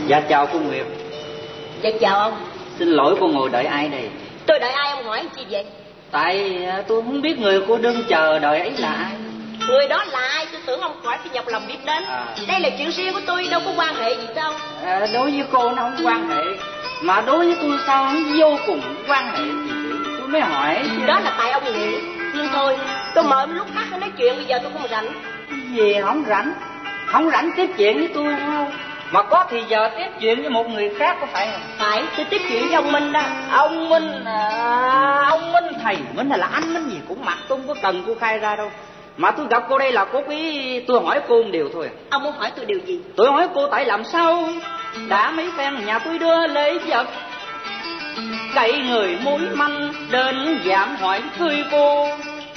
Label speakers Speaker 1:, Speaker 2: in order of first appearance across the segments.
Speaker 1: Dạ chào cô Nguyệt.
Speaker 2: Dạ chào ông.
Speaker 1: Xin lỗi, cô ngồi đợi ai đây?
Speaker 2: Tôi đợi ai ông hỏi chi vậy?
Speaker 1: Tại tôi không biết người cô đương chờ đợi ấy là ai.
Speaker 2: Người đó là ai tôi tưởng ông khỏi phải nhọc lòng biết đến. Đây là chuyện riêng của tôi, đâu có quan hệ gì đâu.
Speaker 1: Đối với cô nó không quan hệ, mà đối với tôi sao nó vô cùng quan hệ gì vậy? Tôi mới hỏi chứ.
Speaker 2: Đó là tại ông nghĩ. Nhưng thôi, tôi mời lúc khác tôi nói chuyện, bây giờ tôi không rảnh.
Speaker 1: Cái gì không rảnh? Không rảnh tiếp chuyện với tôi không? Mà có thì giờ tiếp chuyện với một người khác có phải không?
Speaker 2: Phải, tôi tiếp chuyện với ông Minh đó.
Speaker 1: Ông Minh thầy Minh là anh Minh gì cũng mặc, tôi không có cần cô khai ra đâu. Mà tôi gặp cô đây là cố ý tôi hỏi cô một điều thôi.
Speaker 2: Ông muốn hỏi tôi điều gì?
Speaker 1: Tôi hỏi cô tại làm sao đã mấy phen nhà tôi đưa lễ vật, cậy người mối manh đến giảm hỏi cưới cô,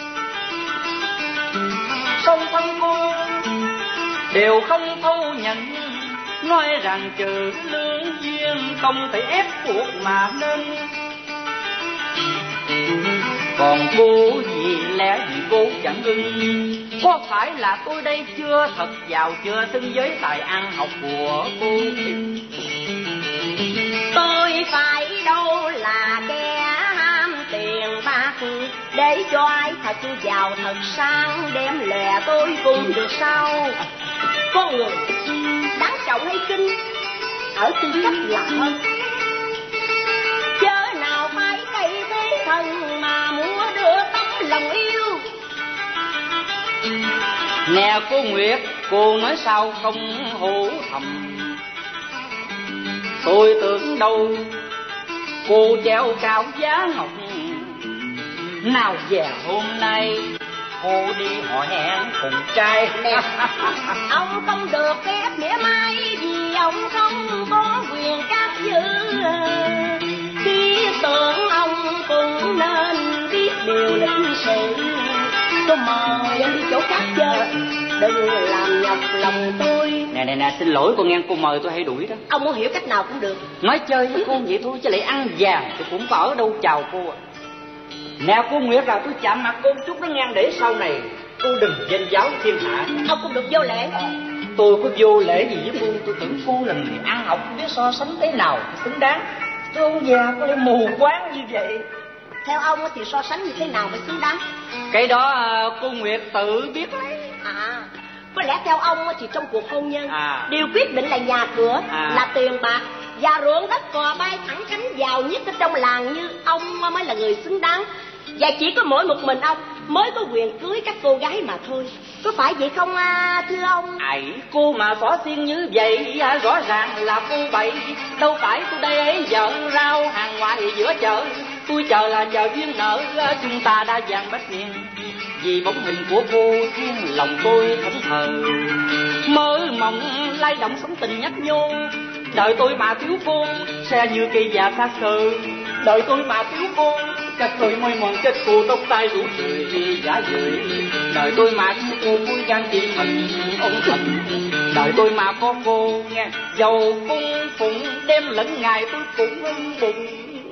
Speaker 1: song thân cô đều không thâu nhận, nói rằng trừ lương duyên không thể ép buộc mà nên. Còn cô vì lẽ vì cô chẳng ưng, có phải là tôi đây chưa thật giàu, chưa xứng với tài ăn học của cô?
Speaker 2: Tôi phải đâu là kẻ ham tiền bạc, để cho ai thật giàu thật sang, đem lè tôi cùng được sao? Con người đáng trọng hay kinh ở tư cách là hơn, chớ nào phải cây thế thần mà mua được tấm lòng yêu.
Speaker 1: Nè cô Nguyệt, cô nói sao không hổ thầm? Tôi tưởng đâu cô treo cao giá ngọc, nào về hôm nay cô đi họ hẹn cùng trai.
Speaker 2: Nè, ông không được phép mỉa mai vì ông không có quyền cát dư. Khi tưởng ông cũng nên biết điều lịch sự. Tôi mời anh đi chỗ khác chơi, đừng làm nhọc lòng tôi.
Speaker 1: Nè, xin lỗi cô nghe, cô mời tôi hay đuổi đó.
Speaker 2: Ông muốn hiểu cách nào cũng được.
Speaker 1: Nói chơi với cô vậy thôi chứ lại ăn vàng tôi cũng có ở đâu chào cô à. Nè cô Nguyệt, là tôi chạm mặt cô chút đó ngang, để sau này cô đừng danh giáo thiên hạ.
Speaker 2: Ông không được vô lễ.
Speaker 1: Tôi có vô lễ gì với cô? Tôi tưởng cô là người ăn học biết so sánh thế nào xứng đáng. Tôi không già có lại mù quáng như vậy.
Speaker 2: Theo ông thì so sánh như thế nào mới xứng đáng?
Speaker 1: Cái đó cô Nguyệt tự biết lấy.
Speaker 2: Có lẽ theo ông thì trong cuộc hôn nhân điều quyết định là nhà cửa, là tiền bạc và ruộng đất cò bay thẳng cánh giàu nhất ở trong làng như ông mới là người xứng đáng. Và chỉ có mỗi một mình ông mới có quyền cưới các cô gái mà thôi. Có phải vậy không thưa ông?
Speaker 1: Ấy, cô mà xỏ xiên như vậy rõ ràng là cô bậy. Đâu phải tôi đây ấy vợ rau hàng ngoài giữa chợ. Tôi chờ là chờ duyên nợ, chúng ta đã vàng bách niên. Vì bóng hình của cô khiến lòng tôi thẫn thờ, mơ mộng lay động sóng tình nhấp nhô. Đợi tôi mà thiếu cô sẽ như cây già xa xơ. Đợi tôi mà thiếu cô cách tôi môi mòn chết cô, tóc tai rủ rượi giả dời. Đợi tôi mà thiếu cô vui gan chị thần ôn thần. Đợi tôi mà có cô nghe dầu cung phụng đêm lẫn ngày tôi cũng ưng bụng.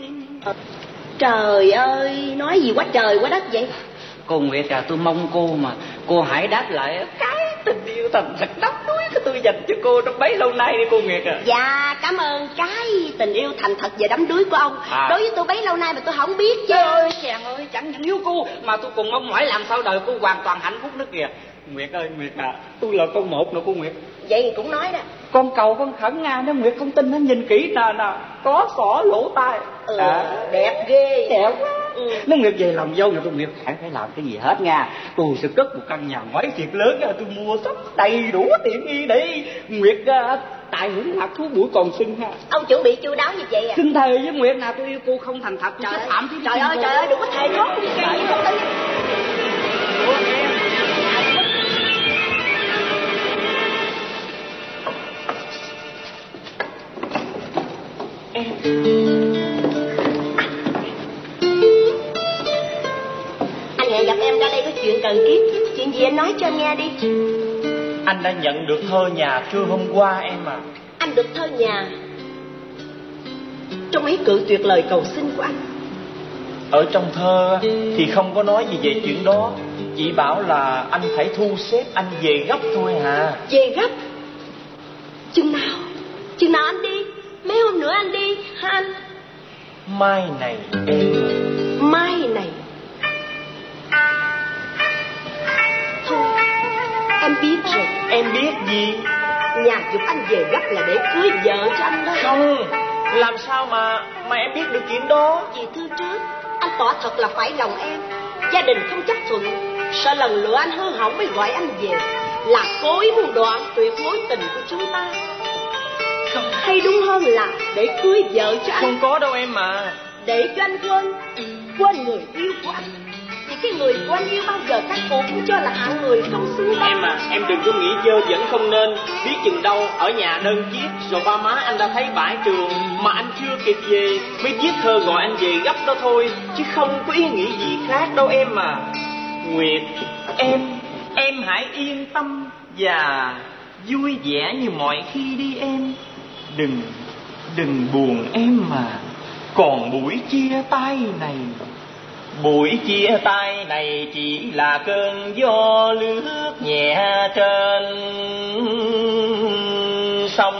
Speaker 2: Trời ơi, nói gì quá trời quá đất vậy?
Speaker 1: Cô Nguyệt tôi mong cô mà cô hãy đáp lại cái tình yêu thành thật đắm đuối của tôi dành cho cô trong bấy lâu nay đi cô Nguyệt
Speaker 2: Dạ, cảm ơn cái tình yêu thành thật và đắm đuối của ông. Đối với tôi bấy lâu nay mà tôi không biết chứ.
Speaker 1: Ơi chàng ơi, chẳng những yêu cô mà tôi còn mong mỏi làm sao đời cô hoàn toàn hạnh phúc nữa kìa. Nguyệt ơi, Nguyệt tôi là con một nè cô Nguyệt.
Speaker 2: Vậy cũng nói đó.
Speaker 1: Con cầu con khẩn Nga, nếu Nguyệt không tin nó nhìn kỹ nè, có xỏ lỗ tai.
Speaker 2: Đẹp ghê.
Speaker 1: Đẹp quá. Nếu Nguyệt về làm dâu nhà tôi, Nguyệt chẳng phải làm cái gì hết nha. Tôi sẽ cất một căn nhà ngoái thiệt lớn, tôi mua sắm đầy đủ tiện nghi để Nguyệt tại hưởng lạc thú buổi còn xuân ha.
Speaker 2: Ông chuẩn bị chu đáo như vậy à?
Speaker 1: Xin thề với Nguyệt tôi yêu cô không thành thật.
Speaker 2: Trời ơi, đừng có thề thốt như vậy. Anh hẹn gặp em ra đây có chuyện cần kiếp. Chuyện gì anh nói cho em nghe đi.
Speaker 3: Anh đã nhận được thơ nhà trưa hôm qua em à.
Speaker 2: Anh được thơ nhà trong ý cự tuyệt lời cầu xin của anh.
Speaker 3: Ở trong thơ thì không có nói gì về chuyện đó, chỉ bảo là anh phải thu xếp anh về gấp thôi hả.
Speaker 2: Về gấp? Chừng nào anh đi? nữa anh đi hả anh?
Speaker 3: Mai này em.
Speaker 2: Mai này. Thôi em biết rồi.
Speaker 3: Em biết gì?
Speaker 2: Nhà dục anh về gấp là để cưới vợ cho anh đó.
Speaker 3: Không, làm sao mà em biết được chuyện đó?
Speaker 2: Vì thư trước anh tỏ thật là phải lòng em. Gia đình không chấp thuận, sợ lần nữa anh hư hỏng mới gọi anh về, là cố ý muốn đoạn tuyệt mối tình của chúng ta. Không, hay đúng hơn là để cưới vợ cho anh.
Speaker 3: Không có đâu em mà.
Speaker 2: Để cho anh quên người yêu của anh. Vì cái người của anh yêu bao giờ các cô cũng cho là hạng người không xứng đáng.
Speaker 3: Em à, em đừng có nghĩ dơ dẫn không nên. Biết chừng đâu ở nhà đơn chiếc rồi ba má anh đã thấy bãi trường mà anh chưa kịp về mới viết thơ gọi anh về gấp đó thôi, chứ không có ý nghĩ gì khác đâu em mà. Nguyệt, em hãy yên tâm và vui vẻ như mọi khi đi em. Đừng buồn em mà. Còn buổi chia tay này chỉ là cơn gió lướt nhẹ trên sông,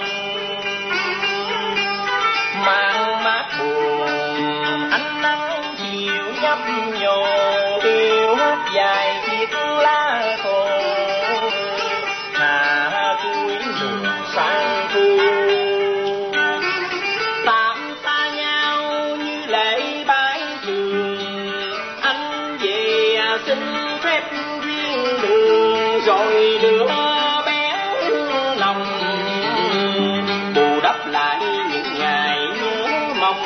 Speaker 3: mang mát buồn ánh nắng chiều nhấp nhô, điệu hát dài chiếc lá khô hạ cuối mùa sang thu. Xin phép duyên đường rồi đưa bé lòng bù đắp lại những ngày nhớ mong.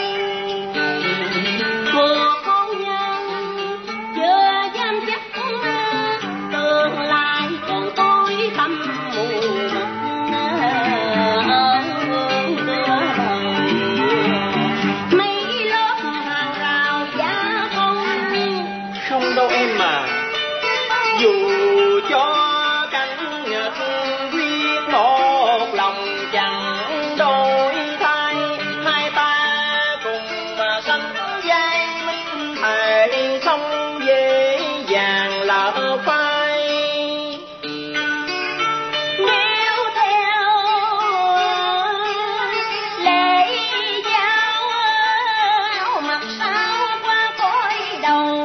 Speaker 2: Cuộc hôn nhân chưa dám chắc tương lai còn tối tăm mù mịt ở hương cửa đời. Mấy lớp hàng rào giá không
Speaker 3: đâu em mà. Dù cho cánh nhật quyết một lòng chẳng đổi thay, hai ta cùng mà sánh vai minh thề không dễ dàng lỡ phai.
Speaker 2: Nếu theo lễ giáo mặt sao qua cõi đầu,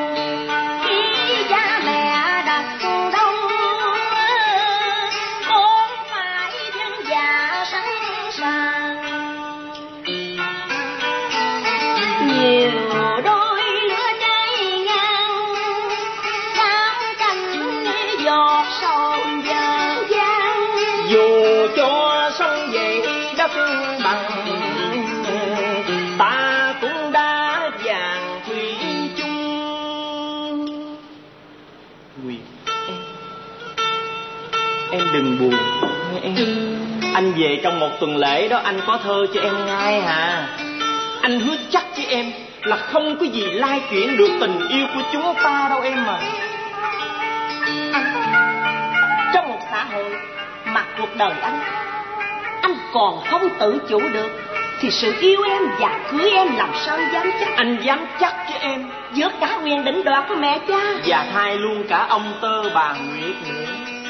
Speaker 3: bằng ta cũng đã vàng thủy chung. Nguyệt, em đừng buồn nghe em. Anh về trong một tuần lễ đó anh có thơ cho em ngay hả. Anh hứa chắc với em là không có gì lai chuyển được tình yêu của chúng ta đâu em mà.
Speaker 2: Trong một xã hội mà cuộc đời anh còn không tự chủ được thì sự yêu em và cưới em làm sao dám chắc.
Speaker 3: Anh dám chắc với em.
Speaker 2: Giữa cả quyền định đoạt của mẹ cha
Speaker 3: và thay luôn cả ông Tơ bà Nguyệt nữa.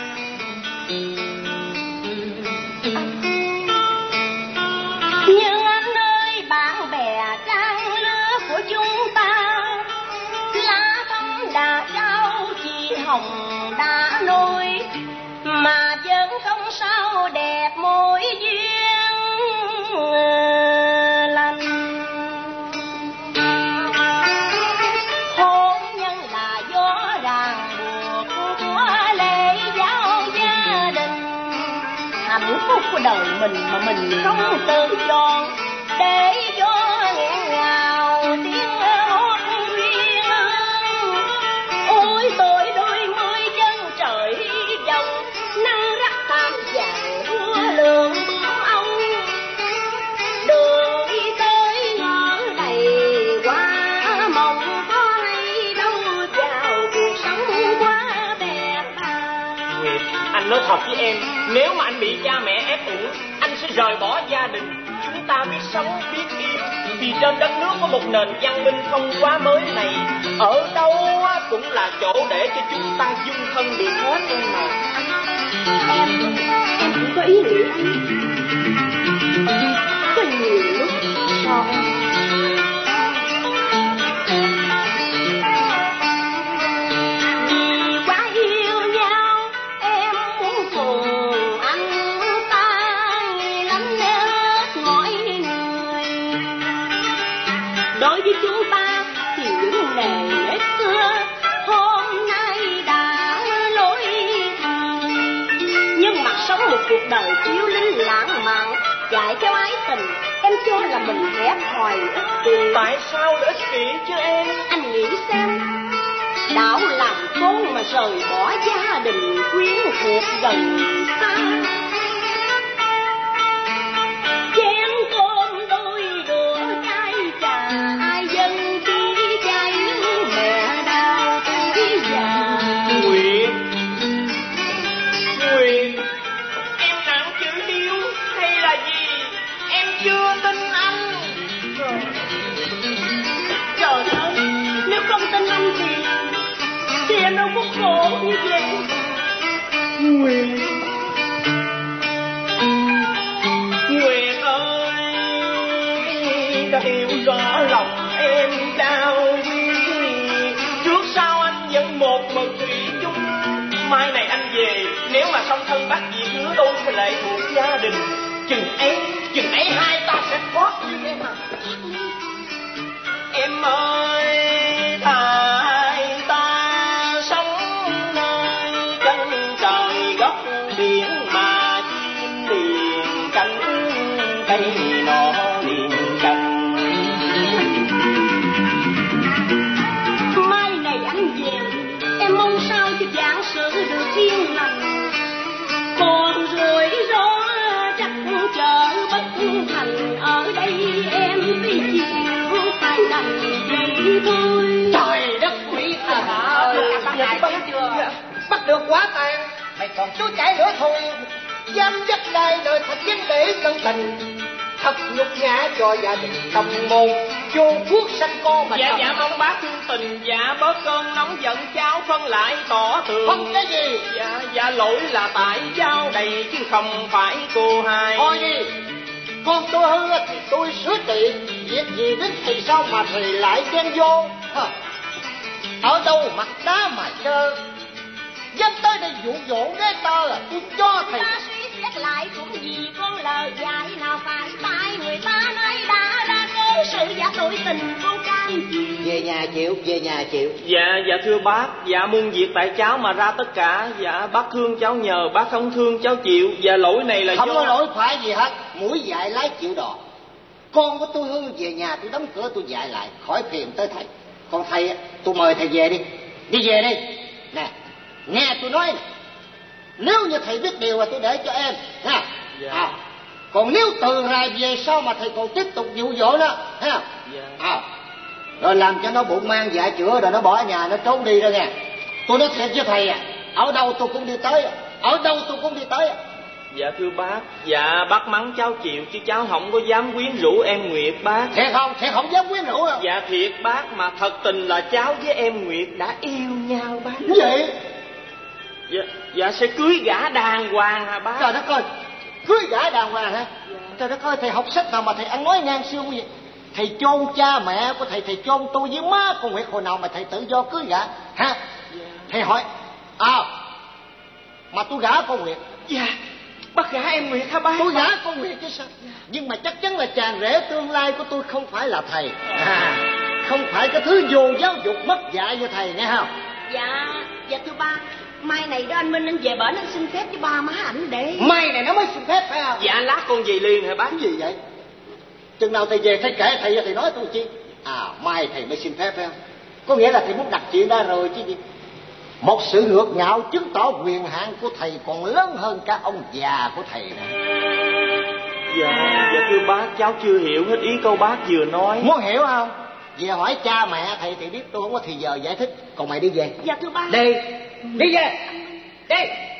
Speaker 2: Nhưng anh ơi, bạn bè trang lứa của chúng ta, lá thắm đã trao chỉ hồng đã nuôi, mà vẫn không sao đẹp mối duyên lành. Hôn nhân là gió ràng buộc của lễ giáo gia đình, hạnh phúc của đời mình mà mình không tự chọn, để gió nghẹn ngào tiếng hót duyên. Ôi tội đôi mươi chân trời dòng, nắng rắc tam vàng thua lượng bướm ông. Đường đi tới ngõ đầy hoa mộng, có hay đâu vào cuộc sống quá bè ta.
Speaker 3: Nguyệt, anh nói thật với em, nếu mà anh bị cha mẹ ép uổng, anh sẽ rời bỏ gia đình. Chúng ta biết sống biết yêu, vì trên đất nước có một nền văn minh không quá mới này, ở đâu cũng là chỗ để cho chúng ta dung thân được hết em mà.
Speaker 2: Em cũng có ý nghĩ anh. Tình đối với chúng ta thì những nề xưa hôm nay đã lối thời. Nhưng mà sống một cuộc đời phiêu linh lãng mạn, chạy theo ái tình, em cho là mình hẹp hòi ích kỷ.
Speaker 3: Tại sao lại ích kỷ chứ em?
Speaker 2: Anh nghĩ xem, đạo làm con mà rời bỏ gia đình quyến thuộc gần xa, chén cơm đôi đũa chai trà, ai dân khi cháy mẹ đau tuổi già.
Speaker 3: Nguyệt, Nguyệt, em nặng chữ hiếu hay là gì? Em chưa tin anh.
Speaker 2: Trời ơi, nếu không tin anh thì em đâu có khổ như vậy.
Speaker 3: Nguyệt, Nguyệt ơi, đã hiểu rõ lòng em đau. Trước sau anh vẫn một mực thủy chung. Mai này anh về, nếu mà song thân bắt việc hứa đôi phải lệ thuộc gia đình. Chừng ấy hai ta sẽ thoát như em à. Em ơi, tại ta sống nơi chân trời góc biển mà chim liền cánh, cây nọ liền cành.
Speaker 2: Mai này anh về, em mong sao cho vạn sự được yên lành. Còn rủi ro chắc chờ bất thành, ở đây em phải chịu phải đành vậy thôi.
Speaker 4: Trời đất quỷ thần ơi, bắt được quá tàn, mày còn chối cãi nữa thôi. Dám dắt đai lời thật vấn để cân tình, thật nhục nhã cho gia đình tâm môn, vô phước sanh con mà.
Speaker 3: Dạ mong bác thương tình, dạ bớt cơn nóng giận, cháu phân lại tỏ tường.
Speaker 4: Phân cái gì?
Speaker 3: Dạ lỗi là tại cháu đây chứ không phải cô hai.
Speaker 4: Thôi đi, con tôi hư thì tôi sửa trị, việc gì đến thì sao mà thầy lại chen vô. Ở đâu mặt đá mà chơi, dám tới đây dụ dỗ cái tơ là tôi cho thầy.
Speaker 2: Ta suy xét lại cũng vì con lời dạy nào phải tại người ta nói đã ra cố sự giả tội tình con cam gì.
Speaker 4: Về nhà chịu.
Speaker 3: Dạ thưa bác, dạ muôn việc tại cháu mà ra tất cả. Dạ bác thương cháu nhờ, bác không thương cháu chịu. Dạ lỗi này là
Speaker 4: không
Speaker 3: do...
Speaker 4: có lỗi phải gì hết, mũi dạy lái chịu đò. Con của tôi hư, về nhà tôi đóng cửa tôi dạy lại, khỏi phiền tới thầy. Còn thầy, tôi mời thầy về đi. Đi về đi. Nè, nghe tôi nói nè, nếu như thầy biết điều là tôi để cho em ha.
Speaker 3: Dạ.
Speaker 4: Còn nếu từ ra về sau mà thầy còn tiếp tục dụ dỗ nó ha.
Speaker 3: Dạ.
Speaker 4: Rồi làm cho nó bụng mang dạ chữa, rồi nó bỏ ở nhà nó trốn đi rồi nghe. Tôi nói thiệt với thầy ở đâu tôi cũng đi tới.
Speaker 3: Dạ thưa bác, dạ bác mắng cháu chịu chứ cháu không có dám quyến rũ em Nguyệt bác.
Speaker 4: Thiệt không dám quyến rũ đâu.
Speaker 3: Dạ thiệt bác, mà thật tình là cháu với em Nguyệt đã yêu nhau bác.
Speaker 4: Cái gì?
Speaker 3: Dạ sẽ cưới gả đàng hoàng hả bác?
Speaker 4: Trời đất ơi, cưới gả đàng hoàng hả? Dạ. Trời đất ơi, thầy học sách nào mà thầy ăn nói ngang xương vậy? Thầy chôn cha mẹ của thầy chôn tôi với má con Nguyệt hồi nào mà thầy tự do cưới gả hả? Dạ. Thầy hỏi mà tôi gả con Nguyệt.
Speaker 3: Dạ, bác gả em Nguyệt hả bác?
Speaker 4: Tôi gả con Nguyệt chứ sao? Dạ. Nhưng mà chắc chắn là chàng rể tương lai của tôi không phải là thầy. Không phải cái thứ vô giáo dục mất dạy như thầy nghe không?
Speaker 2: Dạ thưa ba, mai này đó anh Minh anh về bển anh xin phép với ba má ảnh để...
Speaker 4: Mai này nó mới xin phép phải không?
Speaker 3: Dạ lát con về liền hả bác?
Speaker 4: Cái gì vậy? Chừng nào thầy về thầy kể thầy nói tôi chi? Mai thầy mới xin phép phải không? Có nghĩa là thầy muốn đặt chuyện ra rồi chứ gì? Một sự ngược ngạo chứng tỏ quyền hạn của thầy còn lớn hơn cả ông già của thầy nè.
Speaker 3: Dạ thưa bác, cháu chưa hiểu hết ý câu bác vừa nói.
Speaker 4: Muốn hiểu không? Về hỏi cha mẹ thầy thì biết, tôi không có thì giờ giải thích. Còn mày đi về.
Speaker 2: Dạ thưa ba.
Speaker 4: Đi về. Đi.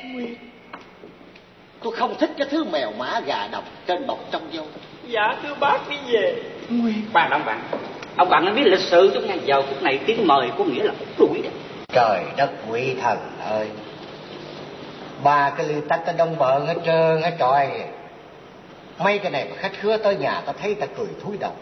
Speaker 4: Tôi không thích cái thứ mèo mã gà đồng trên bọc trong vô.
Speaker 3: Dạ thưa bác, đi về.
Speaker 1: Bạn ông bạn nói biết lịch sử chút ngày giờ phút này tiếng mời có nghĩa là đuổi đấy.
Speaker 4: Trời đất quỷ thần ơi, ba cái ly tách ta đông bợn hết trơn hết trọi. Mấy cái này mà khách khứa tới nhà ta thấy ta cười thúi đầu.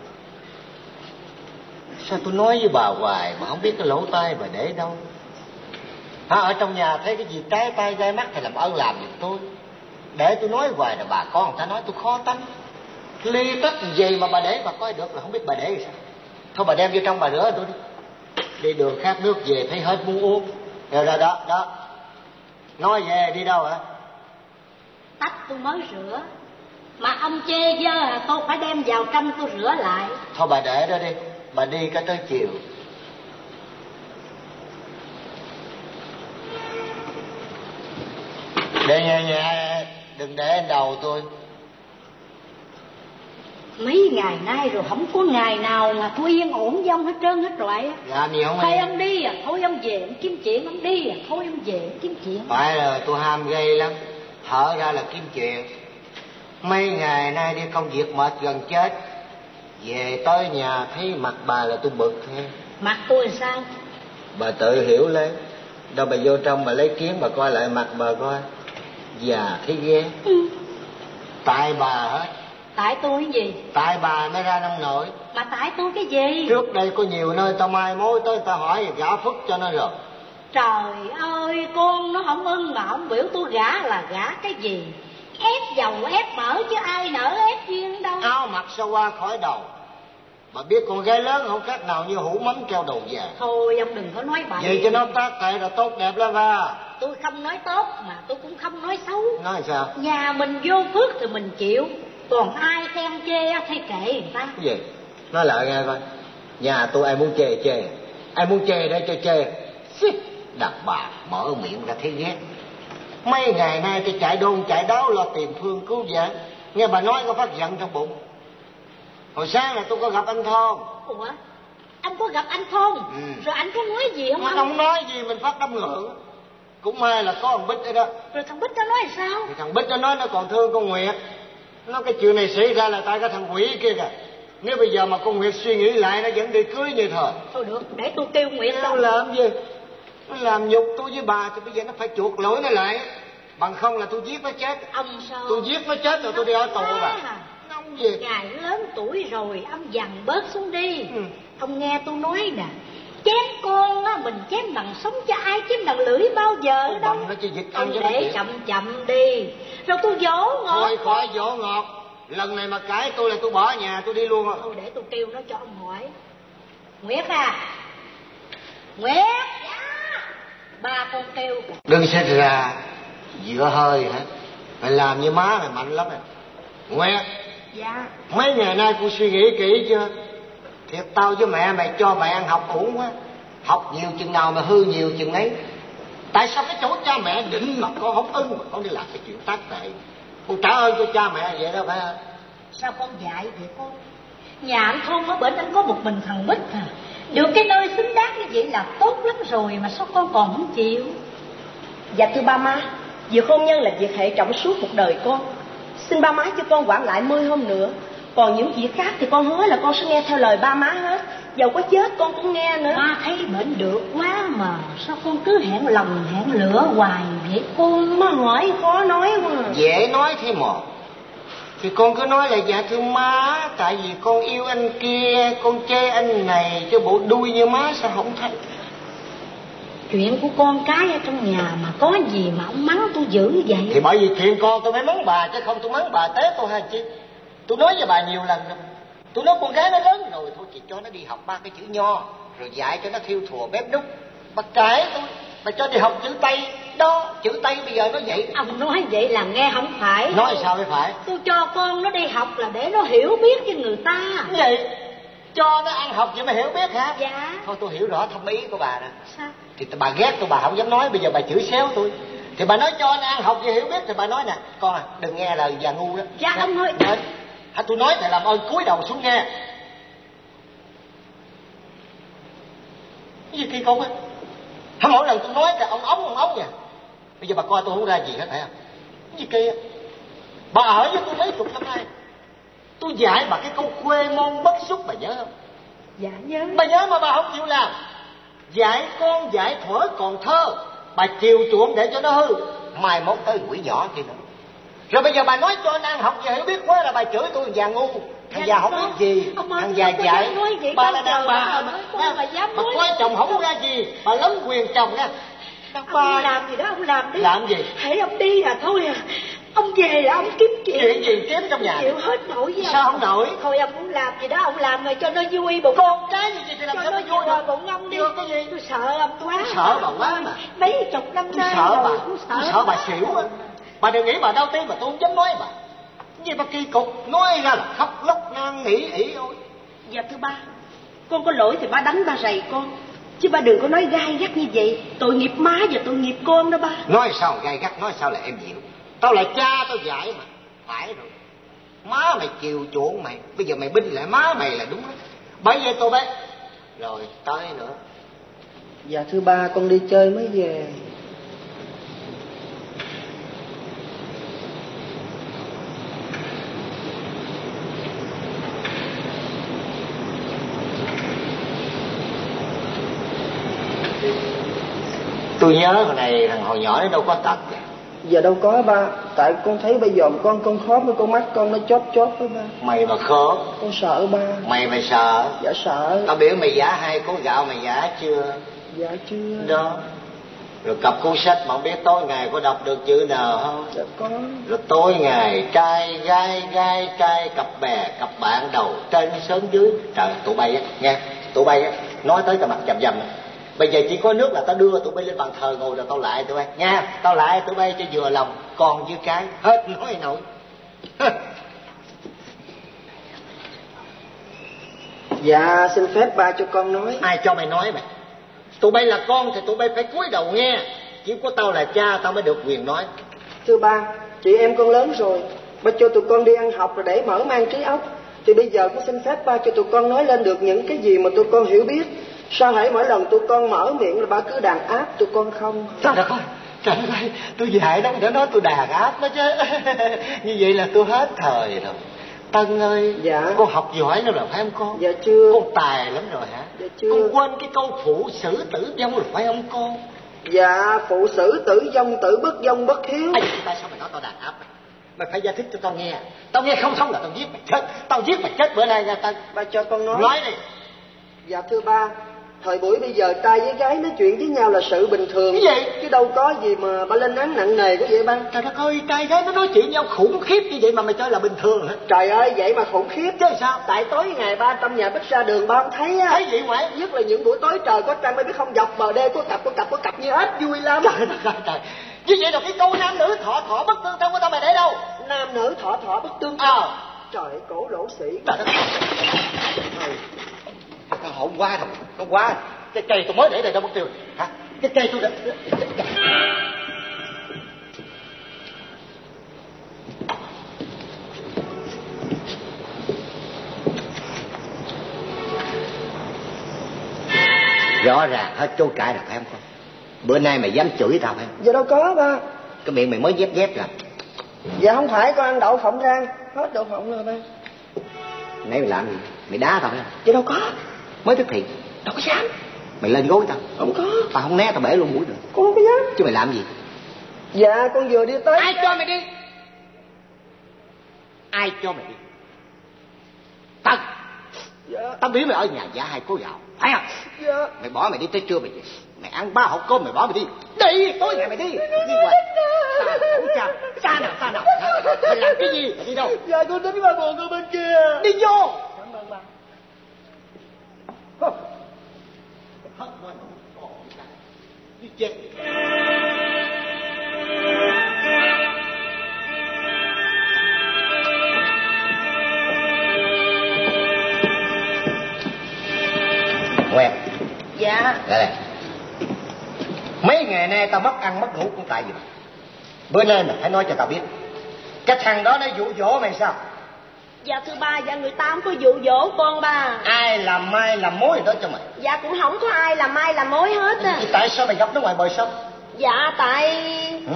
Speaker 4: Sao tôi nói với bà hoài mà không biết cái lỗ tai bà để đâu? Ở trong nhà thấy cái gì trái tay gai mắt thì làm ơn làm giùm tôi. Để tôi nói hoài là bà con người ta nói tôi khó tánh. Ly tách gì mà bà để bà coi được là không biết bà để sao. Thôi bà đem vô trong bà rửa tôi đi. Đi đường khát nước về thấy hết muốn uống. Rồi đó. Nói về đi đâu hả?
Speaker 2: Tách tôi mới rửa. Mà ông chê dơ tôi phải đem vào trong tôi rửa lại.
Speaker 4: Thôi bà để đó đi. Bà đi cái tới chiều. Để nghe, đừng để lên đầu tôi.
Speaker 2: Mấy ngày nay rồi không có ngày nào mà tôi yên ổn với ông hết trơn hết rồi.
Speaker 4: Làm gì không
Speaker 2: thôi
Speaker 4: em?
Speaker 2: ông đi à, thôi ông về ông kiếm chuyện. Ông đi à, thôi ông về ông kiếm chuyện.
Speaker 4: Phải rồi, tôi ham ghê lắm. Hở ra là kiếm chuyện. Mấy ngày nay đi công việc mệt gần chết. Về tới nhà thấy mặt bà là tôi bực thôi.
Speaker 2: Mặt tôi sao?
Speaker 4: Bà tự hiểu lấy. Đâu bà vô trong bà lấy kiến bà coi lại mặt bà coi. Già thấy ghê. Tại bà hết.
Speaker 2: Tại tôi cái gì?
Speaker 4: Tại bà mới ra nông nổi.
Speaker 2: Mà tại tôi cái gì?
Speaker 4: Trước đây có nhiều nơi tao mai mối tới tao hỏi gả phức cho nó rồi.
Speaker 2: Trời ơi, con nó không ưng mà ông biểu tôi gả là gả cái gì? Ép dầu ép mỡ chứ ai nỡ ép duyên đâu.
Speaker 4: Áo mặc sao qua khỏi đầu. Bà biết con gái lớn không khác nào như hũ mắm treo đầu già.
Speaker 2: Thôi ông đừng có nói bậy.
Speaker 4: Vậy cho nó tác tệ là tốt đẹp lắm à.
Speaker 2: Tôi không nói tốt mà tôi cũng không nói xấu.
Speaker 4: Nói sao?
Speaker 2: Nhà mình vô phước thì mình chịu. Còn ai khen chê thì kệ người ta.
Speaker 4: Cái gì? Nói lại nghe coi. Nhà tôi ai muốn chê chê. Ai muốn chê để cho chê. Đàn bà mở miệng ra thấy ghét. Mấy ngày nay tôi chạy đôn chạy đáo lo tìm phương cứu vãn. Nghe bà nói có phát giận trong bụng. Hồi sáng là tôi có gặp anh Thon.
Speaker 2: Ủa? Anh có gặp anh Thon? Rồi anh có nói gì không?
Speaker 4: Anh không nói gì mình phát đâm ngượng. Cũng may là có thằng Bích ở đó.
Speaker 2: Rồi thằng Bích nó nói sao?
Speaker 4: Thì thằng Bích nó nói nó còn thương con Nguyệt. Nó cái chuyện này xảy ra là tại cái thằng quỷ kia kìa. Nếu bây giờ mà con Nguyệt suy nghĩ lại nó vẫn đi cưới như thời.
Speaker 2: Thôi được, để tôi kêu Nguyệt
Speaker 4: nó làm gì? Nó làm nhục tôi với bà thì bây giờ nó phải chuộc lỗi nó lại. Bằng không là tôi giết nó chết.
Speaker 2: Ông sao?
Speaker 4: Tôi giết nó chết rồi tôi đi ở tù bà. Ông gì?
Speaker 2: Ngài lớn tuổi rồi, ông dằn bớt xuống đi. Ông nghe tôi nói nè. Chém con á, mình chém bằng sống chứ ai chém bằng lưỡi bao giờ đâu. Ông để chậm đi. Rồi tôi dỗ ngọt.
Speaker 4: Thôi khỏi dỗ ngọt. Lần này mà cãi tôi là tôi bỏ nhà tôi đi luôn rồi.
Speaker 2: Thôi để tôi kêu nó cho ông hỏi. Nguyệt à. Nguyệt. Dạ. Ba con kêu.
Speaker 4: Đừng xếp ra. Dựa hơi hả? Mày làm như má mày mạnh lắm à. Nguyệt.
Speaker 2: Dạ.
Speaker 4: Mấy ngày nay cô suy nghĩ kỹ chưa? Thiệt tao với mẹ mày cho mày ăn học uổng quá. Học nhiều chừng nào mà hư nhiều chừng ấy. Tại sao cái chỗ cha mẹ định mà con không ưng mà con đi làm cái chuyện tác tệ? Con trả ơn cho cha mẹ vậy đó phải không?
Speaker 2: Sao con dạy vậy con? Nhà anh Thôn ở bển anh có một mình thằng Bích à. Được cái nơi xứng đáng như vậy là tốt lắm rồi mà sao con còn không chịu?
Speaker 5: Dạ thưa ba má, việc hôn nhân là việc hệ trọng suốt một đời con. Xin ba má cho con quản lại 10 hôm nữa. Còn những việc khác thì con hứa là con sẽ nghe theo lời ba má hết. Dầu có chết con cũng nghe nữa.
Speaker 2: Má thấy bệnh được quá mà sao con cứ hẹn lòng hẹn lửa hoài vậy con?
Speaker 5: Má hỏi khó nói mà.
Speaker 4: Dễ nói thế một. Thì con cứ nói là dạ thưa má. Tại vì con yêu anh kia, con chê anh này, chứ bộ đuôi như má sao không thấy.
Speaker 2: Chuyện của con cái ở trong nhà mà có gì mà ông mắng tôi dữ vậy?
Speaker 4: Thì bởi vì chuyện con tôi mới mắng bà, chứ không tôi mắng bà té tôi hay chi. Tôi nói với bà nhiều lần rồi. Tôi nói con gái nó lớn rồi, thôi chị cho nó đi học 3 cái chữ nho, rồi dạy cho nó thiêu thùa bếp núc. Bà cãi tôi, bà cho đi học chữ Tây. Đó, chữ Tây bây giờ nó vậy.
Speaker 2: Ông nói vậy là nghe không phải.
Speaker 4: Nói sao mới phải?
Speaker 2: Tôi cho con nó đi học là để nó hiểu biết với người ta.
Speaker 4: Vậy? Cho nó ăn học vậy mà hiểu biết hả?
Speaker 2: Dạ.
Speaker 4: Thôi tôi hiểu rõ thâm ý của bà nè.
Speaker 2: Sao?
Speaker 4: Thì bà ghét tôi, bà không dám nói, bây giờ bà chửi xéo tôi. Thì bà nói cho nó ăn học vậy hiểu biết, thì bà nói nè, con à, đừng nghe lời già ngu đó.
Speaker 2: Dạ ông ơi.
Speaker 4: Hả, tôi nói thầy làm ơn cúi đầu xuống nghe. Cái gì kỳ cục á? Hả, mỗi lần tôi nói là ông ống nha. Bây giờ bà coi tôi không ra gì hết phải không? Cái gì kỳ á? Bà ở với tôi mấy chục năm nay, tôi dạy bà cái câu quê môn bất xúc, bà nhớ không?
Speaker 5: Dạ nhớ.
Speaker 4: Bà nhớ mà bà không chịu làm. Dạy con dạy thuở còn thơ, bà chiều chuộng để cho nó hư, mai mốt tới quỷ nhỏ kia nữa. Rồi bây giờ bà nói cho anh ăn học về hiểu biết quá là bà chửi tôi già ngu. Thằng già không biết gì, thằng già dạy. Bà là đàn bà mà có chồng không ra gì, bà lấn quyền chồng nha.
Speaker 5: Ông làm gì đó ông làm đi.
Speaker 4: Làm gì?
Speaker 5: Hãy ông đi à thôi à. Ông về là ông kiếm chuyện.
Speaker 4: Chuyện gì kiếm trong nhà?
Speaker 5: Chịu hết nổi với
Speaker 4: sao
Speaker 5: ông.
Speaker 4: không nổi?
Speaker 5: Thôi ông muốn làm gì đó ông làm rồi cho nó vui bụng.
Speaker 4: Con cái gì thì làm
Speaker 5: cho
Speaker 4: sao
Speaker 5: nó
Speaker 4: nó vui
Speaker 5: vừa
Speaker 4: được?
Speaker 5: bụng ông đi.
Speaker 4: Chưa cái gì?
Speaker 5: Tôi sợ ông quá.
Speaker 4: Sợ bà quá mà.
Speaker 5: Mấy chục năm nay
Speaker 4: Sợ bà.
Speaker 5: rồi,
Speaker 4: Tôi sợ bà xỉu á. Bà đừng nghĩ bà đau tim mà tôi không dám nói bà. Gì mà kỳ cục, nói ra là khóc lóc năn nỉ ỉ ôi.
Speaker 5: Dạ thưa ba, con có lỗi thì ba đánh ba rầy con, chứ ba đừng có nói gai gắt như vậy. Tội nghiệp má và tội nghiệp con đó ba.
Speaker 4: Nói sao gai gắt, nói sao là em dịu. Tao là cha tao dạy mà. Phải rồi. Má mày chiều chuộng mày, bây giờ mày binh lại má mày là đúng đó. Bởi vậy tôi bé. Rồi tới nữa.
Speaker 6: Dạ thưa ba, con đi chơi mới về.
Speaker 4: Tôi nhớ hồi này thằng hồi nhỏ nó đâu có tật.
Speaker 6: Giờ đâu có ba, tại con thấy bây giờ con khóm với con mắt con nó chót với ba.
Speaker 4: Mày mà khớp.
Speaker 6: Con sợ ba.
Speaker 4: Mày sợ.
Speaker 6: Dạ sợ.
Speaker 4: Tao biểu mày giả 2 cố gạo mày giả chưa?
Speaker 6: Dạ chưa.
Speaker 4: Đó. Rồi cặp cuốn sách mà không biết tối ngày có đọc được chữ nào không?
Speaker 6: Dạ có.
Speaker 4: Rồi tối ngày trai gái cặp bè cặp bạn đầu trên sớm dưới. Trời tụi bay á nghe, tụi bay á nói tới tao mặt dầm dầm. Bây giờ chỉ có nước là tao đưa tụi bay lên bàn thờ ngồi rồi tao lại tụi bay nha, tao lại tụi bay cho vừa lòng, con với cái hết nói nổi.
Speaker 6: Dạ xin phép ba cho con nói.
Speaker 4: Ai cho mày nói mày? Tụi bay là con thì tụi bay phải cúi đầu nghe, chỉ có tao là cha tao mới được quyền nói.
Speaker 6: Thưa ba, chị em con lớn rồi, ba cho tụi con đi ăn học rồi để mở mang trí óc. Thì bây giờ con xin phép ba cho tụi con nói lên được những cái gì mà tụi con hiểu biết. Sao hãy mỗi lần tụi con mở miệng là ba cứ đàn áp tụi con không?
Speaker 4: Trời đất ơi, tôi dạy đâu để nói tôi đàn áp đó chứ. Như vậy là tôi hết thời rồi. Tân ơi,
Speaker 6: dạ.
Speaker 4: Con học giỏi lắm rồi phải không con?
Speaker 6: Dạ chưa.
Speaker 4: Con tài lắm rồi hả?
Speaker 6: Dạ chưa.
Speaker 4: Con quên cái câu phụ xử tử vong rồi phải không con?
Speaker 6: Dạ, phụ xử tử vong tử bất vong bất hiếu.
Speaker 4: Tại sao mày nói tao đàn áp mày? Mày phải giải thích cho tao nghe. Tao nghe không xong là tao giết mày chết. Tao giết mày chết bữa nay nha Tân.
Speaker 6: Ba cho con nói.
Speaker 4: Nói đi.
Speaker 6: Dạ thưa ba, thời buổi bây giờ trai với gái nói chuyện với nhau là sự bình thường.
Speaker 4: Cái gì?
Speaker 6: Chứ đâu có gì mà ba lên án nặng nề có vậy ba.
Speaker 4: Trời đất ơi, trai gái nó nói chuyện nhau khủng khiếp như vậy mà mày cho là bình thường hả?
Speaker 6: Trời ơi, vậy mà khủng khiếp.
Speaker 4: Chứ sao?
Speaker 6: Tại tối ngày ba trong nhà bích ra đường ba không thấy á.
Speaker 4: Thấy gì ngoại?
Speaker 6: Nhất là những buổi tối trời có trăng mới biết không, dọc bờ đê có cặp như ếch vui lắm.
Speaker 4: Trời đất ơi trời. Như vậy là cái câu nam nữ thọ bất tương trong của tao mày để đâu?
Speaker 6: Nam nữ thọ bất tương. Trời ơi, cổ lỗ sĩ.
Speaker 4: Trời đất ơi. Hôm qua cái cây tôi mới để đây đâu mất tiêu hả? Cái cây tôi để rõ ràng hết chối cãi rồi phải không con? Bữa nay mày dám chửi tao phải không?
Speaker 6: Dạ đâu có ba.
Speaker 4: Cái miệng mày mới dép là.
Speaker 6: Dạ không phải, con ăn đậu phộng rang hết đậu phộng rồi ba.
Speaker 4: Nãy mày làm gì? Mày đá tao phải không?
Speaker 6: Dạ đâu có.
Speaker 4: Mới thực hiện.
Speaker 6: Đâu có dám.
Speaker 4: Mày lên gối tao.
Speaker 6: Không có.
Speaker 4: Tao không né tao bể luôn mũi rồi.
Speaker 6: Con không có dám.
Speaker 4: Chứ mày làm gì?
Speaker 6: Dạ con vừa đi tới.
Speaker 4: Ai cho mày đi? Ai cho mày đi? Tao.
Speaker 6: Dạ.
Speaker 4: Tao biết mày ở nhà giả 2 cố gạo phải không?
Speaker 6: Dạ.
Speaker 4: Mày bỏ mày đi tới trưa mày về. Mày ăn 3 hộp cơm mày bỏ mày đi. Đi tối ngày mày đi. Đi ngoài. Tao không cha nào. Mày làm cái gì? Mày đi đâu?
Speaker 6: Dạ con tính qua buồn con bên kia.
Speaker 4: Đi vô.
Speaker 6: Cảm ơn ba.
Speaker 4: Hết quên. Đi chết. Ngoan.
Speaker 5: Dạ.
Speaker 4: Lại đây. Mấy ngày nay tao mất ăn mất ngủ cũng tại vì bữa nay mày phải nói cho tao biết. Cái thằng đó nó dụ dỗ mày sao?
Speaker 5: Dạ thưa ba, dạ người ta không có dụ dỗ con ba.
Speaker 4: Ai làm mai làm mối đó cho mày?
Speaker 5: Dạ cũng không có ai làm mai làm mối hết á.
Speaker 4: Thì tại sao mày gặp nó ngoài bờ sông?
Speaker 5: Dạ tại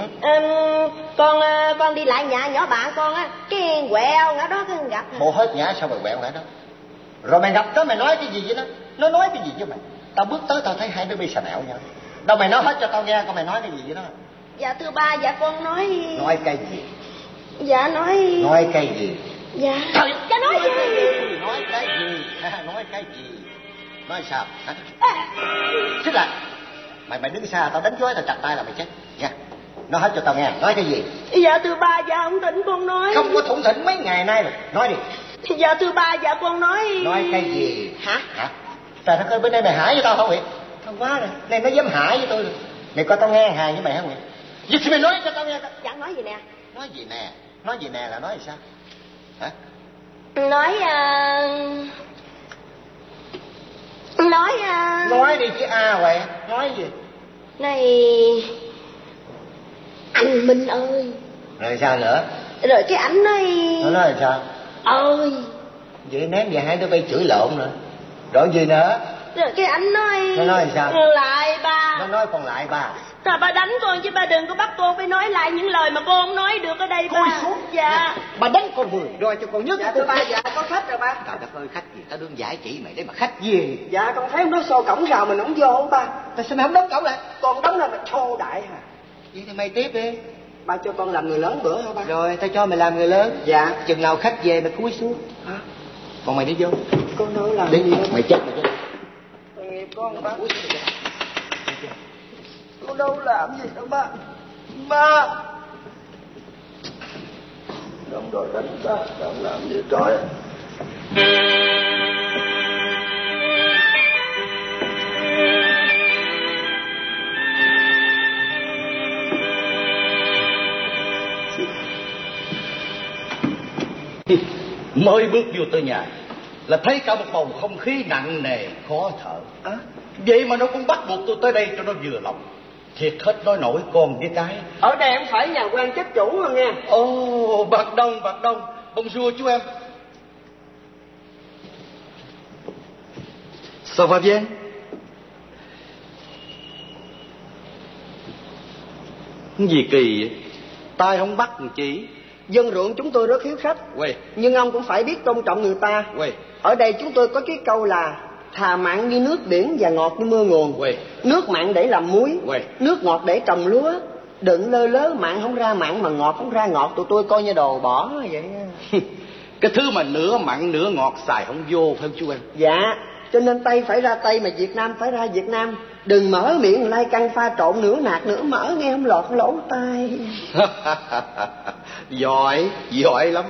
Speaker 5: con đi lại nhà nhỏ bạn con á, cái quẹo ngã đó cái gặp.
Speaker 4: Bộ hết nhã sao mày quẹo ngã đó? Rồi mày gặp nó mày nói cái gì với nó? Nó nói cái gì với mày? Tao bước tới tao thấy hai đứa bị xà nẹo nhau. Đâu mày nói hết cho tao nghe, con mày nói cái gì với nó?
Speaker 5: Dạ thưa ba, dạ con nói.
Speaker 4: Nói cái gì?
Speaker 5: Dạ nói.
Speaker 4: Nói cái gì?
Speaker 5: Dạ.
Speaker 4: Trời,
Speaker 5: dạ nói gì?
Speaker 4: Nói cái gì? Nói cái gì? Nói sao? Hả? Xích lại. Mày đứng xa tao đánh chói tao chặt tay là mày chết nha. Nói hết cho tao nghe. Nói cái gì?
Speaker 5: Dạ thưa ba, dạ không thỉnh con nói.
Speaker 4: Không có thủng thỉnh mấy ngày nay rồi. Nói đi.
Speaker 5: Dạ thưa ba, dạ con nói.
Speaker 4: Nói cái gì?
Speaker 5: Hả?
Speaker 4: Trời đất ơi, bên đây mày hại với tao không vậy? Không quá rồi. Này nó dám hại với tôi rồi. Mày coi tao nghe hàng với mày không vậy? Gì thì mày nói cho tao nghe.
Speaker 5: Dạ nói gì nè?
Speaker 4: Nói gì nè? Nói gì nè là nói sao? Hả? Nói đi chứ vậy. Nói gì?
Speaker 5: Này anh Minh ơi.
Speaker 4: Rồi sao nữa?
Speaker 5: Rồi cái ảnh nói.
Speaker 4: Nó nói là sao?
Speaker 5: Ơi.
Speaker 4: Vậy ném về hai đứa bay chửi lộn rồi. Rồi gì nữa?
Speaker 5: Rồi cái ảnh nói.
Speaker 4: Nó nói là sao?
Speaker 5: Lại ba.
Speaker 4: Nó nói còn lại ba.
Speaker 5: Trời, ba đánh con chứ ba đừng có bắt con phải nói lại những lời mà con không nói được ở đây ba.
Speaker 4: Thôi xuống.
Speaker 5: Dạ.
Speaker 4: Bà đánh con 10 rồi cho con nhất.
Speaker 6: Dạ thưa ba, dạ có khách rồi ba.
Speaker 4: Trời đất ơi, khách gì? Tao đương giải chỉ mày đấy mà khách gì?
Speaker 6: Dạ con thấy ông nói xô cổng rào mình không vô ba.
Speaker 4: Tại sao mày không đóng cổng lại?
Speaker 6: Con đóng là mày thô đại hả?
Speaker 4: Vậy thì mày tiếp đi.
Speaker 6: Ba cho con làm người lớn bữa hả ba?
Speaker 4: Rồi tao cho mày làm người lớn.
Speaker 6: Dạ.
Speaker 4: Chừng nào khách về mày cúi xuống.
Speaker 6: Hả?
Speaker 4: Còn mày đi vô.
Speaker 6: Con đâu làm
Speaker 4: Đi.
Speaker 6: gì đâu.
Speaker 4: Mày chết mày chết.
Speaker 6: Tội nghiệp con ba. Con đâu làm gì đâu ba. Ba. Đồng đội đánh ta, không làm gì trời.
Speaker 7: Mới bước vô tới nhà là thấy cả một bầu không khí nặng nề khó thở. Vậy mà nó cũng bắt buộc tôi tới đây cho nó vừa lòng. Thiệt hết nói nổi con với cái.
Speaker 6: Ở đây em phải nhà quan trách chủ rồi nghe.
Speaker 7: Ồ, bạc đông. Bonjour chú em. Ça va bien? Cái gì kỳ vậy? Tai không bắt làm chỉ.
Speaker 6: Dân ruộng chúng tôi rất hiếu khách.
Speaker 7: Quay.
Speaker 6: Nhưng ông cũng phải biết tôn trọng người ta.
Speaker 7: Quay.
Speaker 6: Ở đây chúng tôi có cái câu là thà mặn như nước biển và ngọt như mưa nguồn.
Speaker 7: Quay.
Speaker 6: Nước mặn để làm muối.
Speaker 7: Quay.
Speaker 6: Nước ngọt để trồng lúa. Đừng lơ lớ mặn không ra mặn mà ngọt không ra ngọt. Tụi tôi coi như đồ bỏ vậy.
Speaker 7: Cái thứ mà nửa mặn nửa ngọt xài không vô phải không chú em?
Speaker 6: Dạ. Cho nên Tây phải ra Tây mà Việt Nam phải ra Việt Nam. Đừng mở miệng lai căng pha trộn nửa nạt nửa mỡ nghe không lọt lỗ tai.
Speaker 7: Giỏi lắm.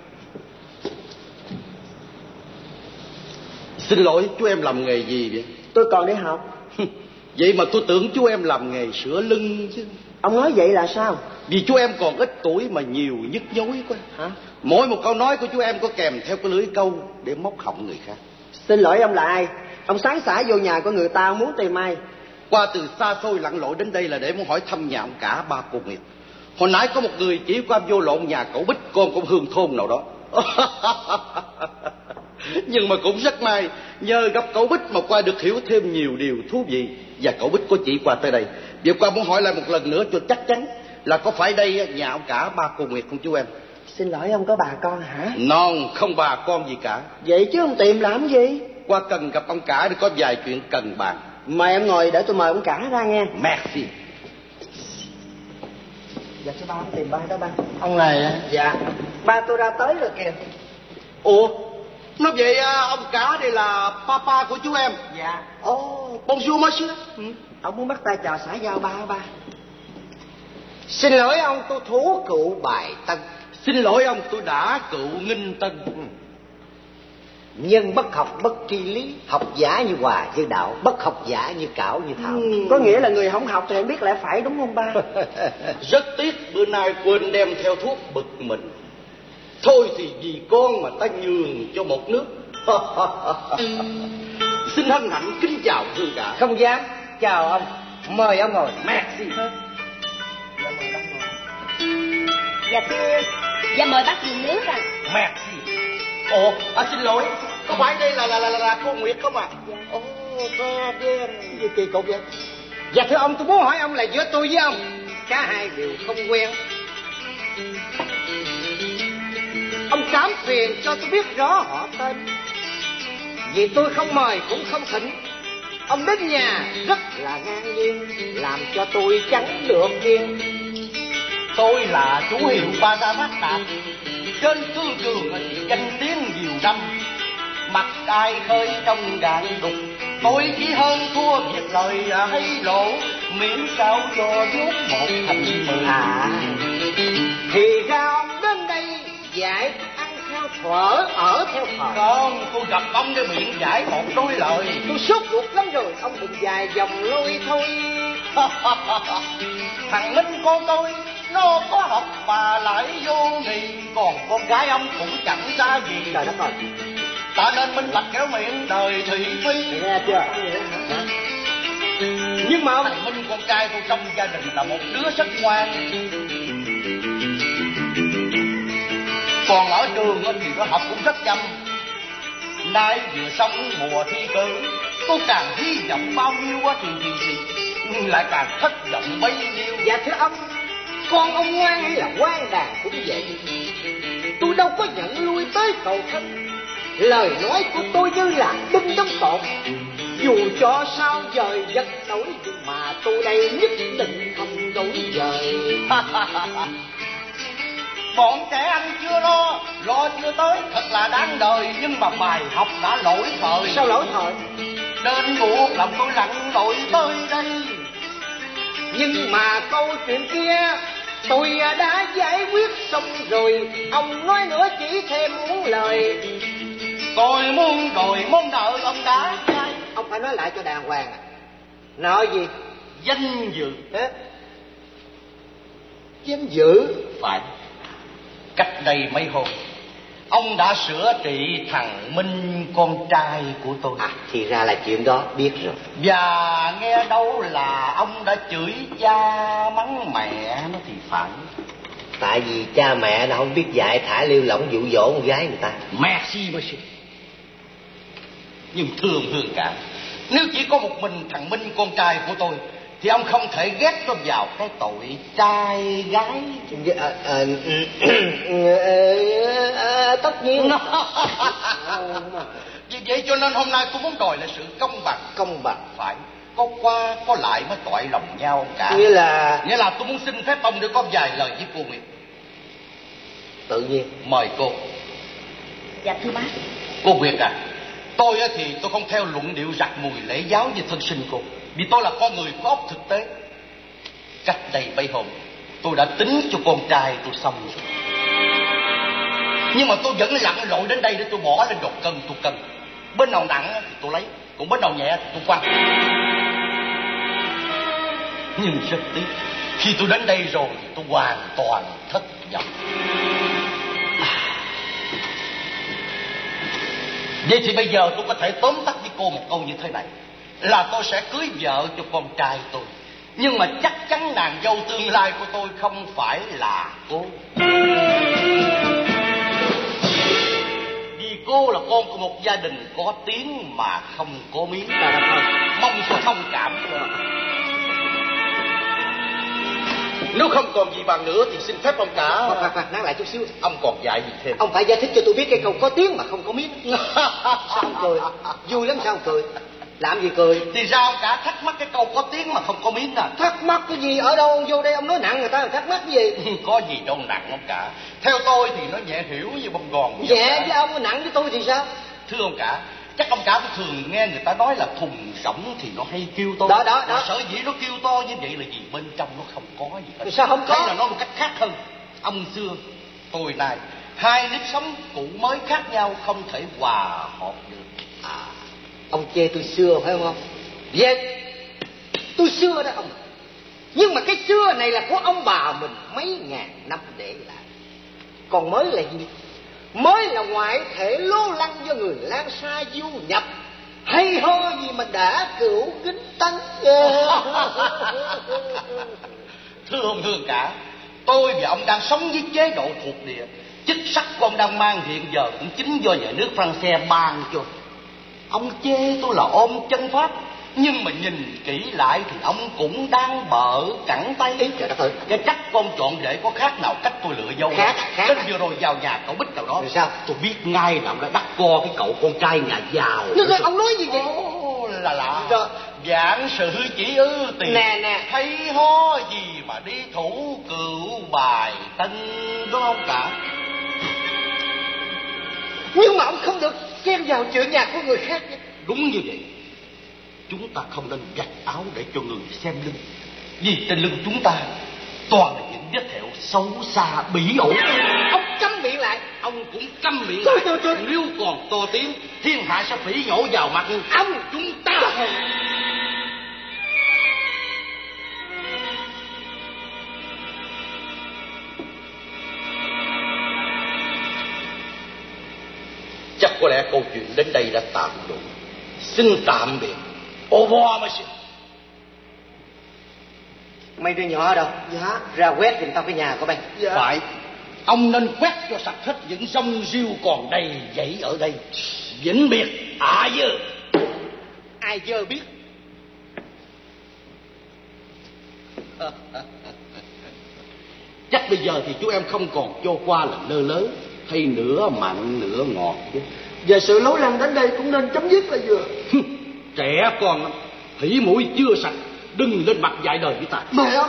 Speaker 7: Xin lỗi, chú em làm nghề gì vậy?
Speaker 6: Tôi còn đi học.
Speaker 7: Vậy mà tôi tưởng chú em làm nghề sửa lưng chứ.
Speaker 6: Ông nói vậy là sao?
Speaker 7: Vì chú em còn ít tuổi mà nhiều nhức nhối quá.
Speaker 6: Hả?
Speaker 7: Mỗi một câu nói của chú em có kèm theo cái lưỡi câu để móc họng người khác.
Speaker 6: Xin lỗi ông là ai? Ông sáng xả vô nhà của người ta muốn tìm ai?
Speaker 7: Qua từ xa xôi lặn lội đến đây là để muốn hỏi thăm nhà ông cả ba cô Nguyệt. Hồi nãy có một người chỉ qua vô lộn nhà cậu Bích, con cũng Hương thôn nào đó. Nhưng mà cũng rất may, nhờ gặp cậu Bích mà qua được hiểu thêm nhiều điều thú vị. Và cậu Bích có chỉ qua tới đây. Giờ qua muốn hỏi lại một lần nữa cho chắc chắn là có phải đây nhà ông cả ba cô Nguyệt không chú em?
Speaker 6: Xin lỗi ông có bà con hả?
Speaker 7: Non, không bà con gì cả.
Speaker 6: Vậy chứ ông tìm làm gì?
Speaker 7: Qua cần gặp ông cả để có vài chuyện cần bàn.
Speaker 6: Mời em ngồi để tôi mời ông cả ra nghe.
Speaker 7: Merci.
Speaker 6: Dạ thưa ba, ông tìm ba đó ba.
Speaker 4: Ông này á?
Speaker 6: Dạ. Ba tôi ra tới rồi kìa.
Speaker 7: Ủa, nói vậy ông cả đây là papa của chú em?
Speaker 6: Dạ.
Speaker 7: Bonjour monsieur.
Speaker 6: Ông muốn bắt tay chào xã giao ba hả ba?
Speaker 4: Xin lỗi ông, tôi thú cựu bài Tân.
Speaker 7: Xin lỗi ông, tôi đã cựu Nghinh Tân.
Speaker 4: Nhân bất học bất tri lý, học giả như Hòa như Đạo, bất học giả như Cảo như Thảo.
Speaker 6: Có nghĩa là người không học thì không biết lẽ phải đúng không ba?
Speaker 7: Rất tiếc bữa nay quên đem theo thuốc bực mình. Thôi thì vì con mà ta nhường cho một nước. Xin hân hạnh kính chào thưa cả.
Speaker 4: Không dám. Chào ông. Mời ông ngồi.
Speaker 7: Merci.
Speaker 5: Dạ thưa. Dạ mời bác dùng nước à.
Speaker 7: Merci. Ồ, xin lỗi, có phải đây là cô Nguyệt không ạ?
Speaker 5: Dạ.
Speaker 7: Có biết gì kỳ cục vậy?
Speaker 4: Dạ thưa ông, tôi muốn hỏi ông là giữa tôi với ông cả hai đều không quen. Ông cảm phiền cho tôi biết rõ họ tên. Vì tôi không mời cũng không thỉnh. Ông đến nhà rất là ngang nhiên, làm cho tôi chẳng được yên.
Speaker 7: Tôi là chủ hiệu Ba Gia Phát Đạt, trên tư trường danh tiếng nhiều năm. Mặt ai khơi trong đạn đục, tôi chỉ hơn thua việc lời hay lộ. miễn sao do vốn một thành mười.
Speaker 4: Thì ra ông đến đây dạy ăn theo phở, ở theo phở.
Speaker 7: Không, tôi gặp ông để miệng giải một đôi lời.
Speaker 4: Tôi sốt ruột lắm rồi, ông đừng dài dòng lôi thôi.
Speaker 7: Thằng Minh con tôi nó có học mà lại vô nghì, còn con gái ông cũng chẳng ra gì.
Speaker 4: Trời đất ơi,
Speaker 7: Ta nên minh bạch kéo miệng đời thị phi.
Speaker 4: nghe chưa? Nhưng mà ông...
Speaker 7: Thằng Minh con trai tôi trong gia đình là một đứa rất ngoan, còn ở trường thì nó học cũng rất chăm. Nay vừa xong mùa thi cử, tôi càng hy vọng bao nhiêu quá thì lại càng thất vọng bấy nhiêu.
Speaker 4: Dạ thưa ông, con ông ngoan hay là ngoan đàn cũng vậy. Tôi đâu có nhận lui tới cầu thân. Lời nói của tôi như là đinh đóng cột. Dù cho sao dời giật nổi, nhưng mà tôi đây nhất định không đổi dời.
Speaker 7: Bọn trẻ anh chưa lo chưa tới, thật là đáng đời. Nhưng mà bài học đã lỗi thời.
Speaker 4: Sao lỗi thời?
Speaker 7: Nên buộc lòng tôi lặn lội tới đây.
Speaker 4: Nhưng mà câu chuyện kia tôi đã giải quyết xong rồi. Ông nói nữa chỉ thêm muốn lời.
Speaker 7: Tôi muốn đòi món nợ ông đã dai.
Speaker 4: Ông phải nói lại cho đàng hoàng. Nợ gì?
Speaker 7: Danh dự.
Speaker 4: Hả? Danh dự?
Speaker 7: Phải. Cách đây mấy hôm, ông đã sửa trị thằng Minh con trai của tôi.
Speaker 4: Thì ra là chuyện đó, biết rồi.
Speaker 7: Và nghe đâu là ông đã chửi cha mắng mẹ nó thì phải.
Speaker 4: Tại vì cha mẹ nó không biết dạy thả lêu lỏng dụ dỗ con gái người ta.
Speaker 7: Merci monsieur. Nhưng thương cả, nếu chỉ có một mình thằng Minh con trai của tôi thì ông không thể ghét nó vào cái tội trai gái.
Speaker 4: Tất nhiên.
Speaker 7: Vì vậy cho nên hôm nay tôi muốn đòi là sự công bằng.
Speaker 4: Công bằng?
Speaker 7: Phải, có qua có lại mới toại lòng nhau cả.
Speaker 4: Nghĩa là
Speaker 7: tôi muốn xin phép ông để có vài lời với cô Nguyệt.
Speaker 4: Tự nhiên.
Speaker 7: Mời cô.
Speaker 5: Dạ thưa bác.
Speaker 7: Cô Nguyệt à, tôi thì tôi không theo luận điệu giặt mùi lễ giáo như thân sinh cô, vì tôi là con người có óc thực tế. Cách đây mấy hôm tôi đã tính cho con trai tôi xong rồi, nhưng mà tôi vẫn lặn lội đến đây để tôi bỏ lên đột cân tôi cân. Bên nào nặng thì tôi lấy, còn bên nào nhẹ thì tôi quăng. Nhưng rất tiếc, khi tôi đến đây rồi thì tôi hoàn toàn thất vọng. Vậy thì bây giờ tôi có thể tóm tắt với cô một câu như thế này, là tôi sẽ cưới vợ cho con trai tôi, nhưng mà chắc chắn nàng dâu tương lai của tôi không phải là cô. Vì cô là con của một gia đình có tiếng mà không có miếng. Mong cô thông cảm. Nếu không còn gì bàn nữa thì xin phép ông cả.
Speaker 4: Khoan, nói lại chút xíu.
Speaker 7: Ông còn dạy gì thêm?
Speaker 4: Ông phải giải thích cho tôi biết cái câu có tiếng mà không có miếng. Sao ông cười? Vui lắm sao ông cười? Làm gì cười?
Speaker 7: Thì ra ông cả thắc mắc cái câu có tiếng mà không có miếng à?
Speaker 4: Thắc mắc cái gì? Ở đâu ông vô đây ông nói nặng người ta là thắc mắc cái gì?
Speaker 7: Có gì đâu nặng ông cả. Theo tôi thì nó nhẹ hiểu như bông gòn.
Speaker 4: Nhẹ với ông, nặng với tôi thì sao?
Speaker 7: Thưa ông cả, chắc ông cả tôi thường nghe người ta nói là thùng rỗng thì nó hay kêu to.
Speaker 4: Đó.
Speaker 7: Sở dĩ nó kêu to như vậy là vì bên trong nó không có gì hết.
Speaker 4: Sao không có?
Speaker 7: Hay là nói một cách khác hơn, ông xưa tôi nay hai nếp sống cũ mới khác nhau, không thể hòa hợp được.
Speaker 4: Ông chê tôi xưa phải không? Vậy tôi xưa đó ông. Nhưng mà cái xưa này là của ông bà mình mấy ngàn năm để lại. Còn mới là gì? Mới là ngoại thể lố lăng do người Lan Sa du nhập. Hay ho gì mà đã cửu kính tấn.
Speaker 7: Thưa ông Hương cả, tôi và ông đang sống với chế độ thuộc địa. Chức sắc của ông đang mang hiện giờ cũng chính do nhà nước France ban cho. Ông chê tôi là ôm chân Pháp, nhưng mà nhìn kỹ lại thì ông cũng đang bợ cẳng tay.
Speaker 4: Trời đất ơi,
Speaker 7: cái cách con chọn rể có khác nào cách tôi lựa dâu?
Speaker 4: Khác.
Speaker 7: Đến vừa rồi vào nhà cậu Bích nào đó.
Speaker 4: Rồi sao?
Speaker 7: Tôi biết ngay là ông đã đắc co cái cậu con trai nhà giàu.
Speaker 4: Nhưng ông nói gì vậy?
Speaker 7: Là lạ. Giảng sự chỉ ư tiền.
Speaker 4: Nè.
Speaker 7: Thấy ho gì mà đi thủ cựu bài tân đúng không cả?
Speaker 4: Nhưng mà ông không được xen vào chuyện nhà của người khác.
Speaker 7: Đúng như vậy. chúng ta không nên giặt áo để cho người xem lưng, vì trên lưng chúng ta toàn là những vết thẹo xấu xa bỉ ổi. Ông câm miệng lại. Ông cũng câm miệng lại. Nếu còn to tiếng, thiên hạ sẽ phỉ nhổ vào mặt ông chúng ta. Chắc có lẽ câu chuyện đến đây đã tạm đủ. Xin tạm biệt. Au revoir monsieur.
Speaker 4: Mấy đứa nhỏ ở đâu?
Speaker 6: Dạ.
Speaker 4: Ra quét giùm tao cái nhà của mày.
Speaker 6: Dạ.
Speaker 7: Phải. Ông nên quét cho sạch hết những rong rêu còn đầy dẫy ở đây. Vĩnh biệt à dơ.
Speaker 4: Ai dơ biết.
Speaker 7: Chắc bây giờ thì chú em không còn cho qua là lơ lớ, hay nửa mặn nửa ngọt chứ.
Speaker 6: Và sự lố lăng đến đây cũng nên chấm dứt là vừa.
Speaker 7: Trẻ con lắm, hỉ mũi chưa sạch, đừng lên mặt dạy đời với ta.
Speaker 6: Mẹ ơi.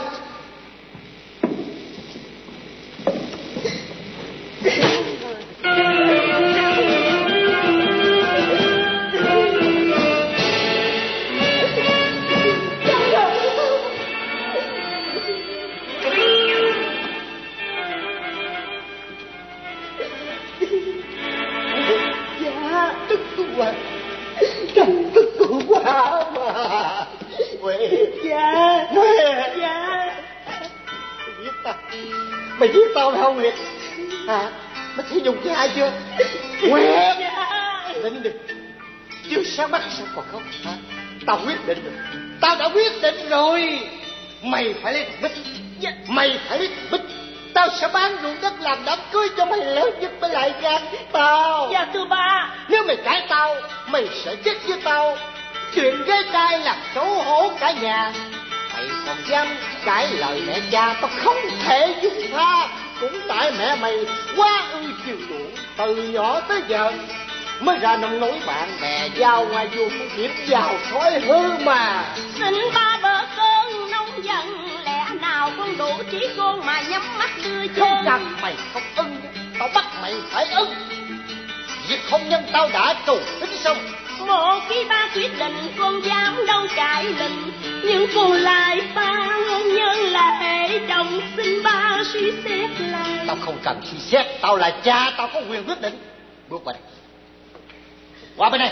Speaker 4: Mày giết tao phải không Nguyệt? Hả? Mày sử dụng cái ai chưa? Nguyệt! Định được. Chưa sáng mắt sao còn không? Hả? Tao quyết định rồi. Tao đã quyết định rồi. Mày phải lấy thằng Bích. Mày phải lấy thằng Bích. Tao sẽ bán ruộng đất làm đám cưới cho mày lớn nhất mới lại gan với tao.
Speaker 5: Dạ thưa ba.
Speaker 4: Nếu mày cãi tao, mày sẽ chết với tao. Chuyện gái trai làm xấu hổ cả nhà. Mày còn dám cãi lời mẹ cha, tao không thể dung tha. Cũng tại mẹ mày quá ư chiều chuộng, từ nhỏ tới giờ mới ra nông nổi bạn bè giao ngoài vua cũng kiếm giàu thói hư mà.
Speaker 2: Xin ba bờ cơn nóng giận, lẽ nào con đủ trí khôn mà nhắm mắt đưa chân.
Speaker 4: Không cần mày không ưng, tao bắt mày phải ưng. Việc hôn nhân tao đã trù tính xong.
Speaker 2: Một khi ba quyết định con dám đâu cãi lình, nhưng con lại ba hôn nhân là hệ chồng, xin ba suy xét lại.
Speaker 4: Tao không cần suy xét, tao là cha, tao có quyền quyết định. Bước qua đây. Qua bên này.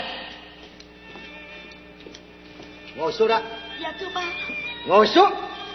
Speaker 4: Ngồi xuống đó.
Speaker 2: Dạ thưa ba.
Speaker 4: Ngồi xuống.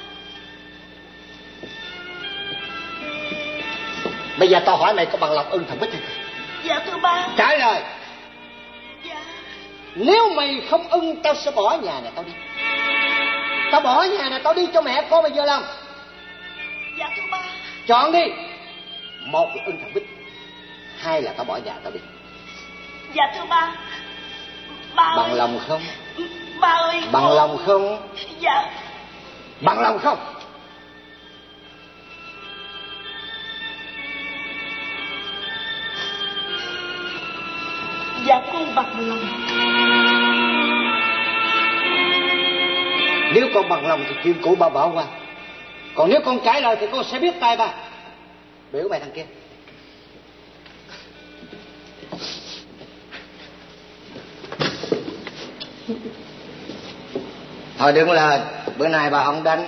Speaker 4: Bây giờ tao hỏi mày có bằng lòng ưng thằng Bích hay không?
Speaker 2: Dạ thưa ba.
Speaker 4: Trả lời.
Speaker 2: Dạ.
Speaker 4: Nếu mày không ưng, tao sẽ bỏ nhà này tao đi. Tao bỏ nhà này tao đi cho mẹ con mày vừa lòng.
Speaker 2: Dạ thưa ba.
Speaker 4: Chọn đi. Một là ưng thằng Bích, hai là tao bỏ nhà tao đi.
Speaker 2: Dạ thưa ba. Ba
Speaker 4: Bằng
Speaker 2: ơi.
Speaker 4: lòng không?
Speaker 2: Ba ơi.
Speaker 4: Bằng
Speaker 2: con...
Speaker 4: lòng không?
Speaker 2: Dạ.
Speaker 4: Bằng lòng không?
Speaker 2: Dạ con bằng lòng.
Speaker 4: Nếu con bằng lòng thì chuyện cũ ba bỏ qua. Còn nếu con cãi lời thì con sẽ biết tay ba. Biểu mày thằng kia. Thôi đừng là bữa nay bà không đánh.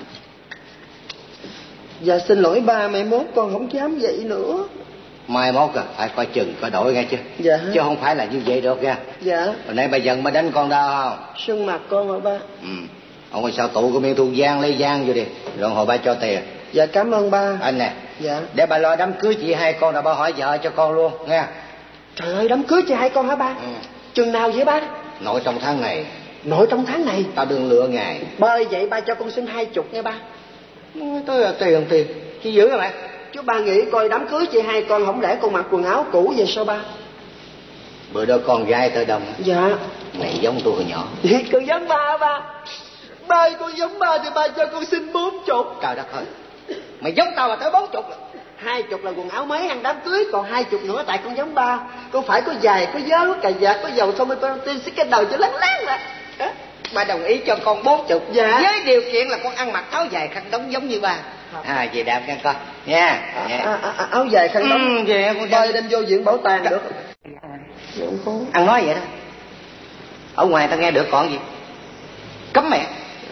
Speaker 6: Dạ xin lỗi ba, mai mốt con không dám vậy nữa.
Speaker 4: Mai mốt à, phải coi chừng coi đổi nghe chưa?
Speaker 6: Dạ.
Speaker 4: Chứ không phải là như vậy được nha.
Speaker 6: Dạ.
Speaker 4: Hồi nãy bà giận bà đánh con đau không?
Speaker 6: Sưng mặt con hả ba?
Speaker 4: Ông ơi sao tụ cái miếng thu giang lấy giang vô đi, rồi hồi ba cho tiền.
Speaker 6: Dạ cảm ơn ba.
Speaker 4: Anh nè.
Speaker 6: Dạ.
Speaker 4: Để bà lo đám cưới chị hai con, rồi ba hỏi vợ cho con luôn nghe.
Speaker 6: Trời ơi, đám cưới chị hai con hả ba? Chừng nào vậy ba?
Speaker 4: Nội trong tháng này.
Speaker 6: Nội trong tháng này?
Speaker 4: Tao đừng lựa ngày.
Speaker 6: Ba ơi, vậy ba cho con xin 20 nghe ba.
Speaker 4: Tôi là tiền chứ giữ hả mẹ?
Speaker 6: Chú ba nghĩ coi đám cưới chị hai con không lẽ con mặc quần áo cũ vậy sao ba?
Speaker 4: Bữa đó con gái tới đông.
Speaker 6: Dạ.
Speaker 4: Mày giống tôi hồi nhỏ.
Speaker 6: Vậy con giống ba ba. Ba ơi, con giống ba thì ba cho con xin 40.
Speaker 4: Trời đất ơi, mày giống tao mà tới 40.
Speaker 6: 20 là quần áo mới ăn đám cưới, còn 20 nữa tại con giống ba. Con phải có giày, có vớ, có cà vạt, có dầu xong rồi con xích cái đầu cho láng láng nè.
Speaker 4: Ba đồng ý cho con 40.
Speaker 6: Dạ.
Speaker 4: Với điều kiện là con ăn mặc áo dài khăn đóng giống như ba. Về đạp nghe con nha.
Speaker 6: Áo dài khăn đóng.
Speaker 4: Về con
Speaker 6: ba đem vô viện bảo tàng được.
Speaker 4: Ăn nói vậy đó. Ở ngoài tao nghe được còn gì?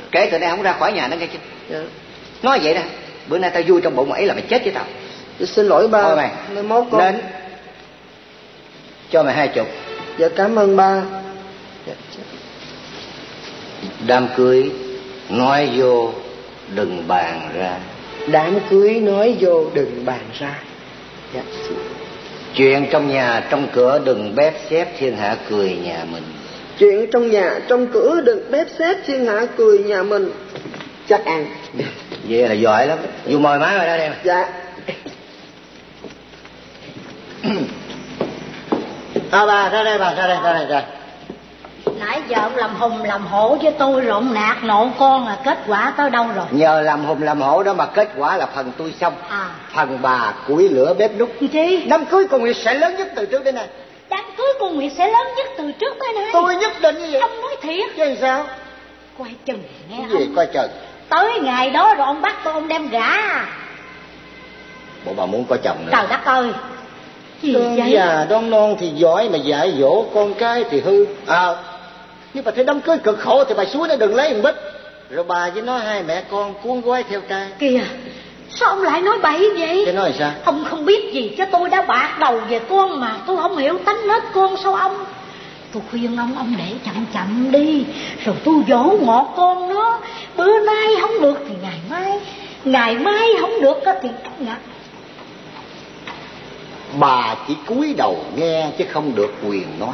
Speaker 4: Kể từ nay không ra khỏi nhà nó nghe chứ.
Speaker 6: Dạ.
Speaker 4: Nói vậy đó. Bữa nay tao vui trong bụng ấy là mày chết với tao.
Speaker 6: Dạ, xin lỗi ba.
Speaker 4: Thôi mày,
Speaker 6: mai mốt con
Speaker 4: đến cho mày 20.
Speaker 6: Dạ cảm ơn ba. Dạ.
Speaker 4: Đám cưới nói vô đừng bàn ra.
Speaker 6: Đám cưới nói vô đừng bàn ra. Dạ.
Speaker 4: Chuyện trong nhà trong cửa đừng bếp xếp thiên hạ cười nhà mình.
Speaker 6: Chuyện trong nhà trong cửa đừng bếp xếp thiên hạ cười nhà mình. Chắc ăn.
Speaker 4: Vậy là giỏi lắm. Vô mời má rồi đó đem.
Speaker 6: Dạ.
Speaker 4: Bà ra đây, bà ra đây.
Speaker 2: Nãy giờ ông làm hùng làm hổ với tôi rồi ông nạt nộ con là kết quả tới đâu rồi?
Speaker 4: Nhờ làm hùng làm hổ đó mà kết quả là phần tôi xong. Phần bà củi lửa bếp núc.
Speaker 2: Chi?
Speaker 4: Đám cưới con Nguyệt sẽ lớn nhất từ trước đến nay.
Speaker 2: Đám cưới con Nguyệt sẽ lớn nhất từ trước tới nay.
Speaker 4: Tôi nhất định như vậy.
Speaker 2: Ông nói thiệt
Speaker 4: chứ sao?
Speaker 2: Coi chừng nghe
Speaker 4: cái
Speaker 2: ông.
Speaker 4: gì coi chừng?
Speaker 2: Tới ngày đó rồi ông bắt tôi ông đem gả.
Speaker 4: Bộ bà muốn có chồng nữa?
Speaker 2: Trời đất ơi. Gì
Speaker 4: Con
Speaker 2: vậy?
Speaker 4: già đón non thì giỏi mà dạy dỗ con cái thì hư. Nhưng mà thấy đám cưới cực khổ thì bà suối nó đừng lấy thằng Bích. Rồi bà với nó hai mẹ con cuốn gói theo trai.
Speaker 2: Kìa, sao ông lại nói bậy vậy?
Speaker 4: Thế nói sao?
Speaker 2: Ông không biết gì chứ tôi đã bạc đầu về con mà. Tôi không hiểu tánh nết con sao ông. Tôi khuyên ông để chậm đi. Rồi tôi dỗ ngọt con nó. Bữa nay không được thì ngày mai không được thì ngày.
Speaker 4: Bà chỉ cúi đầu nghe chứ không được quyền nói.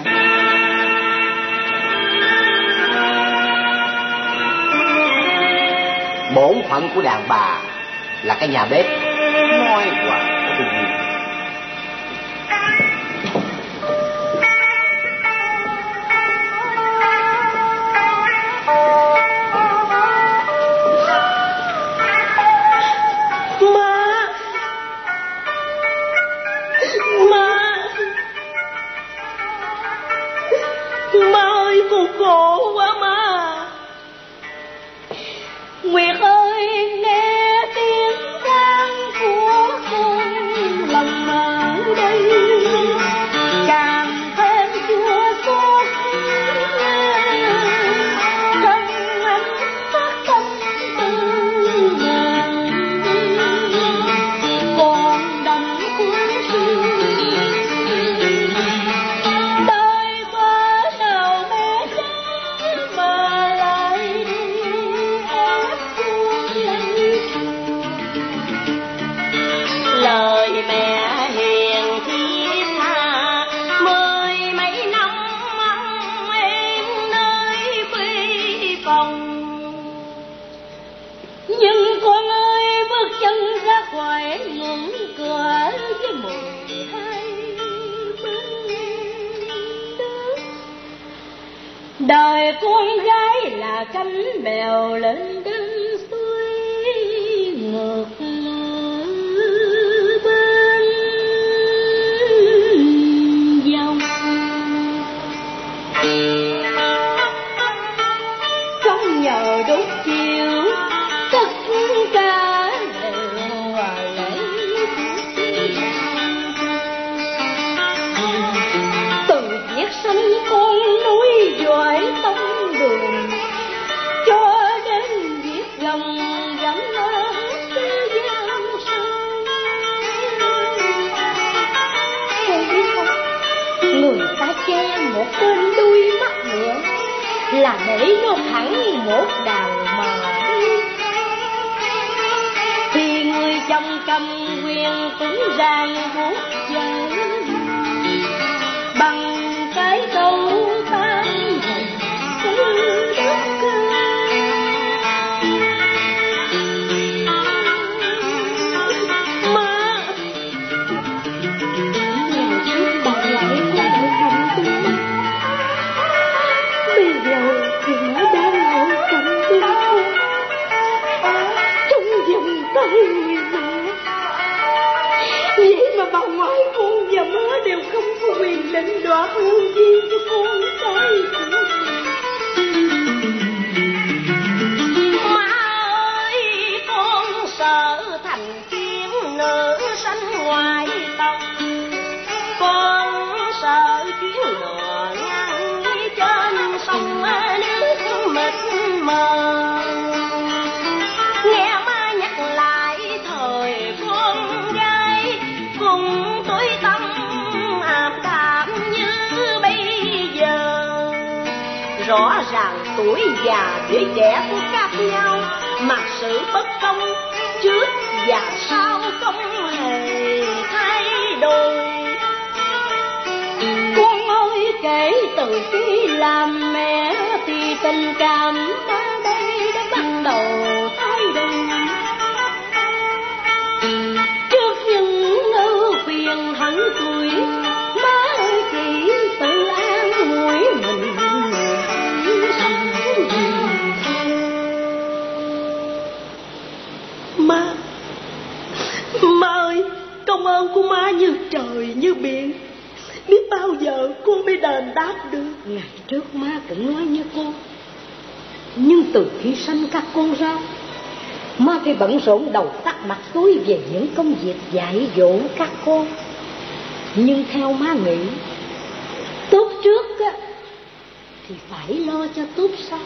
Speaker 4: Bổn phận của đàn bà là cái nhà bếp, nói hoài có bao nhiêu.
Speaker 2: Má ơi, cô khổ quá má. Nguyệt ơi, nghe tiếng than của con lòng ở đây càng thêm chua xót. Trong ánh mắt tâm tư ngàn còn đậm cuốn suy. Lời mẹ hiền thiết tha 10 mấy năm mong em nơi quê phòng. Nhưng con ơi bước chân ra khỏi ngưỡng cửa với 12 bước. Đời con gái là cánh bèo lên đến suối ngược không nhờ đốt chiều tất cả đều lấy từ việc sinh con núi dõi tông đường cho đến việc lòng gắn thế gian sông. Con biết không, người ta che một bên đuôi mắt ngựa là để nó thẳng một đào mà đi. Thì người chồng cầm quyền cũng ràng buộc vợ bằng cái câu tan từ đất má. Ngày trước bà lại còn không tin mắt, bây giờ thì nó đang ở cạnh bên con trong vòng tay người mẹ. Vậy mà bà ngoại con và má đều không có quyền định đoạt hương gì cho con cái của má ơi. Con sợ thành kiến nữ sanh ngoài tông, con sợ chuyến lừa ngang trên sông nước mịt mờ.
Speaker 5: Rõ ràng tuổi già với trẻ có khác nhau, mà sự bất công trước và sau không hề thay đổi. Con ơi, kể từ khi làm mẹ thì tình cảm ở đây đã bắt đầu thay đổi. Trước những ưu phiền hận tuổi, má ơi chỉ tự an ủi mình. Má ơi, công ơn của má như trời như biển, biết bao giờ con mới đền đáp được.
Speaker 8: Ngày trước má cũng nói như con, nhưng từ khi sanh các con ra, má phải bận rộn đầu tắt mặt tối về những công việc dạy dỗ các con. Nhưng theo má nghĩ, tốt trước thì phải lo cho tốt sau.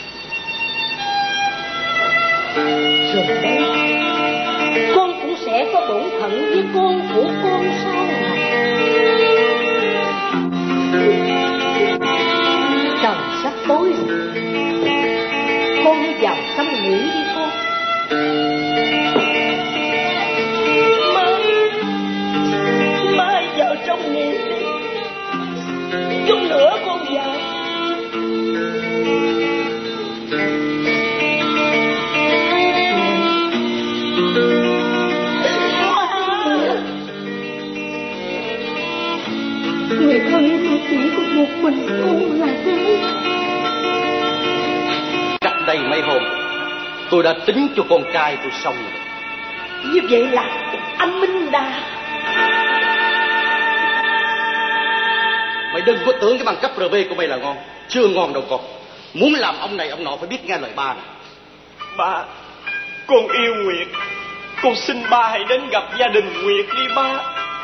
Speaker 8: Rồi đây con cũng sẽ có bổn phận với con của con sau này. Trời sắp tối rồi, con hãy vào trong nghỉ đi con.
Speaker 5: Mai vào trong nghỉ đi, chút nữa con vào.
Speaker 8: Người thân tôi chỉ có một mình con là thế.
Speaker 7: Cách đây mấy hôm tôi đã tính cho con trai tôi xong rồi.
Speaker 5: Như vậy là anh Minh Đà.
Speaker 7: Mày đừng có tưởng cái bằng cấp RB của mày là ngon. Chưa ngon đâu con. Muốn làm ông này ông nọ phải biết nghe lời ba nè.
Speaker 3: Ba, con yêu Nguyệt. Con xin ba hãy đến gặp gia đình Nguyệt đi ba.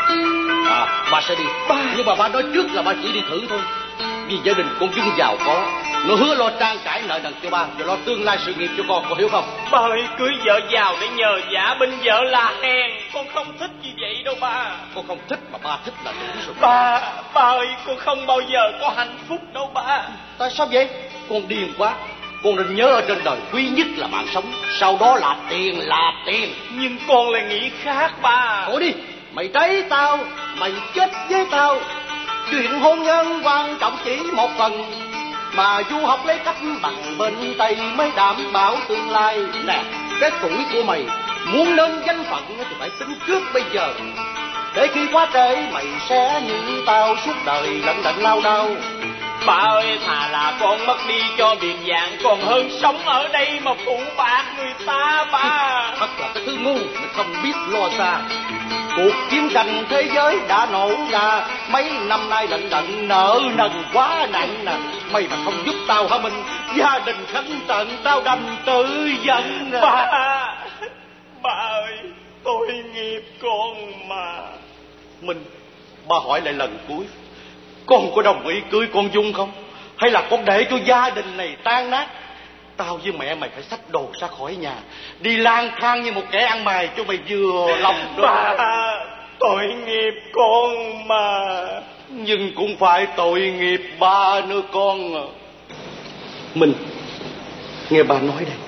Speaker 7: Ba sẽ đi. Nhưng mà ba nói trước là ba chỉ đi thử thôi. Vì gia đình con Dung giàu có, nó hứa lo trang trải nợ nần cho ba, rồi lo tương lai sự nghiệp cho con hiểu không?
Speaker 3: Ba ơi, cưới vợ giàu để nhờ vả bên vợ là hèn. Con không thích như vậy đâu ba.
Speaker 7: Con không thích mà ba thích là đúng rồi.
Speaker 3: Ba ơi, con không bao giờ có hạnh phúc đâu ba.
Speaker 7: Tại sao vậy? Con điên quá. Con nên nhớ ở trên đời quý nhất là mạng sống, sau đó là tiền là tiền.
Speaker 3: Nhưng con lại nghĩ khác ba.
Speaker 7: Thôi đi, mày thấy tao, mày chết với tao. Chuyện hôn nhân quan trọng chỉ một phần, mà du học lấy cách bằng bên Tây mới đảm bảo tương lai. Nè, cái tuổi của mày muốn nâng danh phận thì phải tính trước bây giờ, để khi quá trễ mày sẽ như tao suốt đời lận đận lao đao.
Speaker 3: Ba ơi, thà là con mất đi cho biệt dạng còn hơn sống ở đây mà phụ bạc người ta ba.
Speaker 7: Thật là cái thứ ngu mà không biết lo xa. Cuộc chiến tranh thế giới đã nổ ra, mấy năm nay lận đận nợ nần quá nặng nè. Mày mà không giúp tao hả Minh, gia đình khánh tận tao đành tự giận.
Speaker 3: Ba ơi, tôi nghiệp con mà.
Speaker 7: Minh, ba hỏi lại lần cuối, con có đồng ý cưới con Dung không? Hay là con để cho gia đình này tan nát? Tao với mẹ mày phải xách đồ ra khỏi nhà, đi lang thang như một kẻ ăn mày cho mày vừa lòng đó.
Speaker 3: Ba, tội nghiệp con mà.
Speaker 7: Nhưng cũng phải tội nghiệp ba nữa con. Mình nghe ba nói đây,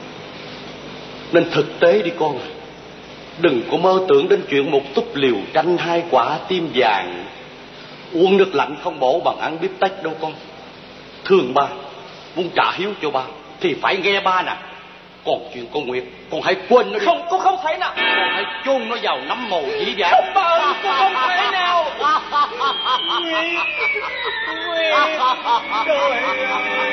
Speaker 7: nên thực tế đi con. Đừng có mơ tưởng đến chuyện một túp liều tranh 2 quả tim vàng, uống nước lạnh không bổ bằng ăn bít tết đâu con. Thương ba, muốn trả hiếu cho ba thì phải nghe ba nè. Còn chuyện con Nguyệt, con hãy quên nó đi.
Speaker 3: Không, con không thể nào.
Speaker 7: Con hãy chôn nó vào nấm mồ dĩ vãng.
Speaker 3: Không ba ơi, con không thể nào. Nguyệt, trời ơi.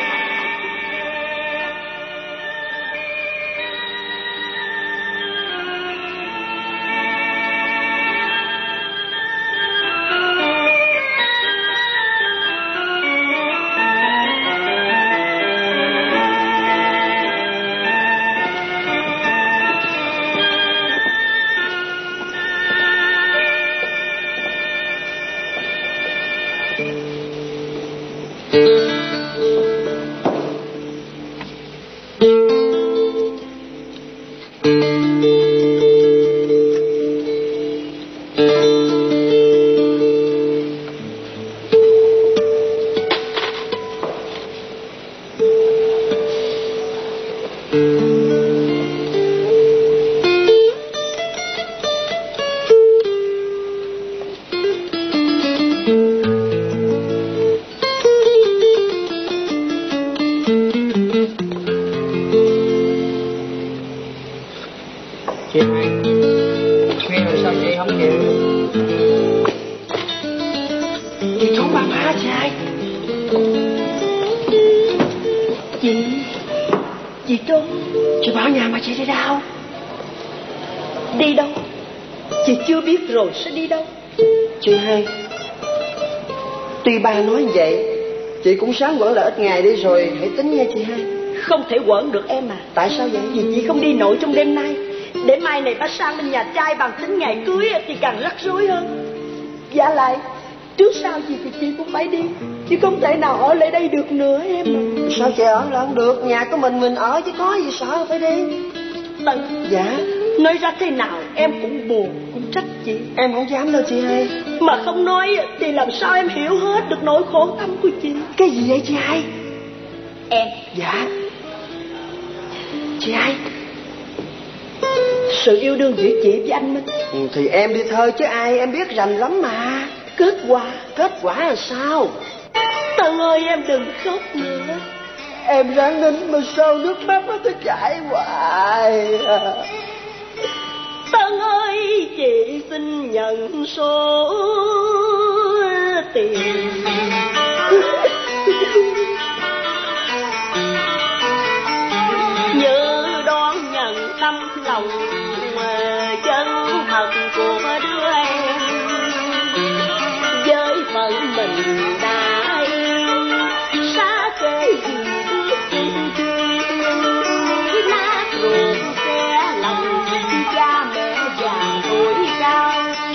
Speaker 5: Chị trốn.
Speaker 6: Chị bỏ nhà mà chị đi đâu?
Speaker 5: Đi đâu? Chị chưa biết rồi sẽ đi đâu.
Speaker 6: Chị Hai, tuy ba nói vậy, chị cũng sáng quẩn là ít ngày đi rồi hãy tính nha chị Hai.
Speaker 5: Không thể quẩn được em à.
Speaker 6: Tại sao vậy?
Speaker 5: Vì chị không đi nổi trong đêm nay. Để mai này bác sang bên nhà trai bàn tính ngày cưới thì càng rắc rối hơn. Dạ lại, trước sau gì thì chị cũng phải đi, chứ không thể nào ở lại đây được nữa em à.
Speaker 6: Sao chị ở lại không được? Nhà của mình ở chứ có gì sợ phải đi.
Speaker 5: Tần.
Speaker 6: Dạ.
Speaker 5: Nói ra thế nào em cũng buồn, cũng trách chị.
Speaker 6: Em không dám đâu chị Hai.
Speaker 5: Mà không nói thì làm sao em hiểu hết được nỗi khổ tâm của chị.
Speaker 6: Cái gì vậy chị Hai?
Speaker 5: Em.
Speaker 6: Dạ. Chị Hai,
Speaker 5: sự yêu đương giữa chị với anh Minh.
Speaker 6: Thì em đi thơ chứ ai, em biết rành lắm mà.
Speaker 5: Kết quả
Speaker 6: là sao?
Speaker 5: Tân ơi em đừng khóc nữa.
Speaker 6: Em ráng nín mà sao nước mắt nó cứ chảy hoài.
Speaker 5: Tân ơi chị xin nhận số tiền như đón nhận tâm lòng chân thật của đứa em. Với phận mình đã xa kề gì bước chung chuyên nát ruột xe lòng cha mẹ già tuổi cao.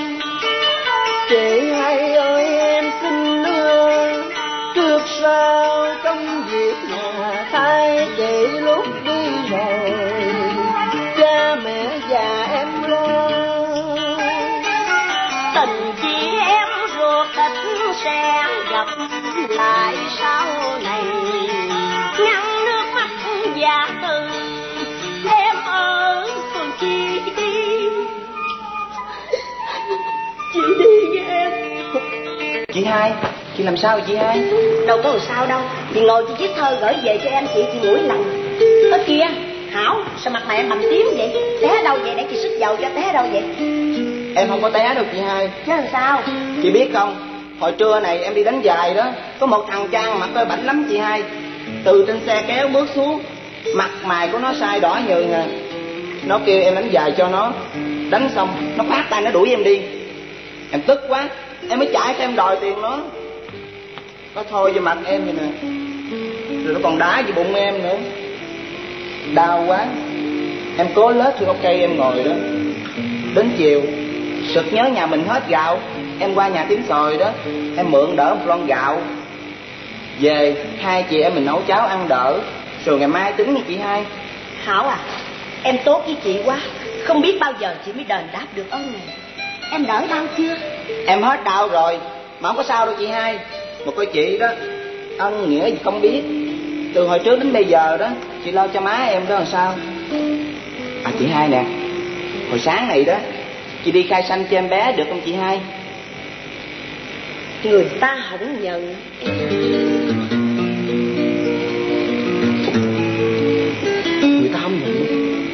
Speaker 6: Chị Hai ơi em xin hứa trước sau công việc nhà thay chị lúc đi rồi cha mẹ già em lo.
Speaker 5: Tình chị em ruột thịt sẽ gặp lại sau này, ngăn nước mắt già từ em ở cùng chị đi. Chị đi với em.
Speaker 6: Chị Hai, chị làm sao vậy chị Hai?
Speaker 5: Đâu có sao đâu, chị ngồi chị viết thơ gửi về cho em chị mũi lòng. Ở kia, Hảo, sao mặt mày em bầm tím vậy? Té đâu vậy để chị sức dầu cho té đâu vậy?
Speaker 6: Em không có té đâu chị Hai.
Speaker 5: Chứ làm sao?
Speaker 6: Chị biết không, hồi trưa này em đi đánh giày đó, có một thằng Trang mặt coi bảnh lắm chị Hai. Từ trên xe kéo bước xuống, mặt mày của nó sai đỏ nhường à. Nó kêu em đánh giày cho nó, đánh xong nó khoát tay nó đuổi em đi. Em tức quá, em mới chạy cho em đòi tiền nó. Nó thôi vô mặt em vậy nè, rồi nó còn đá vô bụng em nữa. Đau quá, em cố lết vô gốc cây em ngồi đó. Đến chiều sực nhớ nhà mình hết gạo, em qua nhà Tím Sòi đó, em mượn đỡ một lon gạo. Về hai chị em mình nấu cháo ăn đỡ, rồi ngày mai tính nha chị Hai.
Speaker 5: Hảo à, em tốt với chị quá, không biết bao giờ chị mới đền đáp được ơn này. Em đỡ đau chưa?
Speaker 6: Em hết đau rồi, mà không có sao đâu chị Hai. Một cô chị đó, ân nghĩa gì không biết, từ hồi trước đến bây giờ đó, chị lo cho má em đó làm sao. À chị Hai nè, hồi sáng này đó, chị đi khai sanh cho em bé được không chị Hai?
Speaker 5: Người ta không nhận.
Speaker 6: Người ta không nhận.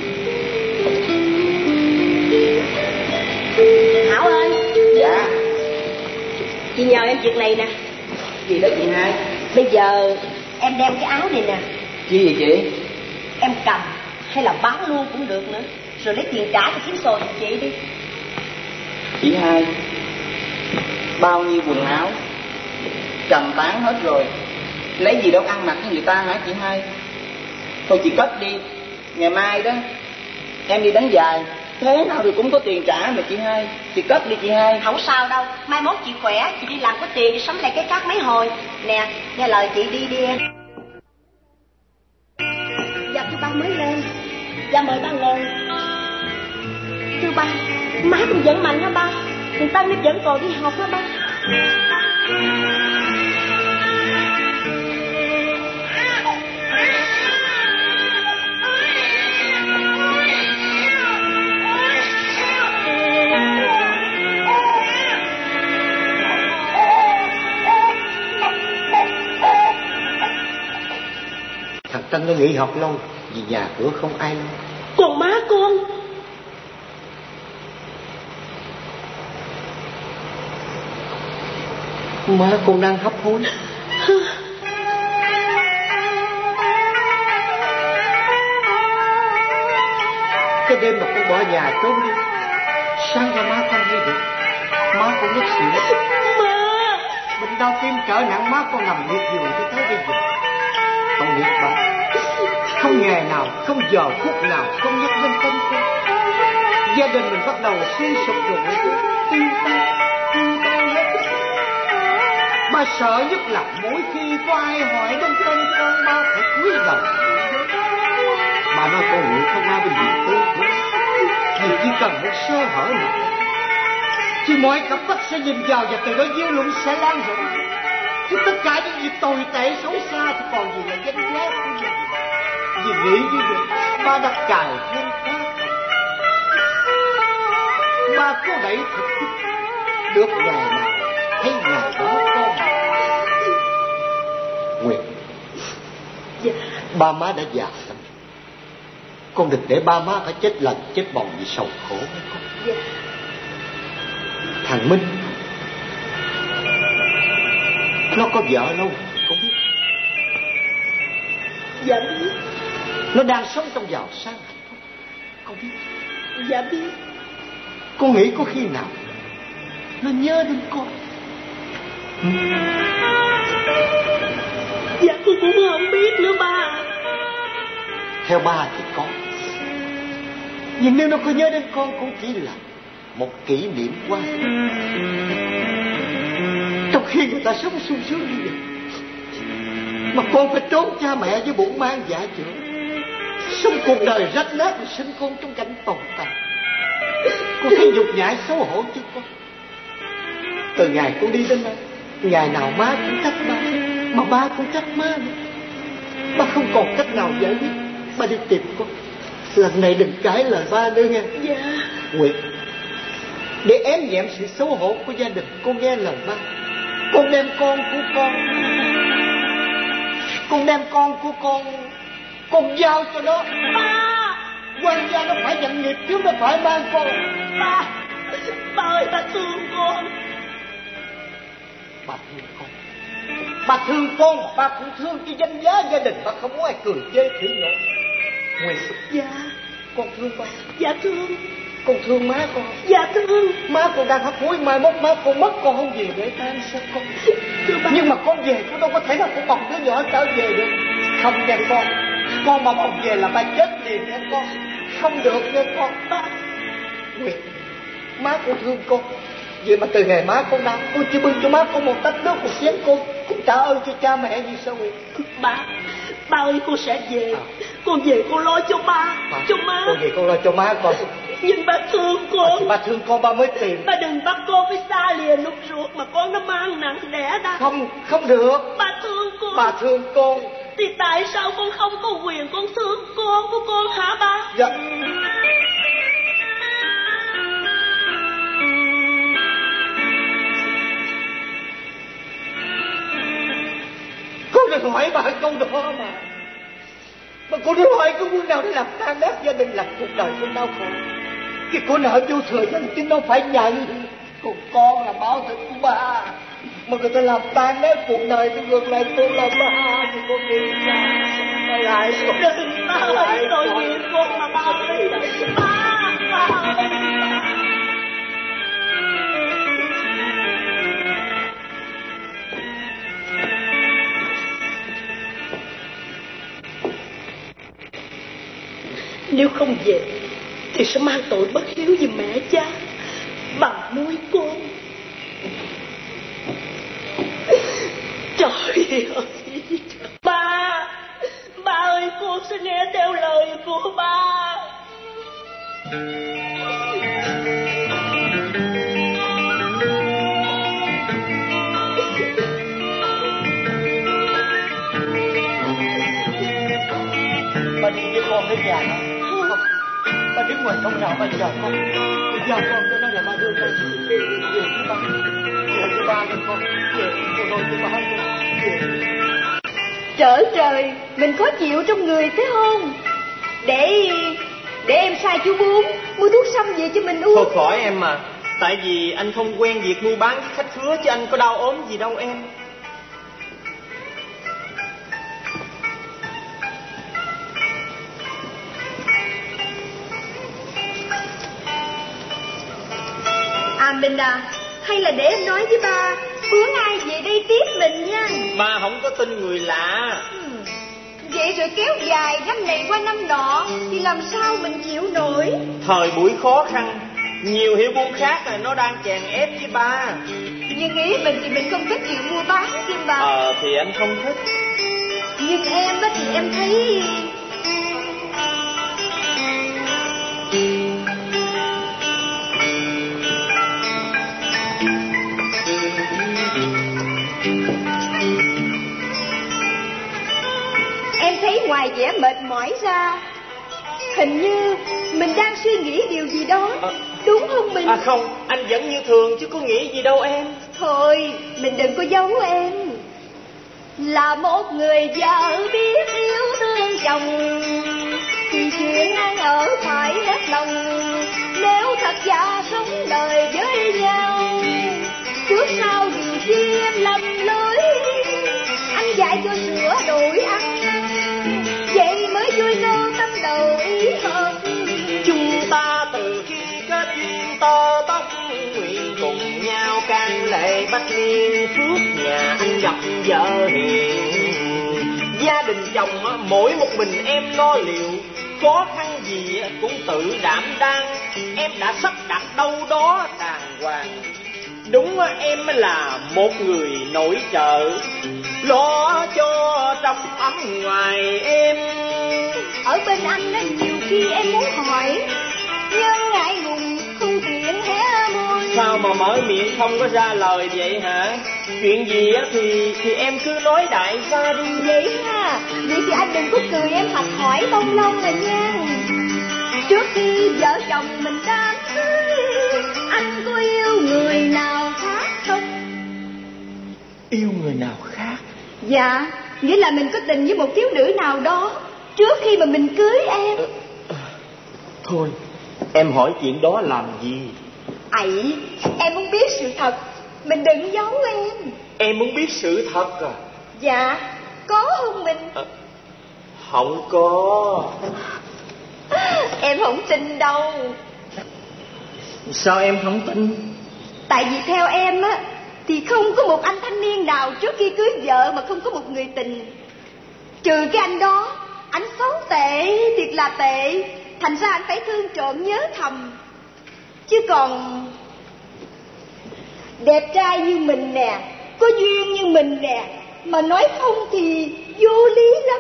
Speaker 5: Hảo ơi.
Speaker 6: Dạ.
Speaker 5: Chị nhờ em việc này nè.
Speaker 6: Gì đó chị Hai?
Speaker 5: Bây giờ em đem cái áo này nè.
Speaker 6: Chi vậy chị?
Speaker 5: Em cầm hay là bán luôn cũng được nữa, rồi lấy tiền trả cho Tím Sòi cho chị đi.
Speaker 6: Chị Hai, bao nhiêu quần áo cầm bán hết rồi, lấy gì đâu ăn mặc với người ta hả chị Hai? Thôi chị cất đi, ngày mai đó em đi đánh giày, thế nào thì cũng có tiền trả mà chị Hai. Chị cất đi chị Hai.
Speaker 5: Không sao đâu, mai mốt chị khỏe, chị đi làm có tiền đi sắm lại cái cát mấy hồi. Nè, nghe lời chị đi đi em. Dạ thưa ba mới lên. Dạ mời ba ngồi. Thưa ba, má cũng vẫn mạnh đó ba, thằng Tân nó vẫn còn đi học đó ba.
Speaker 4: Thằng Tân nó nghỉ học lâu vì nhà cửa không ai.
Speaker 5: Còn má con?
Speaker 4: Má con đang hấp hối. Cái đêm mà con bỏ nhà trốn đi, sáng ra má con nghe được, má con ngất xỉu.
Speaker 5: Má,
Speaker 4: Bệnh đau tim trở nặng, má con nằm liệt giường cho tới bây giờ. Con biết ba, không ngày nào, không giờ phút nào không nhắc đến tên con. Gia đình mình bắt đầu suy sụp rồi, tiêu tan hết. Ba sợ nhất là mỗi khi có ai hỏi đến tên con, ba phải cúi đầu. Bà nói con nghĩ không ai bên gì tên con, vì chỉ cần một sơ hở nào thì mọi cặp mắt sẽ nhìn vào, và từ đó dư luận sẽ lan rộng. Chứ tất cả những việc tồi tệ xấu xa thì còn gì là danh giá của mình. Vì nghĩ như vậy, ba đã cài thêm khóa. Ba có đẩy thật được ngày nào hay ngày đó con. Nguyệt,
Speaker 5: dạ.
Speaker 4: ba má đã già rồi, con đừng để ba má phải chết lần chết bồng vì sầu khổ với con.
Speaker 5: Dạ.
Speaker 4: Thằng Minh nó có vợ lâu con biết.
Speaker 5: Dạ biết.
Speaker 4: Nó đang sống trong giàu sang hạnh phúc, con biết.
Speaker 5: Dạ biết.
Speaker 4: Con nghĩ có khi nào nó nhớ đến con?
Speaker 5: Dạ con cũng không biết nữa ba.
Speaker 4: Theo ba thì có, nhưng nếu nó có nhớ đến con cũng chỉ là một kỷ niệm qua. Trong khi người ta sống sung sướng như vậy, mà con phải trốn cha mẹ với bụng mang dạ chữa, sống cuộc đời rách nát và sinh con trong cảnh tồi tàn. Con thấy nhục nhã xấu hổ chứ con. Từ ngày con đi đến đây, ngày nào má cũng trách ba, mà ba cũng trách má nữa. Ba không còn cách nào giải quyết, ba đi tìm con. Lần này đừng cãi lời ba nữa nghe.
Speaker 5: Dạ.
Speaker 4: Nguyệt, để ém nhẹm sự xấu hổ của gia đình, con nghe lời ba. Con đem con của con giao cho nó.
Speaker 5: Ba,
Speaker 4: Quan gia nó phải nhận nghiệp chứ nó phải mang con.
Speaker 5: ba ơi, ba thương con.
Speaker 4: Ba thương con, ba thương con, mà ba cũng thương cái danh giá gia đình. Ba không muốn ai cười chê thủy nhổ. Nguyệt,
Speaker 5: Dạ.
Speaker 4: con thương ba.
Speaker 5: Dạ thương.
Speaker 4: Con thương má con.
Speaker 5: Dạ thương.
Speaker 4: Má con đang hấp hối, mai mốt má con mất, con không về để tan sao con. Nhưng mà con về, con đâu có thể nào con bồng đứa nhỏ trở về được. Không nha con mà bồng về là ba chết liền nha con. Không được nha con. Ba Nguyệt, má con thương con. Vậy mà từ ngày má con đang, con chỉ bưng cho má con một tách nước, một chén con trả ơn cho cha mẹ gì sao Nguyệt?
Speaker 5: Ba ơi, con sẽ về. Con về con lo cho ba, cho má.
Speaker 4: Con về con lo cho má con.
Speaker 5: Nhưng ba thương con.
Speaker 4: Thì ba thương con ba mới tìm.
Speaker 5: Ba đừng bắt con phải xa lìa lúc ruột mà con nó mang nặng đẻ ra.
Speaker 4: Không được.
Speaker 5: Ba thương con.
Speaker 4: Ba thương con.
Speaker 5: Thì tại sao con không có quyền con thương con của con hả ba?
Speaker 4: Dạ. Con đừng hỏi bà câu đó mà con đừng hỏi có quân nào để làm tan nát gia đình, làm cuộc đời con đau khổ. Cái của nợ vô thừa nhân chính nó phải nhận. Còn con là máu thịt của ba, mà người ta làm tan nát cuộc đời thì ngược lại tôi là ba. Thì con nghĩ sao? Ba lại con.
Speaker 5: Đừng, ba ơi, tội nghiệp con mà ba ơi. Ba ơi. Nếu không về thì sẽ mang tội bất hiếu với mẹ cha, bà nuôi con. Trời ơi, ba ơi, con sẽ nghe theo lời của ba.
Speaker 4: Ba đi với con đến nhà hả? Không, ba đứng ngoài cổng rào, ba chờ con. Giao con cho nó là ba đưa con về với ba. Về với ba lên con. Về rồi với ba con. Về.
Speaker 2: Trời trời, mình khó chịu trong người phải không? Để em sai chú Bốn mua thuốc xăm về cho mình uống.
Speaker 3: Thôi khỏi em mà. Tại vì anh không quen việc mua bán khách khứa, chứ anh có đau ốm gì đâu em.
Speaker 2: mình à, hay là để em nói với ba, bữa ai về đây tiếp mình nha.
Speaker 3: Ba không có tin người lạ.
Speaker 2: Vậy rồi kéo dài năm này qua năm nọ thì làm sao mình chịu nổi.
Speaker 3: Thời buổi khó khăn, nhiều hiệu buôn khác là nó đang chèn ép với ba.
Speaker 2: Nhưng ý mình thì mình không thích chịu mua bán chứ ba.
Speaker 3: Thì anh không thích.
Speaker 2: Nhưng em á thì em thấy ngoài vẻ mệt mỏi ra, hình như mình đang suy nghĩ điều gì đó, đúng không mình?
Speaker 3: Không, anh vẫn như thường chứ có nghĩ gì đâu em.
Speaker 2: Thôi, mình đừng có giấu em. Là một người vợ biết yêu thương chồng thì chuyện ăn ở phải hết lòng. Nếu thật giả sống đời với nhau, trước sau điều chi em lầm lối, anh dạy cho sửa đổi ăn năn, vậy mới vui nô tâm đầu ý hợp.
Speaker 3: Chúng ta từ khi kết duyên tơ tóc, nguyện cùng nhau can lệ bách niên, phước nhà anh gặp vợ hiền. Gia đình chồng mỗi một mình em lo liệu, khó khăn gì cũng tự đảm đang. Em đã sắp đặt đâu đó đàng hoàng. Đúng em là một người nội trợ, lo cho trong ấm ngoài em.
Speaker 2: Ở bên anh á, nhiều khi em muốn hỏi, nhưng ngại ngùng không tiện hé môi.
Speaker 3: Sao mà mở miệng không có ra lời vậy hả? Chuyện gì á thì em cứ nói đại ra đi.
Speaker 2: Vậy ha, vậy thì anh đừng có cười em học hỏi bông lông rồi nha. Trước khi vợ chồng mình đám cưới, anh có yêu người nào khác không?
Speaker 3: Yêu người nào khác?
Speaker 2: Dạ, nghĩa là mình có tình với một thiếu nữ nào đó trước khi mà mình cưới em.
Speaker 3: Thôi, em hỏi chuyện đó làm gì?
Speaker 2: Ấy, em muốn biết sự thật, mình đừng giấu em.
Speaker 3: Em muốn biết sự thật à?
Speaker 2: Dạ, có không mình?
Speaker 3: Không có.
Speaker 2: Em không tin đâu.
Speaker 3: Sao em không tin?
Speaker 2: Tại vì theo em á, thì không có một anh thanh niên nào trước khi cưới vợ mà không có một người tình. Trừ cái anh đó, anh xấu tệ, thiệt là tệ, thành ra anh phải thương trộm nhớ thầm. Chứ còn đẹp trai như mình nè, có duyên như mình nè, mà nói không thì vô lý lắm.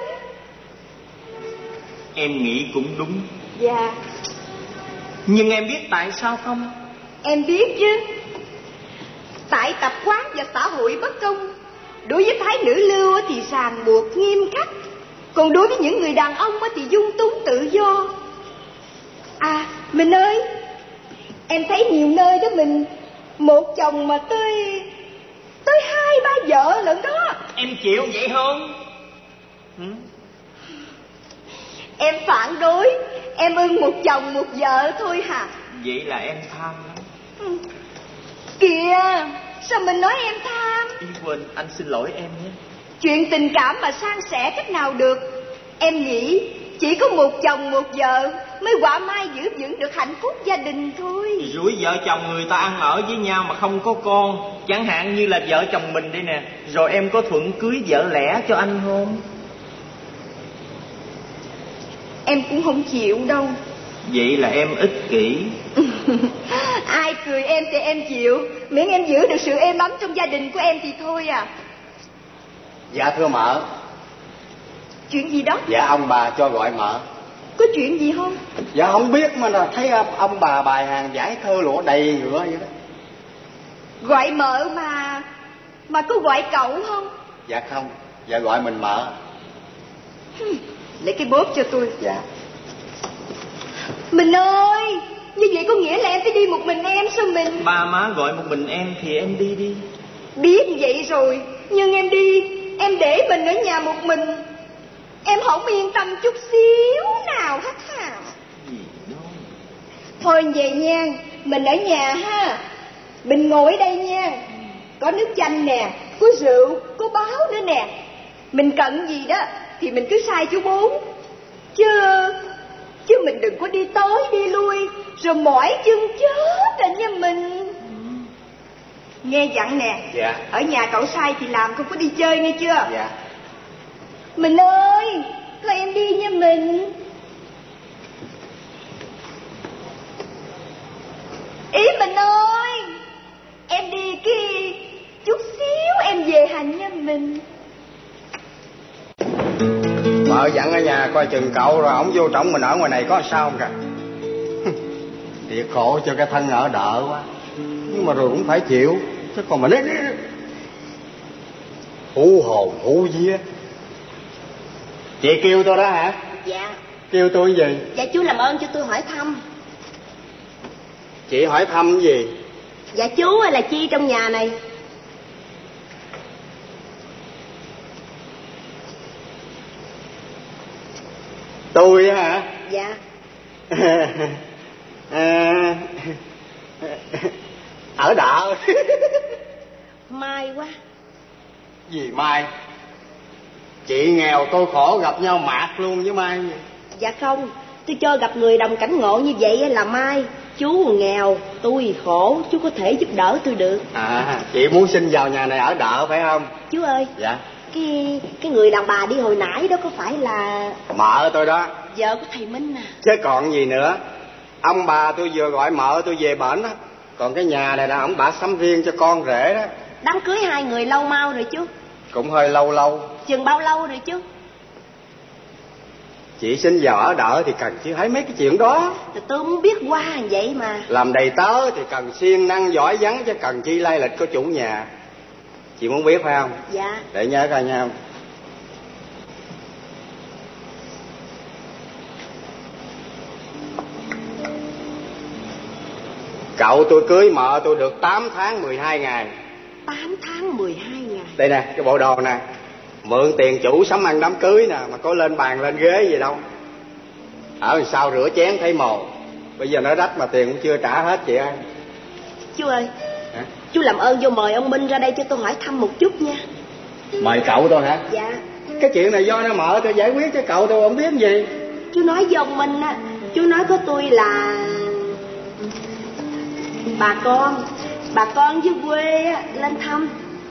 Speaker 3: Em nghĩ cũng đúng.
Speaker 2: Dạ.
Speaker 3: Nhưng em biết tại sao không?
Speaker 2: Em biết chứ. Tại tập quán và xã hội bất công, đối với phái nữ lưu thì ràng buộc nghiêm khắc, còn đối với những người đàn ông thì dung túng tự do. À, mình ơi, em thấy nhiều nơi đó mình, một chồng mà tới 2-3 vợ lận đó.
Speaker 3: Em chịu vậy không?
Speaker 2: Em phản đối, em ưng một chồng một vợ thôi hả?
Speaker 3: Vậy là em tham lắm.
Speaker 2: Kìa, sao mình nói em tham?
Speaker 3: Quên, anh xin lỗi em nhé.
Speaker 2: Chuyện tình cảm mà san sẻ cách nào được. Em nghĩ chỉ có một chồng một vợ mới quả mai giữ vững được hạnh phúc gia đình thôi.
Speaker 3: Rủi vợ chồng người ta ăn ở với nhau mà không có con, chẳng hạn như là vợ chồng mình đây nè, rồi em có thuận cưới vợ lẽ cho anh không?
Speaker 2: Em cũng không chịu đâu.
Speaker 3: Vậy là em ích kỷ.
Speaker 2: Ai cười em thì em chịu, miễn em giữ được sự êm ấm trong gia đình của em thì thôi à.
Speaker 4: Dạ thưa mợ.
Speaker 2: Chuyện gì đó?
Speaker 4: Dạ ông bà cho gọi mợ.
Speaker 2: Có chuyện gì không?
Speaker 4: Dạ không biết mà là thấy ông bà bài hàng giải thơ lụa đầy ngựa vậy đó.
Speaker 2: Gọi mợ mà có gọi cậu không?
Speaker 4: Dạ không, dạ gọi mình mợ.
Speaker 2: Lấy cái bóp cho tôi.
Speaker 4: Dạ.
Speaker 2: Mình ơi, như vậy có nghĩa là em phải đi một mình em sao mình?
Speaker 3: Ba má gọi một mình em thì em đi đi.
Speaker 2: Biết vậy rồi, nhưng em đi, em để mình ở nhà một mình, em không yên tâm chút xíu nào hết hả?
Speaker 3: Gì đâu.
Speaker 2: Thôi vậy nha, mình ở nhà ha, mình ngồi ở đây nha. Có nước chanh nè, có rượu, có báo nữa nè. Mình cần gì đó thì mình cứ sai chú Bốn. Chứ mình đừng có đi tới đi lui rồi mỏi chân chết rồi nha mình. Nghe dặn nè.
Speaker 3: Dạ.
Speaker 2: Ở nhà cậu sai thì làm, không có đi chơi nghe chưa?
Speaker 3: Dạ.
Speaker 2: Mình ơi, coi em đi nha mình. Ý mình ơi, em đi kia chút xíu em về hành nha mình.
Speaker 9: Vợ dặn ở nhà coi chừng cậu, rồi ổng vô trọng mình ở ngoài này có sao không kìa. Thiệt khổ cho cái thân ở đợ quá, nhưng mà rồi cũng phải chịu chứ còn mà nói hú hồn hú vía. Chị kêu tôi đó hả?
Speaker 2: Dạ.
Speaker 9: Kêu tôi cái gì?
Speaker 2: Dạ chú làm ơn cho tôi hỏi thăm.
Speaker 9: Chị hỏi thăm cái gì?
Speaker 2: Dạ chú là chi trong nhà này?
Speaker 9: Tôi hả?
Speaker 2: Dạ.
Speaker 9: Ở đợ.
Speaker 2: May quá.
Speaker 9: Gì Mai? Chị nghèo tôi khổ gặp nhau mạt luôn với Mai.
Speaker 2: Dạ không, tôi cho gặp người đồng cảnh ngộ như vậy là may. Chú nghèo, tôi khổ, chú có thể giúp đỡ tôi được.
Speaker 9: À, chị muốn xin vào nhà này ở đợ phải không?
Speaker 2: Chú ơi.
Speaker 9: Dạ.
Speaker 2: Cái người đàn bà đi hồi nãy đó có phải là
Speaker 9: Mợ tôi đó.
Speaker 2: vợ của thầy Minh à?
Speaker 9: Chứ còn gì nữa. Ông bà tôi vừa gọi mợ tôi về bển đó. Còn cái nhà này là ông bà sắm riêng cho con rể đó.
Speaker 2: Đám cưới hai người lâu mau rồi chú?
Speaker 9: Cũng hơi lâu lâu.
Speaker 2: Chừng bao lâu rồi chú?
Speaker 9: Chị xin vào ở đợ thì cần chứ thấy mấy cái chuyện đó.
Speaker 2: Thì tôi muốn biết qua vậy mà.
Speaker 9: Làm đầy tớ thì cần siêng năng giỏi vắng, chứ cần chi lai lịch của chủ nhà. Chị muốn biết phải không?
Speaker 2: Dạ.
Speaker 9: Để nhớ coi nha. Cậu tôi cưới mợ tôi được 8 tháng 12 ngày.
Speaker 2: 8 tháng 12 ngày.
Speaker 9: Đây nè, cái bộ đồ nè. Mượn tiền chủ sắm ăn đám cưới nè, mà có lên bàn lên ghế gì đâu. Ở sau rửa chén thấy mồ. Bây giờ nó rách mà tiền cũng chưa trả hết chị ơi.
Speaker 2: Chú ơi.
Speaker 9: Hả?
Speaker 2: Chú làm ơn vô mời ông Minh ra đây cho tôi hỏi thăm một chút nha.
Speaker 9: Mời cậu tôi hả?
Speaker 2: Dạ.
Speaker 9: Cái chuyện này do nó mợ tôi giải quyết chứ cậu tôi không biết gì.
Speaker 2: Chú nói với ông Minh á, chú nói có tôi là bà con dưới quê á, lên thăm.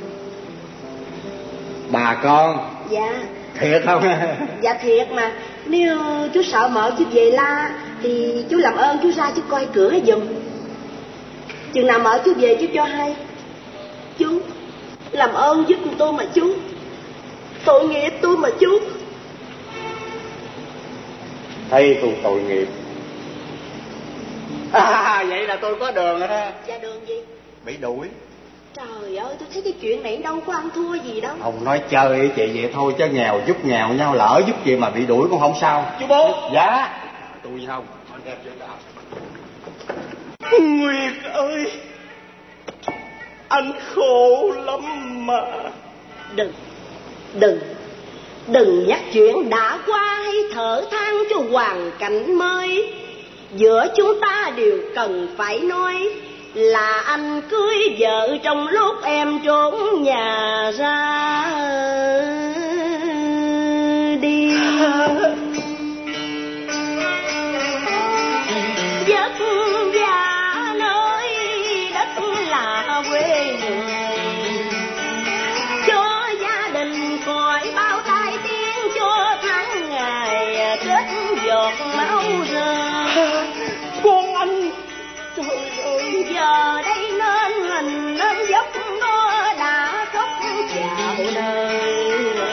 Speaker 9: Bà con?
Speaker 2: Dạ.
Speaker 9: Thiệt không?
Speaker 2: Dạ thiệt mà. Nếu chú sợ mợ chú về la thì chú làm ơn chú ra chú coi cửa giùm. Chừng nào mợ chú về chú cho hay. Chú làm ơn giúp tôi mà chú. Tội nghiệp tôi mà chú.
Speaker 9: Thấy tôi tội nghiệp. Vậy là tôi có đường rồi đó.
Speaker 2: Dạ đường gì?
Speaker 9: Bị đuổi.
Speaker 2: Trời ơi, tôi thấy cái chuyện này đâu có ăn thua gì đâu.
Speaker 9: Ông nói chơi với chị vậy thôi chứ nghèo giúp nghèo nhau, lỡ giúp gì mà bị đuổi cũng không sao.
Speaker 3: Chú Bốn.
Speaker 9: Dạ. Tôi không. Anh em chơi nào.
Speaker 3: Nguyệt ơi, anh khổ lắm mà.
Speaker 2: Đừng nhắc chuyện đã qua, hay thở than cho hoàn cảnh mới. Giữa chúng ta đều cần phải nói là anh cưới vợ trong lúc em trốn nhà ra đi. Vất vả nơi đất là quê người, cho gia đình khỏi bao tai tiếng, cho tháng ngày kết giọt máu rơi.
Speaker 3: Con anh, trời ơi,
Speaker 2: giờ đây nên hình nên dốc nó đã khóc chào đời.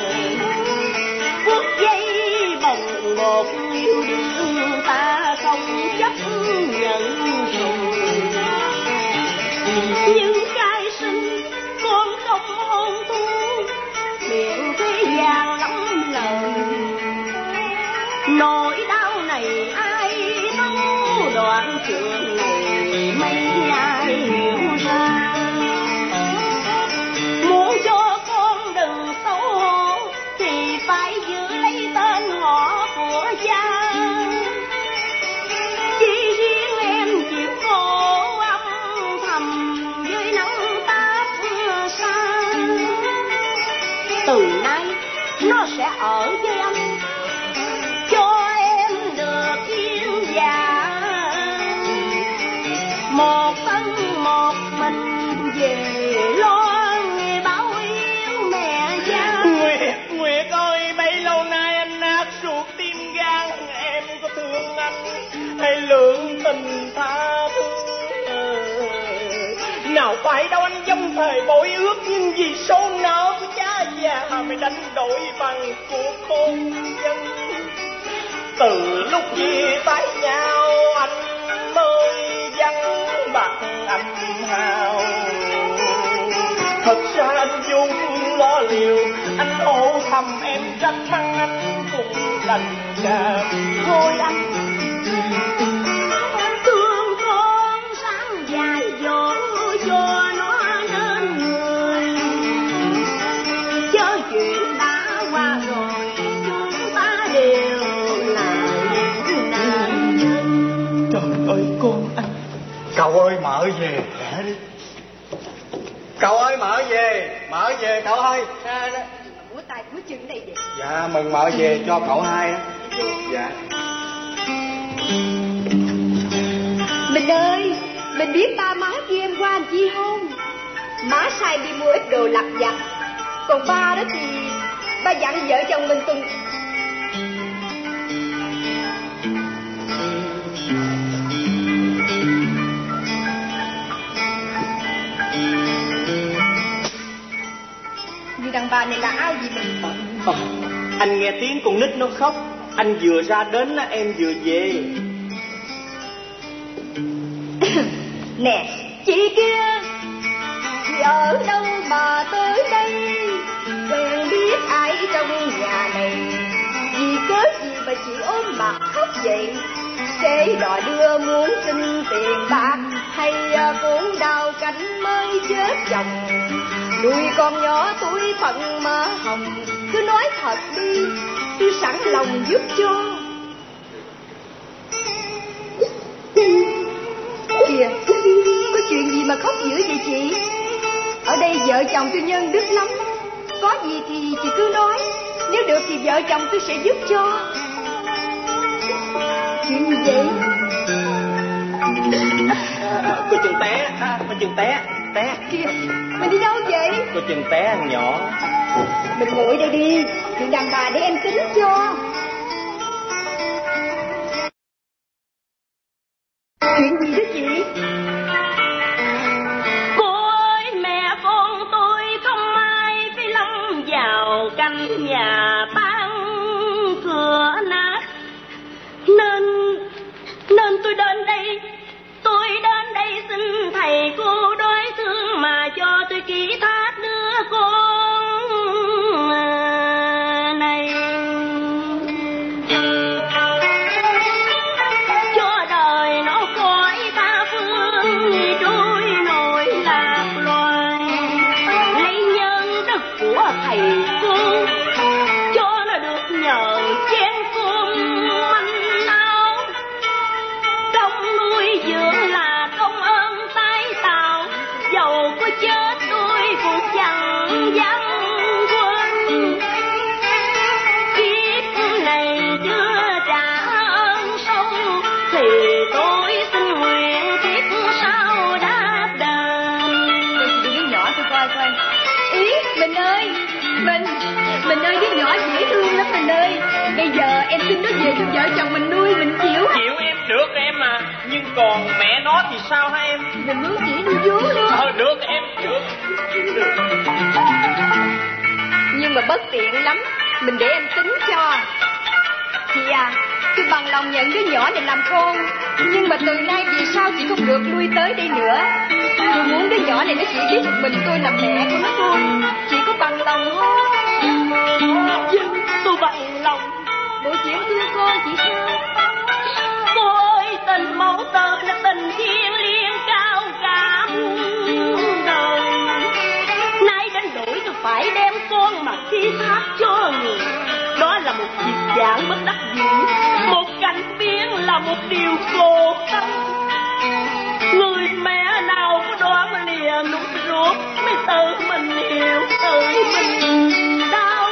Speaker 2: Phút giây bồng bột yêu đương ta không chấp nhận rồi. Những cái sinh con không hôn thu, miệng thế gian lắm lời. Nỗi đau này ai thấu, đoạn trường này mấy ai hiểu ra. Muốn cho con đừng xấu hổ thì phải giữ lấy tên họ của cha. Chỉ riêng em chịu khổ âm thầm dưới nắng táp xa. Từ nay nó sẽ ở với anh, cho em được yên dạ. Một thân một mình về
Speaker 6: phải đâu anh dông thời bội ước, nhưng vì số nợ của cha già mày đánh đổi bằng cuộc hôn nhân. Từ lúc chia tay nhau anh mới vắng mặt âm hào. Thật ra anh vô phương lo liều, anh ôm thầm em trách mắng anh cũng đành cảm thôi anh.
Speaker 2: Thương con sáng dài dỗ cho nó nên người, chớ chuyện đã qua rồi chúng ta đều là những nạn nhân.
Speaker 6: Trời ơi con anh.
Speaker 9: Cậu ơi mở về lẹ đi. Cậu ơi mở về cậu ơi.
Speaker 5: Của tay của chân đây vậy.
Speaker 9: Dạ mừng mở về cho cậu hai á. Dạ.
Speaker 5: Mình ơi, mình biết ba má kia em qua làm chi không? Má sai đi mua ít đồ lặt vặt, còn ba đó thì ba dặn vợ chồng mình tuần. Như đàn bà này là ai gì mình?
Speaker 3: Anh nghe tiếng con nít nó khóc, anh vừa ra đến em vừa về.
Speaker 5: Nè, chị kia, chị ở đâu mà tới đây? Quen biết ai trong nhà này? Vì cớ gì mà chị ôm mặt khóc vậy? Để đòi đưa muốn xin tiền bạc, hay cũng đau cánh mới chết chồng? Nuôi con nhỏ tuổi phận mà hồng, cứ nói thật đi, tôi sẵn lòng giúp cho. Kìa, có chuyện gì mà khóc dữ vậy chị? Ở đây vợ chồng tôi nhân đức lắm, có gì thì chị cứ nói, nếu được thì vợ chồng tôi sẽ giúp cho. Chuyện gì vậy?
Speaker 3: Cô chừng té, cô chừng té.
Speaker 5: Kìa, mình đi đâu vậy?
Speaker 3: Cô chừng té ăn nhỏ.
Speaker 5: Mình ngồi đây đi, chuyện đàn bà để em tính cho. Chuyện gì đó chị?
Speaker 2: Cô ơi, mẹ con tôi không ai phải lâm vào căn nhà tan cửa nát, nên tôi đến đây xin thầy cô đối thương mà cho tôi ký thác đứa con này, cho đời nó khỏi tha phương đôi nỗi lạc loài, lấy nhân đức của thầy cô cho nó được nhờ chén cơm manh áo, công nuôi dưỡng là công ơn tái tạo, dầu có chết tôi cũng chẳng dám quên. Kiếp này chưa trả ơn sâu thì tôi xin nguyện kiếp sau đáp đền.
Speaker 5: Đứa nhỏ tôi coi. Ý, mình ơi, mình ơi, đứa nhỏ dễ thương lắm mình ơi. Bây giờ em xin nó về cho vợ chồng mình nuôi, mình chịu.
Speaker 3: Chịu em, được em mà. Nhưng còn mẹ nó thì sao hả em?
Speaker 5: Mình muốn chỉ nuôi vú luôn.
Speaker 3: Được em, được.
Speaker 5: Nhưng mà bất tiện lắm, mình để em tính cho. Chị à, tôi bằng lòng nhận đứa nhỏ này làm con, nhưng mà từ nay vì sao chị không được nuôi tới đây nữa. Tôi muốn đứa nhỏ này nó chỉ biết một mình tôi là mẹ của nó thôi. Chị có bằng lòng không?
Speaker 2: Vâng, tôi bằng lòng.
Speaker 5: Bộ chị thương con chị sao?
Speaker 2: Cô ơi, tình mẫu tử là tình thiêng liêng cao cả muôn đời. Nay đến đổi tôi phải đem con mà ký thác cho người. Đó là một việc giảng bất đắc dĩ, một cảnh biến là một điều khổ tâm. Người mẹ nào có đoán lìa nút ruột mới tự mình hiểu, tự mình đau.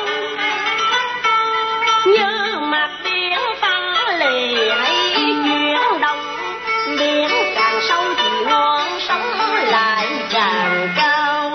Speaker 2: Như mặt biển tăng lì hay chuyển động, biển càng sâu thì ngọn sóng lại càng cao.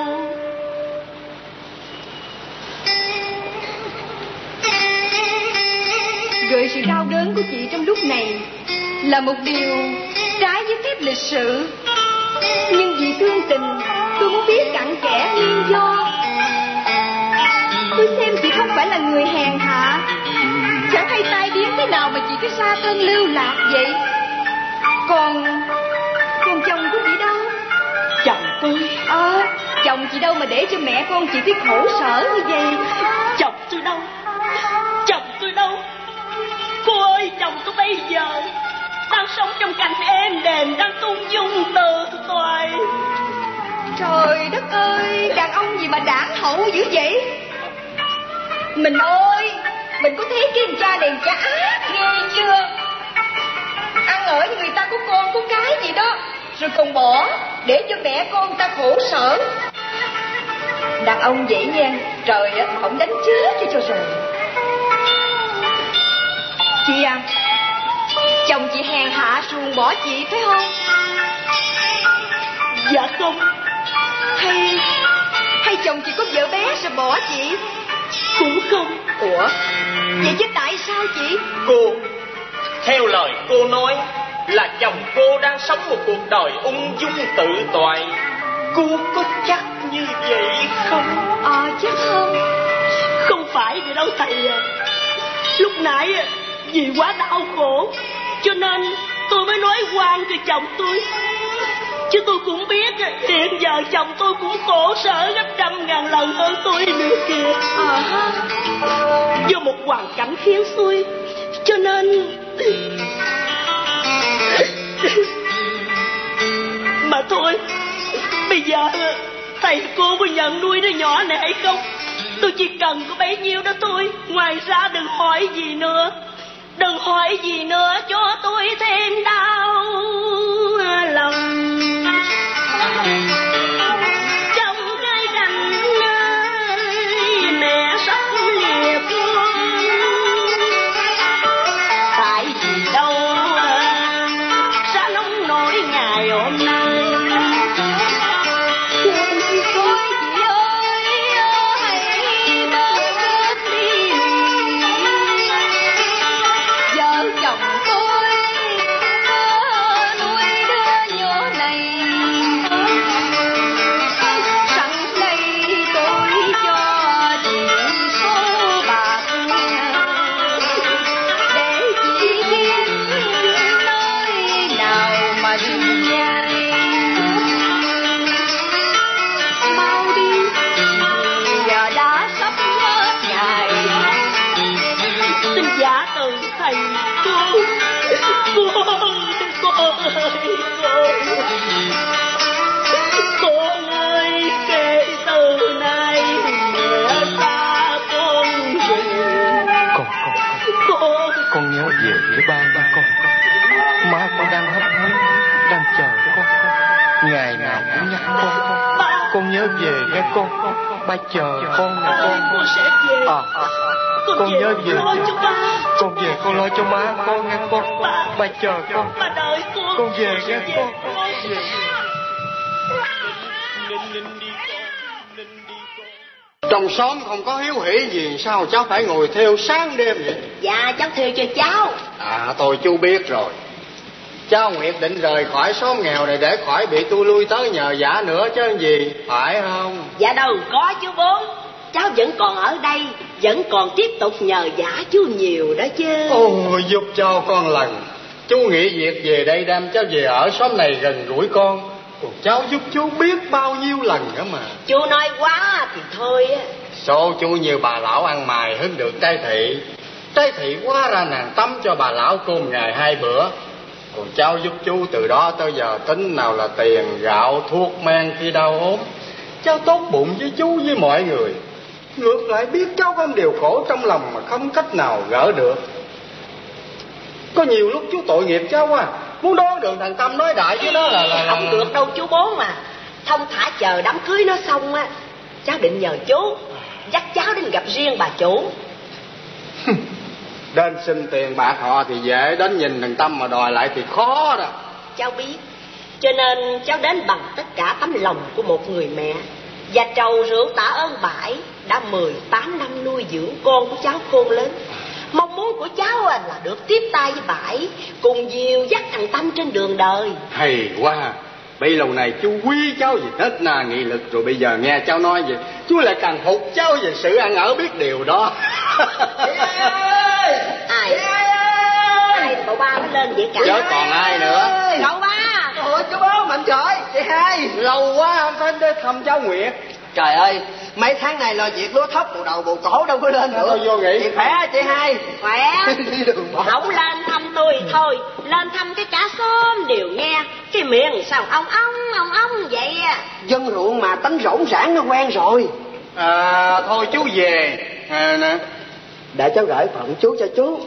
Speaker 5: Gợi sự đau đớn của chị trong lúc này là một điều trái với phép lịch sự, nhưng vì thương tình Tôi muốn biết cặn kẽ nguyên do. Tôi xem chị không phải là người hèn hạ, chẳng hay tai biến thế nào mà chị cứ xa thân lưu lạc vậy. Còn chồng của chị đâu?
Speaker 1: Chồng tôi?
Speaker 5: Chồng chị đâu mà để cho mẹ con chị phải khổ sở như vậy?
Speaker 1: Chồng tôi đâu? Chồng tôi đâu? Cô ơi, chồng tôi bây giờ đang sống trong cảnh êm đềm, đang tung dung tự toại.
Speaker 5: Trời đất ơi, đàn ông gì mà đảng hậu dữ vậy? Mình ơi, mình có thấy cái cha đèn cha ác ghê chưa? Ăn ở như người ta có con có cái gì đó, rồi còn bỏ để cho mẹ con ta khổ sở. Đàn ông vậy nha, trời á, ổng đánh chết cho rồi. Chị à, chồng chị hèn hạ ruồng bỏ chị phải không?
Speaker 1: Dạ không.
Speaker 5: Hay chồng chị có vợ bé rồi bỏ chị?
Speaker 1: Cũng không.
Speaker 5: Ủa, vậy chứ tại sao chị?
Speaker 3: Cô, theo lời cô nói là chồng cô đang sống một cuộc đời ung dung tự toại. Cô có chắc như vậy không?
Speaker 5: Chắc không.
Speaker 1: Không phải vậy đâu thầy à. Lúc nãy vì quá đau khổ cho nên tôi mới nói oan cho chồng tôi. Chứ tôi cũng biết hiện giờ chồng tôi cũng khổ sở gấp 100.000 lần hơn tôi nữa kìa. Do một hoàn cảnh khiến xui cho nên mà thôi. Bây giờ thầy cô có nhận nuôi đứa nhỏ này hay không? Tôi chỉ cần có bấy nhiêu đó thôi. Ngoài ra đừng hỏi gì nữa. Đừng hỏi gì nữa cho tôi thêm đau lòng. Trong cái cảnh mẹ sắp lìa con, tại vì đâu xa nông nổi ngày hôm nay. Con ơi, kể từ nay mẹ xa con về.
Speaker 9: Con nhớ về với ba nha con. Má con đang hấp hối, đang chờ con. Ngày nào cũng nhắc con. Con nhớ về nghe con. Ba chờ con nè con.
Speaker 1: Con sẽ về.
Speaker 9: Con nhớ về. Con về con lo cho má con nghe con. Ba chờ con.
Speaker 1: Ba đợi con.
Speaker 9: Con về nghe con. Trong xóm không có hiếu hỉ gì sao cháu phải ngồi theo sáng đêm vậy?
Speaker 2: Dạ cháu theo cho cháu.
Speaker 9: Tôi chú biết rồi. Cháu nguyện định rời khỏi xóm nghèo này để khỏi bị tôi lui tới nhờ vả nữa chứ gì, phải không?
Speaker 2: Dạ đâu có chú Bốn. Cháu vẫn còn ở đây, vẫn còn tiếp tục nhờ vả chú nhiều đó chứ.
Speaker 9: Ôi giúp cho con lần. Chú nghỉ việc về đây đem cháu về ở xóm này gần gũi con. Còn cháu giúp chú biết bao nhiêu lần nữa mà.
Speaker 2: Chú nói quá thì thôi á.
Speaker 9: Số chú như bà lão ăn mài hứng được trái thị. Trái thị quá ra nàng tắm cho bà lão cơm ngày 2 bữa. Còn cháu giúp chú từ đó tới giờ tính nào là tiền, gạo, thuốc men khi đau ốm. Cháu tốt bụng với chú với mọi người. Ngược lại biết cháu có điều khổ trong lòng mà không cách nào gỡ được. Có nhiều lúc chú tội nghiệp cháu quá. Muốn đoán được thằng Tâm nói đại với đó là
Speaker 2: không được đâu chú Bốn mà. Thông thả chờ đám cưới nó xong á, cháu định nhờ chú dắt cháu đến gặp riêng bà chủ.
Speaker 9: Đến xin tiền bạc họ thì dễ, đến nhìn thằng Tâm mà đòi lại thì khó đó.
Speaker 2: Cháu biết, cho nên cháu đến bằng tất cả tấm lòng của một người mẹ và trầu rượu tạ ơn bãi đã 18 năm nuôi dưỡng con của cháu khôn lớn. Mong muốn của cháu là được tiếp tay với bãi, cùng dìu dắt thằng Tâm trên đường đời.
Speaker 9: Hay quá, Bây lâu này chú quý cháu về hết na nghị lực rồi, bây giờ nghe cháu nói vậy chú lại càng phục cháu về sự ăn ở biết điều đó.
Speaker 2: Ai cậu ba mới lên vậy cả?
Speaker 9: Chứ còn ai nữa?
Speaker 2: Cậu ba.
Speaker 6: Ôi chú bố Mạnh trời, chị hai.
Speaker 9: Lâu quá không phải đến thăm cháu Nguyệt.
Speaker 6: Trời ơi, mấy tháng này lo việc lúa thóc bộ đầu bộ cổ đâu có lên nữa.
Speaker 9: Thôi vô nghỉ.
Speaker 6: Chị khỏe chị hai?
Speaker 2: Khỏe. Không lên thăm tôi thôi, lên thăm cái cả xóm đều nghe cái miệng sao ông vậy à.
Speaker 6: Dân ruộng mà tánh rỗng rãng nó quen rồi.
Speaker 9: Thôi chú về nè.
Speaker 6: Để cháu gửi phận chú cho chú.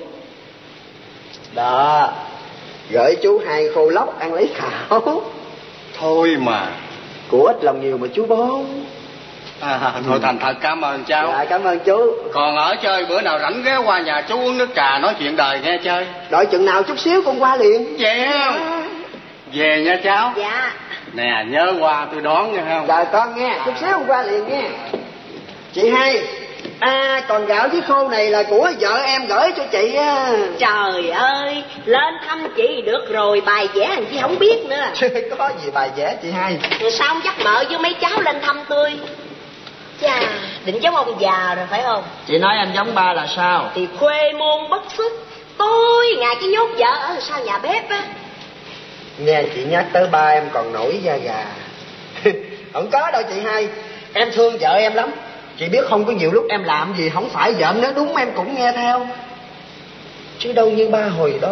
Speaker 6: Đó, gửi chú hai khô lóc ăn lấy khảo.
Speaker 9: Thôi mà.
Speaker 6: Của ít lòng nhiều mà chú bố.
Speaker 9: Thôi thành thật cảm ơn cháu.
Speaker 6: Dạ cảm ơn chú.
Speaker 9: Còn ở chơi bữa nào rảnh ghé qua nhà chú uống nước trà nói chuyện đời nghe chơi.
Speaker 6: Đợi chừng nào chút xíu con qua liền.
Speaker 9: Về không? Về nha cháu.
Speaker 2: Dạ.
Speaker 9: Nè nhớ qua tôi đón nha không?
Speaker 6: Dạ con nghe, chút xíu con qua liền nghe. Chị hai, còn gạo với khô này là của vợ em gửi cho chị á.
Speaker 2: Trời ơi, lên thăm chị được rồi, bài vẽ làm chi không biết nữa.
Speaker 6: Chứ có gì bài vẽ chị hai.
Speaker 2: Sao ông dắt mợ với mấy cháu lên thăm tôi? Chà, định giống ông già rồi phải không?
Speaker 6: Chị nói em giống ba là sao?
Speaker 2: Thì khuê môn bất xuất, tôi ngày cái nhốt vợ ở sau nhà bếp á.
Speaker 6: Nghe chị nhắc tới ba em còn nổi da gà. Không có đâu chị hai, em thương vợ em lắm. Chị biết không, có nhiều lúc em làm gì không phải vợ em nói đúng em cũng nghe theo. Chứ đâu như ba hồi đó,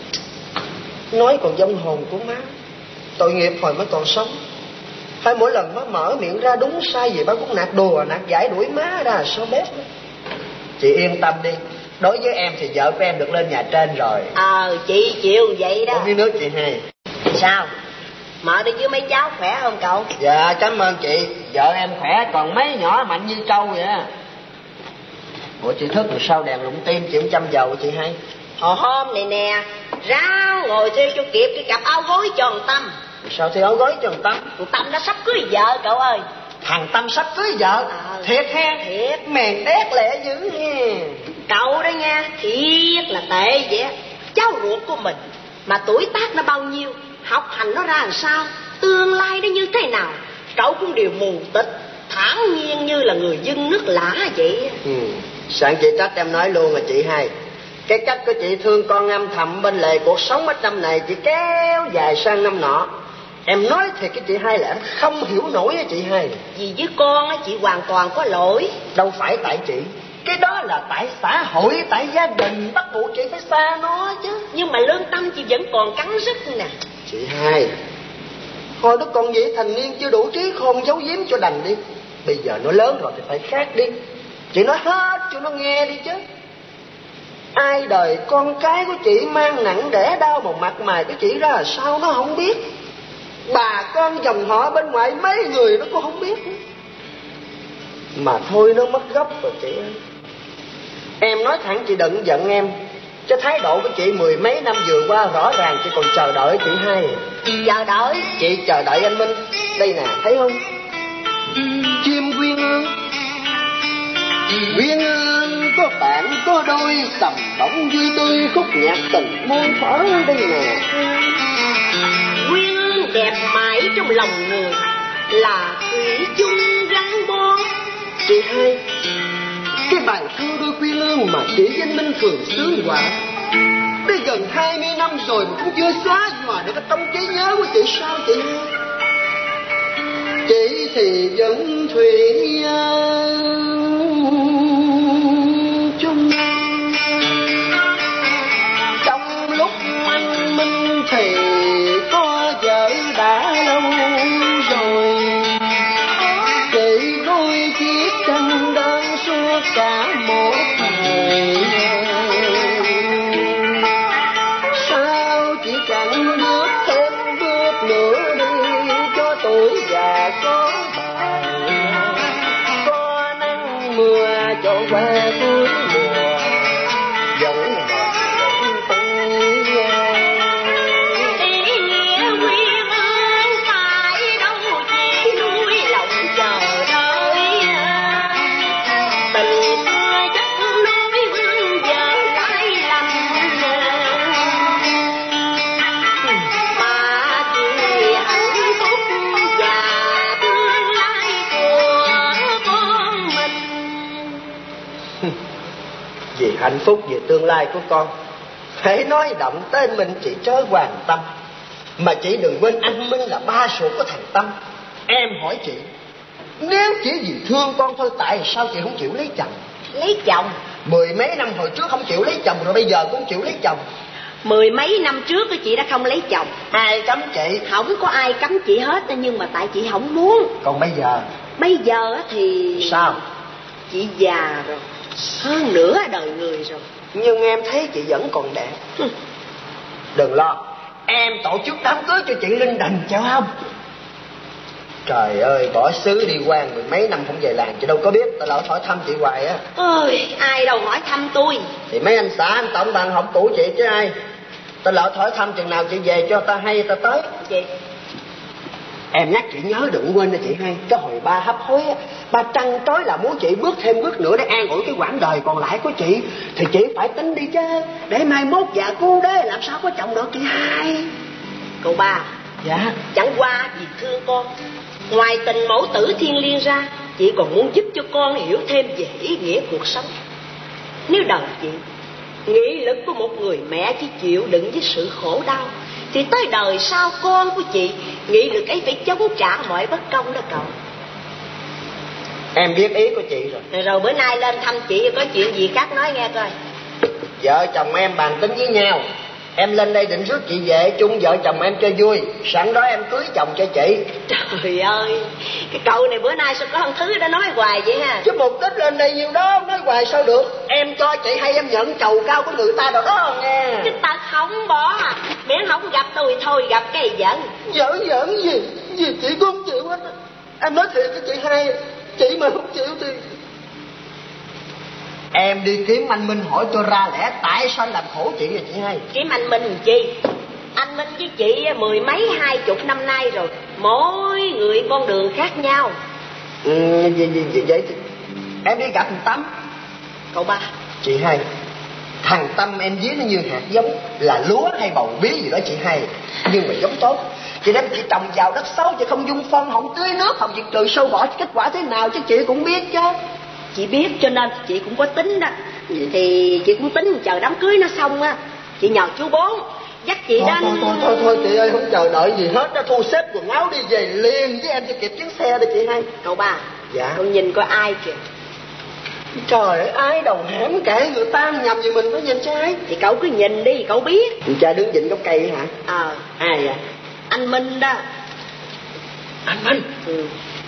Speaker 6: nói còn vong hồn của má. Tội nghiệp hồi mới còn sống. Phải mỗi lần má mở miệng ra đúng sai gì ba cũng nạt đùa nạt giải đuổi má ra sau bếp. Chị yên tâm đi, đối với em thì vợ của em được lên nhà trên rồi.
Speaker 2: Chị chịu vậy đó.
Speaker 6: Uống miếng nước chị hai.
Speaker 2: Sao? Mợ đi với mấy cháu khỏe không cậu?
Speaker 6: Dạ cảm ơn chị, vợ em khỏe, còn mấy nhỏ mạnh như trâu vậy á. Ủa chị thức rồi sao đèn lụng tim chị không chăm dầu chị hai?
Speaker 2: Hôm này nè, ráo ngồi chơi cho kịp cái cặp áo gối cho thằng Tâm.
Speaker 6: Sao thì áo gối cho thằng Tâm?
Speaker 2: Thằng Tâm đã sắp cưới vợ cậu ơi.
Speaker 6: Thằng Tâm sắp cưới vợ? Thiệt ha?
Speaker 2: Thiệt.
Speaker 6: Mèn đét lẹ dữ nghe.
Speaker 2: Cậu đó nha, thiệt là tệ vậy. Cháu ruột của mình mà tuổi tác nó bao nhiêu, học hành nó ra làm sao, tương lai nó như thế nào, cậu cũng đều mù tịch, thản nhiên như là người dân nước lã vậy.
Speaker 6: Sẵn chị trách em nói luôn là chị hai. Cái cách của chị thương con âm thầm bên lề cuộc sống ít năm này chị kéo dài sang năm nọ. Em nói thiệt cái chị hai là em không hiểu nổi á chị hai.
Speaker 2: Vì với con á chị hoàn toàn có lỗi.
Speaker 6: Đâu phải tại chị, cái đó là tại xã hội, tại gia đình bắt buộc chị phải xa nó chứ.
Speaker 2: Nhưng mà lương tâm chị vẫn còn cắn rứt nè.
Speaker 6: Chị hai, hồi đó con vậy thành niên chưa đủ trí khôn giấu giếm cho đành đi. Bây giờ nó lớn rồi thì phải khác đi. Chị nói hết cho nó nghe đi chứ. Ai đời con cái của chị mang nặng đẻ đau một mặt mày của chị ra là sao nó không biết. Bà con dòng họ bên ngoài mấy người nó cũng không biết. Mà thôi nó mất gốc rồi chị ơi. Em nói thẳng chị đừng giận em, chứ thái độ của chị mười mấy năm vừa qua rõ ràng chị còn chờ đợi chị hai.
Speaker 2: Chờ đợi?
Speaker 6: Chị chờ đợi anh Minh. Đây nè, thấy không? Chim quyên ương, quyên ương có bạn có đôi, tầm bóng vui tươi khúc nhạc tình muôn thuở đây nè.
Speaker 2: Quyên ương đẹp mãi trong lòng người, là thủy chung gắn bó.
Speaker 6: Chị hai, cái bài thơ đôi quyên ương mà chị với anh Minh thường sướng họa, tới gần 20 năm rồi mà cũng chưa xóa nhòa được cái trong trí nhớ của chị sao chị? Chị thì vẫn thủy chung, trong lúc anh Minh thì có vợ đã lâu rồi. Chị đôi chiếc chân đơn suốt cả một thời, sao chị chẳng bước thêm bước nữa đi cho tuổi già có bài. Có nắng mưa cho qua cuối mùa vẫn Vì hạnh phúc, về tương lai của con, hãy nói động tên mình chị chớ hoàn tâm. Mà chị đừng quên anh Minh là ba ruột của thằng Tâm. Em hỏi chị, nếu chỉ vì thương con thôi, tại sao chị không chịu lấy chồng?
Speaker 2: Lấy chồng?
Speaker 6: 10 mấy năm hồi trước không chịu lấy chồng, rồi bây giờ cũng chịu lấy chồng.
Speaker 2: 10 mấy năm trước chị đã không lấy chồng.
Speaker 6: Ai cấm chị?
Speaker 2: Không có ai cấm chị hết, nhưng mà tại chị không muốn.
Speaker 6: Còn bây giờ?
Speaker 2: Bây giờ thì...
Speaker 6: Sao?
Speaker 2: Chị già rồi, hơn nửa đời người rồi.
Speaker 6: Nhưng em thấy chị vẫn còn đẹp. Đừng lo, em tổ chức đám cưới cho chị Linh Đành chào không? Trời ơi, bỏ xứ đi quan 10 mấy năm không về làng, chị đâu có biết. Tao lỡ hỏi thăm chị hoài á.
Speaker 2: Ơi, ai đâu hỏi thăm tôi.
Speaker 6: Thì mấy anh xã, anh tổng bằng học tuổi chị chứ ai. Tao lỡ hỏi thăm chừng nào chị về cho tao hay tao tới.
Speaker 2: Chị,
Speaker 6: em nhắc chị nhớ đừng quên nha chị hay. Cái hồi ba hấp hối á, ba trăn trối là muốn chị bước thêm bước nữa để an ủi cái quãng đời còn lại của chị. Thì chị phải tính đi chứ, để mai mốt già cu đế làm sao có chồng được chị hai.
Speaker 2: Cậu ba.
Speaker 6: Dạ.
Speaker 2: Chẳng qua vì thương con, ngoài tình mẫu tử thiêng liêng ra, chị còn muốn giúp cho con hiểu thêm về ý nghĩa cuộc sống. Nếu đời chị, nghị lực của một người mẹ chỉ chịu đựng với sự khổ đau, thì tới đời sau con của chị, nghị lực ấy phải chống trả mọi bất công đó cậu.
Speaker 6: Em biết ý của chị rồi.
Speaker 2: Rồi bữa nay lên thăm chị, có chuyện gì cắt nói nghe coi.
Speaker 6: Vợ chồng em bàn tính với nhau, em lên đây định rước chị về chung vợ chồng em cho vui. Sẵn đó em cưới chồng cho chị.
Speaker 2: Trời ơi, cái cậu này bữa nay sao có một thứ đã nói hoài vậy ha.
Speaker 6: Chứ mục đích lên đây nhiêu đó nói hoài sao được. Em cho chị hay em nhận chầu cao của người ta rồi đó nghe.
Speaker 2: Chứ ta không bỏ, miễn không gặp tôi thôi gặp cái giận.
Speaker 6: Giỡn gì chị không chịu hết. Em nói thiệt với chị hai, chị mà không chịu thì em đi kiếm anh Minh hỏi cho ra lẽ tại sao làm khổ chị vậy chị hai.
Speaker 2: Kiếm anh Minh chi? Anh Minh với chị 10 mấy 20 năm nay rồi, mỗi người con đường khác nhau.
Speaker 6: Vậy thì em đi gặp thằng Tâm.
Speaker 2: Cậu ba.
Speaker 6: Chị hai, thằng Tâm em ví nó như hạt giống, là lúa hay bầu bí gì đó chị hai, nhưng mà giống tốt. Chị đem chị trồng vào đất xấu, chị không dung phân, không tưới nước, không diệt trừ sâu bọ, kết quả thế nào chứ chị cũng biết chứ.
Speaker 2: Chị biết cho nên chị cũng có tính đó. Thì chị cũng tính chờ đám cưới nó xong á, chị nhờ chú Bốn dắt chị đến.
Speaker 6: Thôi chị ơi, không chờ đợi gì hết đó, thu xếp quần áo đi về liền với em cho kịp chuyến xe đi chị hai.
Speaker 2: Cậu ba.
Speaker 6: Dạ.
Speaker 2: Cậu nhìn coi ai kìa.
Speaker 6: Trời ơi, ai đầu hẻm kể người ta nhầm gì mình phải nhìn trái.
Speaker 2: Thì cậu cứ nhìn đi, cậu biết.
Speaker 6: Cha đứng vịnh gốc cây hả?
Speaker 2: Ai vậy? Anh Minh đó.
Speaker 6: Anh Minh?
Speaker 2: Ừ.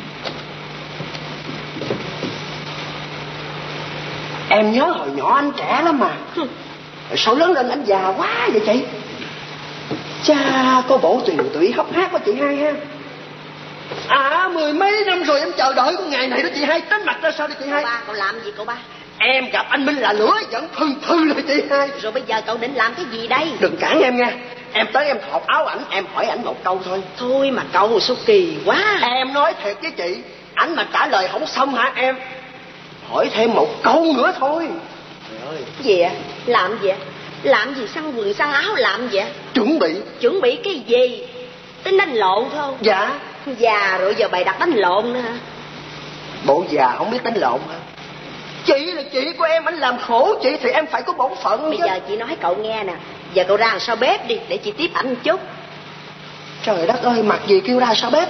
Speaker 6: Em nhớ hồi nhỏ anh trẻ lắm mà. Sao lớn lên anh già quá vậy chị? Cha, có bộ tùy tụy hấp hát của chị hai ha. 10 mấy năm rồi em chờ đợi con ngày này đó chị hai. Tính mặt ra sao đi chị hai?
Speaker 2: Cậu ba, cậu làm gì cậu ba?
Speaker 6: Em gặp anh Minh là lửa vẫn thư rồi chị hai.
Speaker 2: Rồi bây giờ cậu định làm cái gì đây?
Speaker 6: Đừng cản em nha. Em tới em thọt áo ảnh, em hỏi ảnh một câu thôi.
Speaker 2: Thôi mà cậu sao kỳ quá.
Speaker 6: Em nói thiệt với chị, ảnh mà trả lời không xong hả em? Hỏi thêm một câu nữa thôi. Trời ơi.
Speaker 2: Gì ạ? Làm gì ạ? Làm gì săn quần săn áo làm gì ạ?
Speaker 6: Chuẩn bị.
Speaker 2: Chuẩn bị cái gì? Tính đánh lộn thôi.
Speaker 6: Dạ.
Speaker 2: Già rồi giờ bày đặt đánh lộn nữa hả?
Speaker 6: Bộ già không biết đánh lộn hả? Chị là chị của em, anh làm khổ chị thì em phải có bổn phận.
Speaker 2: Bây giờ chị nói cậu nghe nè, giờ cậu ra làm sao bếp đi để chị tiếp ảnh một chút.
Speaker 6: Trời đất ơi, mặc gì kêu ra sao bếp?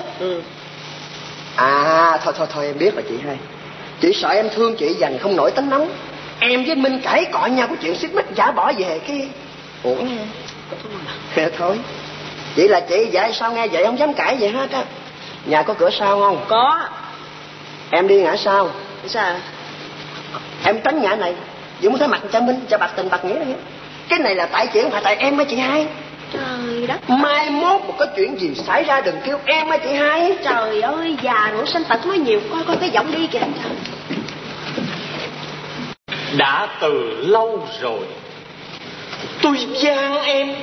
Speaker 6: Thôi em biết rồi chị hai. Chị sợ em thương chị dằn không nổi tính nóng. Em với Minh cãi cọ nhau có chuyện xích mích giả bỏ về cái uổng ha. Thôi vậy là chị vậy sao nghe vậy không dám cãi vậy hết á. Nhà có cửa sau không?
Speaker 2: Có.
Speaker 6: Em đi ngã sau.
Speaker 2: Sao?
Speaker 6: Em tránh ngã này. Dù muốn thấy mặt cha Minh, cha bạc tình bạc nghĩa này. Cái này là tại chị không phải tại em á chị hai.
Speaker 2: Trời đất.
Speaker 6: Mai mốt một có chuyện gì xảy ra đừng kêu em á chị hai.
Speaker 2: Trời ơi, già rồi sanh tật nói nhiều. Coi cái giọng đi kìa.
Speaker 3: Đã từ lâu rồi tôi van em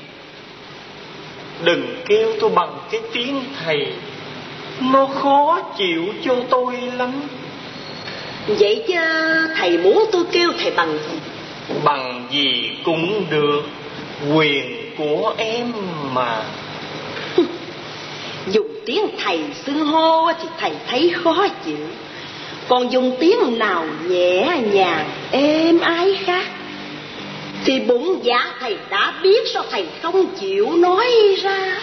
Speaker 3: đừng kêu tôi bằng cái tiếng thầy, nó khó chịu cho tôi lắm.
Speaker 2: Vậy chứ thầy muốn tôi kêu thầy bằng gì?
Speaker 3: Bằng gì cũng được, quyền của em mà.
Speaker 2: Dùng tiếng thầy xưng hô thì thầy thấy khó chịu, còn dùng tiếng nào nhẹ nhàng êm ái khác
Speaker 5: Vì bụng dạ thầy đã biết, sao thầy không chịu nói ra?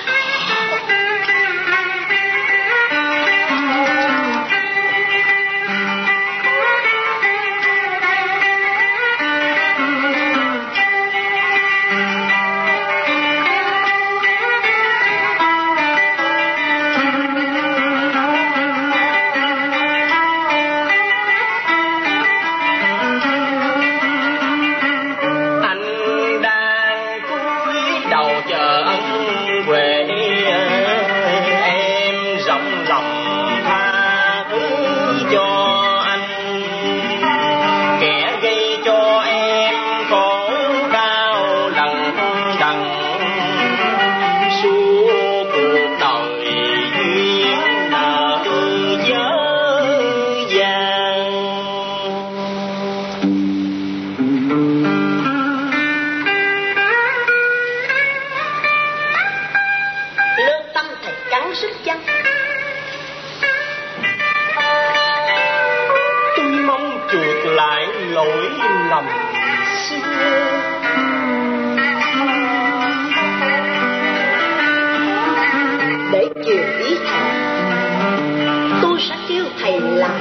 Speaker 5: Để truyền ý thầy, tôi sẽ kêu thầy làm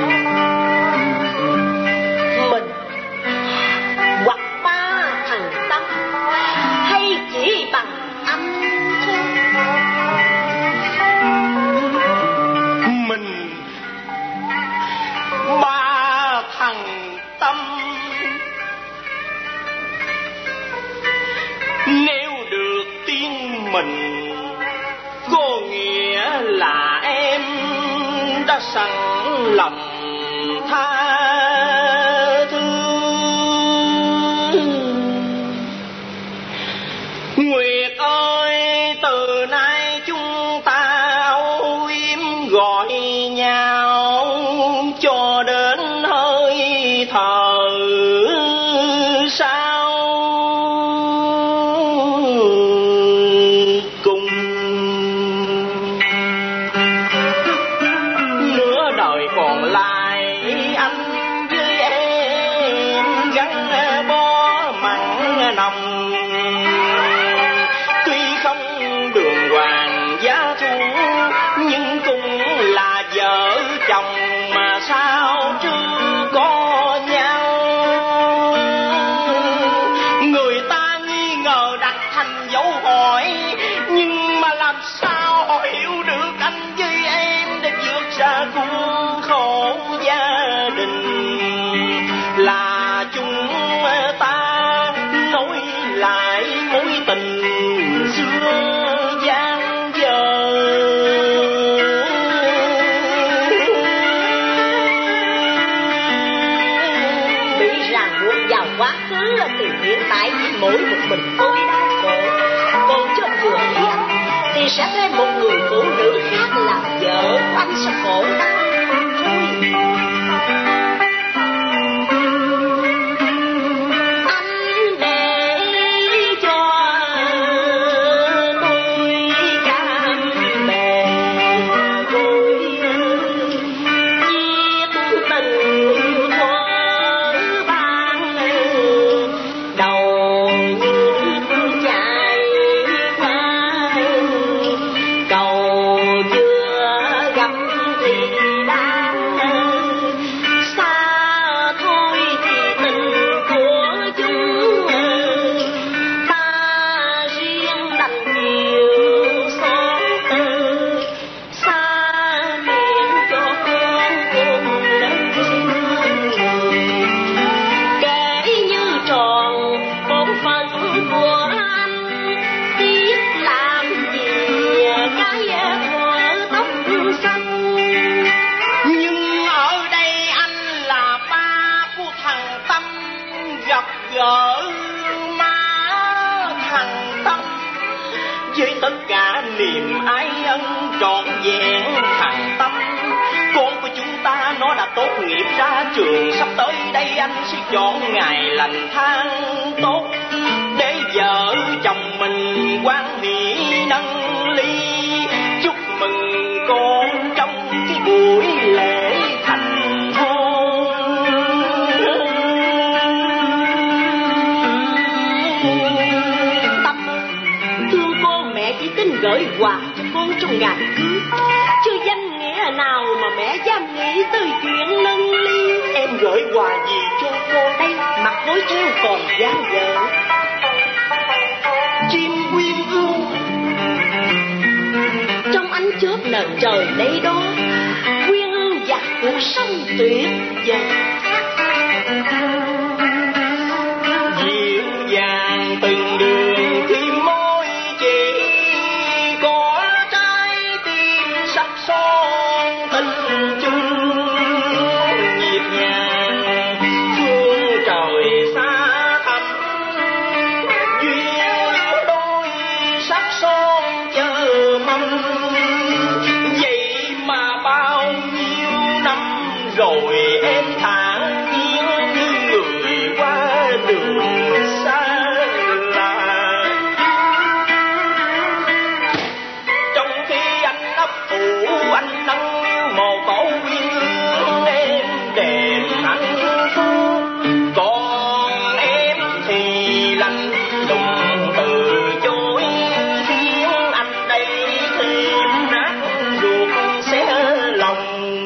Speaker 5: mình hoặc ba thằng Tâm, hay chỉ bằng âm thôi.
Speaker 3: Mình ba thằng Tâm, nếu được tin mình có nghĩa là em đã sẵn lòng tha thứ. Nguyệt ơi, từ nay chúng ta âu yếm gọi nhau cho đến hơi thở sau. Sao chưa có nhau, người ta nghi ngờ đặt thành dấu hỏi, nhưng mà làm sao họ hiểu được anh với em đã vượt ra khốn khổ gia đình. Là chúng ta nối lại mối tình xưa dang dở.
Speaker 5: Quá khứ thì hiện tại chỉ mỗi một mình tôi đau khổ, còn cho vừa ý anh thì sẽ thêm một người phụ nữ khác làm vợ, anh sẽ khổ đau thôi. Anh để cho tôi cam bè tôi viết tình
Speaker 3: gỡ má thằng Tâm với tất cả niềm ái ân trọn vẹn. Thằng Tâm, con của chúng ta nó đã tốt nghiệp ra trường, sắp tới đây anh sẽ chọn ngày lành tháng tốt để vợ chồng mình quan hệ nâng ly. Chúc mừng con trong cái buổi lễ thành hôn.
Speaker 5: gửi quà cho con trong ngày cưới, chứ danh nghĩa nào mà mẹ dám nghĩ tới chuyện nâng ly.
Speaker 3: Em gửi quà gì cho con?
Speaker 5: Đây, mặt gối treo còn dáng vợ.
Speaker 3: Chim quyên ương
Speaker 5: trong ánh chớp nở trời đây đó, quyên ương dạt cuộc sống tuyệt vời.
Speaker 3: dịu dàng từng đường thêm môi chỉ, có trái tim sắc son tình chương nhịp nhàng phương trời xa thẳm, duyên đôi sắc son chờ mong. Vậy mà bao nhiêu năm rồi em thản nhiên như người qua đường xa lạ, trong khi anh ấp ủ anh nâng niu mồ cổ quyên ương em đẹp hạnh phúc, còn em thì lạnh lùng từ chối, khiến anh đây thêm nát ruột xé lòng.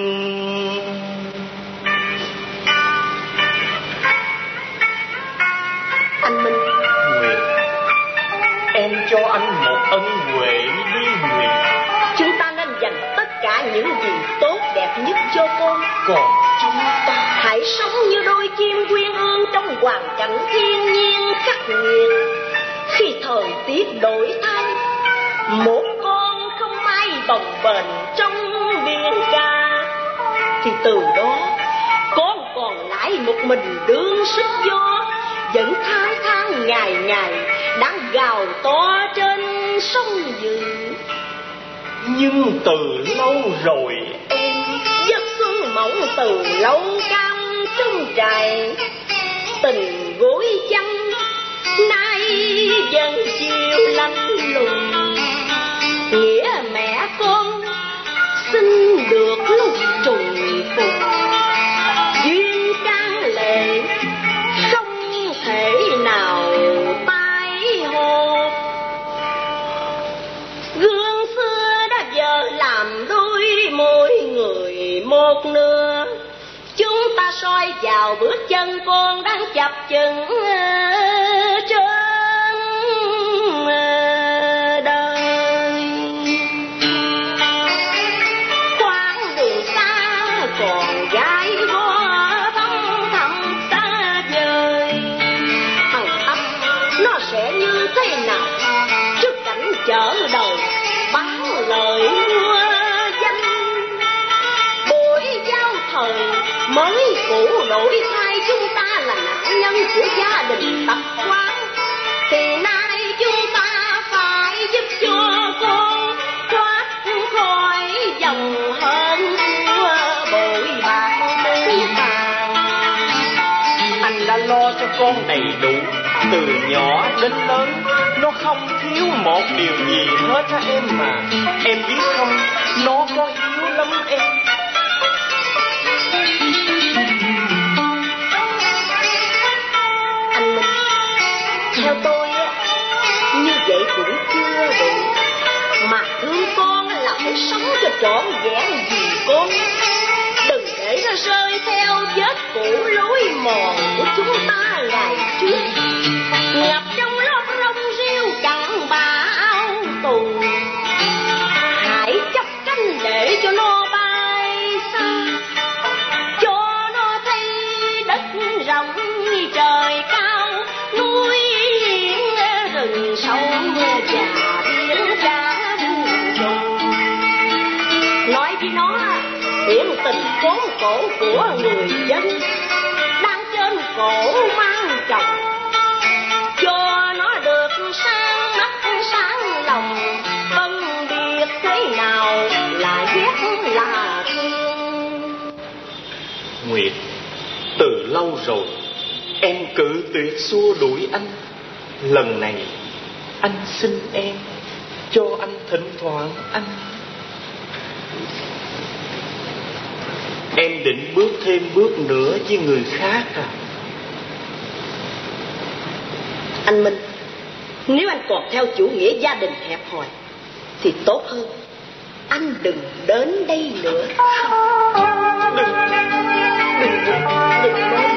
Speaker 5: Anh Minh,
Speaker 3: Nguyệt, em cho anh một ân huệ đi Nguyệt.
Speaker 5: chúng ta nên dành tất cả những gì tốt đẹp nhất cho con.
Speaker 3: Còn chúng ta
Speaker 5: Hãy sống như đôi chim quyên ương trong hoàn cảnh thiên nhiên khắc nghiệt. Khi thời tiết đổi thay, một con không ai bồng bềnh trong biển cả, thì từ đó con còn lại một mình đương sức gió, vẫn tháng tháng ngày ngày đang gào to trên sông dự.
Speaker 3: nhưng từ lâu rồi em
Speaker 5: Giấc xuân mộng từ lâu cam trong trại, tình gối chăn nay vẫn chiều lạnh lùng. Nghĩa mẹ con xin được lúc trùng phùng, duyên can lệ không thể nào tái hôn. Gương xưa đã giờ làm đôi mỗi người một nửa, chúng ta soi vào bước chân con đang chập chững trên đời. Quãng đường xa còn gái gó thăm thầm xa vời, thằng tâm nó sẽ như thế nào trước cảnh chở đời bán lời mua danh. Buổi giao thời mới cũ đổi thay, chúng ta là nạn nhân của gia đình tập quán, thì nay chúng ta phải giúp cho con thoát khỏi dòng hận của bội bạc mấy vàng.
Speaker 3: anh đã lo cho con đầy đủ từ nhỏ đến lớn, nó không thiếu một điều gì hết á em mà. Em biết không, nó có hiếu lắm em.
Speaker 5: Anh Minh, theo tôi á, như vậy cũng chưa đủ, mà thương con là phải sống cho trọn vẹn vì con. Đừng để nó rơi theo vết cũ lối mòn của chúng ta ngày trước, ngập trong lông lông riêu cặn bão tù. Hãy chấp cánh để cho nó bay xa, cho nó thấy đất rộng trời cao, núi rừng sâu và biển cả trùng. Nói với nó biển tình khốn khổ của người dân đang trên cổ mang chồng, cho nó được sáng mắt sáng lòng, phân biệt thế nào là ghét là thương.
Speaker 3: Nguyệt, từ lâu rồi em cự tuyệt xua đuổi anh. Lần này anh xin em, cho anh thỉnh thoảng anh. Em định bước thêm bước nữa với người khác à?
Speaker 5: Anh Minh, nếu anh còn theo chủ nghĩa gia đình hẹp hòi, thì tốt hơn anh đừng đến đây nữa. Đừng đến nữa.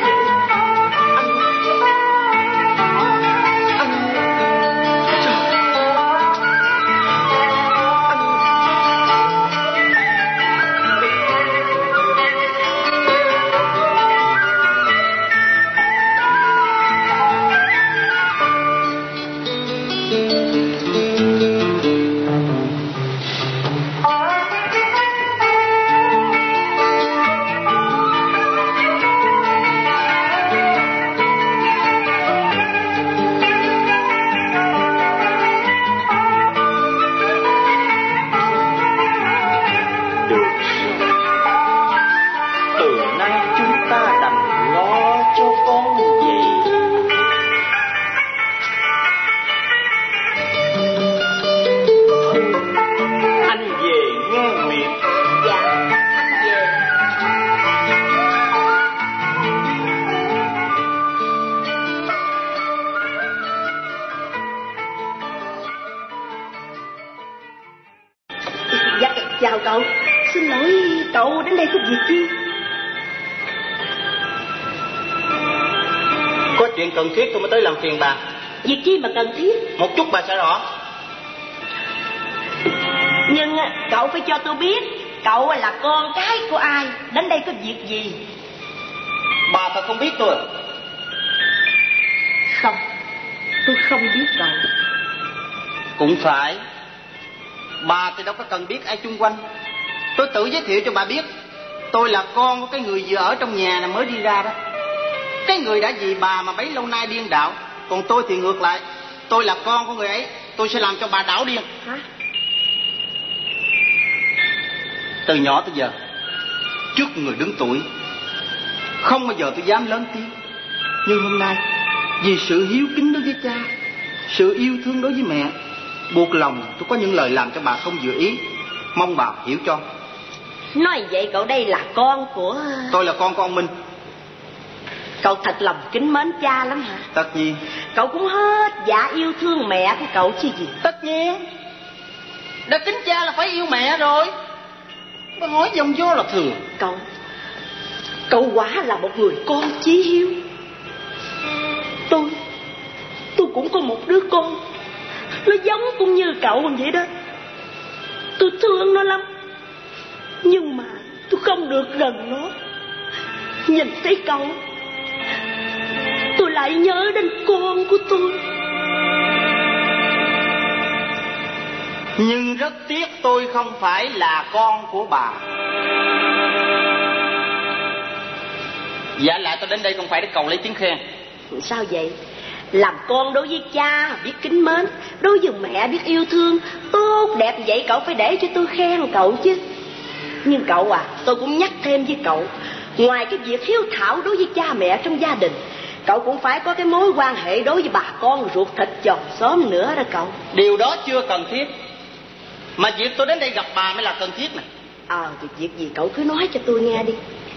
Speaker 5: Chào cậu, xin lỗi, cậu đến đây có việc chi?
Speaker 3: Có chuyện cần thiết tôi mới tới làm phiền bà.
Speaker 5: Việc chi mà cần thiết?
Speaker 3: Một chút bà sẽ rõ.
Speaker 5: Nhưng cậu phải cho tôi biết cậu là con cái của ai, đến đây có việc gì?
Speaker 3: Bà thật không biết tôi?
Speaker 5: Không, tôi không biết cậu.
Speaker 3: Cũng phải. Bà thì đâu có cần biết ai chung quanh. Tôi tự giới thiệu cho bà biết. Tôi là con của cái người vừa ở trong nhà này mới đi ra đó. Cái người đã vì bà mà bấy lâu nay điên đạo. Còn tôi thì ngược lại, tôi là con của người ấy. Tôi sẽ làm cho bà đảo điên.
Speaker 5: Hả?
Speaker 3: Từ nhỏ tới giờ, trước người đứng tuổi, không bao giờ tôi dám lớn tiếng. Nhưng hôm nay, vì sự hiếu kính đối với cha, sự yêu thương đối với mẹ, buộc lòng tôi có những lời làm cho bà không vừa ý. Mong bà hiểu cho.
Speaker 5: Nói vậy cậu đây là con của...
Speaker 3: Tôi là con của ông Minh.
Speaker 5: Cậu thật lòng kính mến cha lắm hả?
Speaker 3: Tất nhiên.
Speaker 5: Cậu cũng hết dạ yêu thương mẹ của cậu chứ gì?
Speaker 3: Tất nhiên. Đã kính cha là phải yêu mẹ rồi. Bà hỏi dòng vô là thường.
Speaker 5: Cậu quả là một người con chí hiếu. Tôi cũng có một đứa con, nó giống cũng như cậu vậy đó. Tôi thương nó lắm, nhưng mà tôi không được gần nó. Nhìn thấy cậu, tôi lại nhớ đến con của tôi.
Speaker 3: Nhưng rất tiếc tôi không phải là con của bà. Dạ lại tôi đến đây không phải để cầu lấy tiếng khen.
Speaker 5: Sao vậy? Làm con đối với cha biết kính mến, đối với mẹ biết yêu thương, tốt đẹp vậy cậu phải để cho tôi khen cậu chứ. Nhưng cậu à, tôi cũng nhắc thêm với cậu, ngoài cái việc hiếu thảo đối với cha mẹ trong gia đình, cậu cũng phải có cái mối quan hệ đối với bà con ruột thịt chòm xóm nữa đó cậu.
Speaker 3: Điều đó chưa cần thiết, mà việc tôi đến đây gặp bà mới là cần thiết nè.
Speaker 5: Thì việc gì cậu cứ nói cho tôi nghe đi.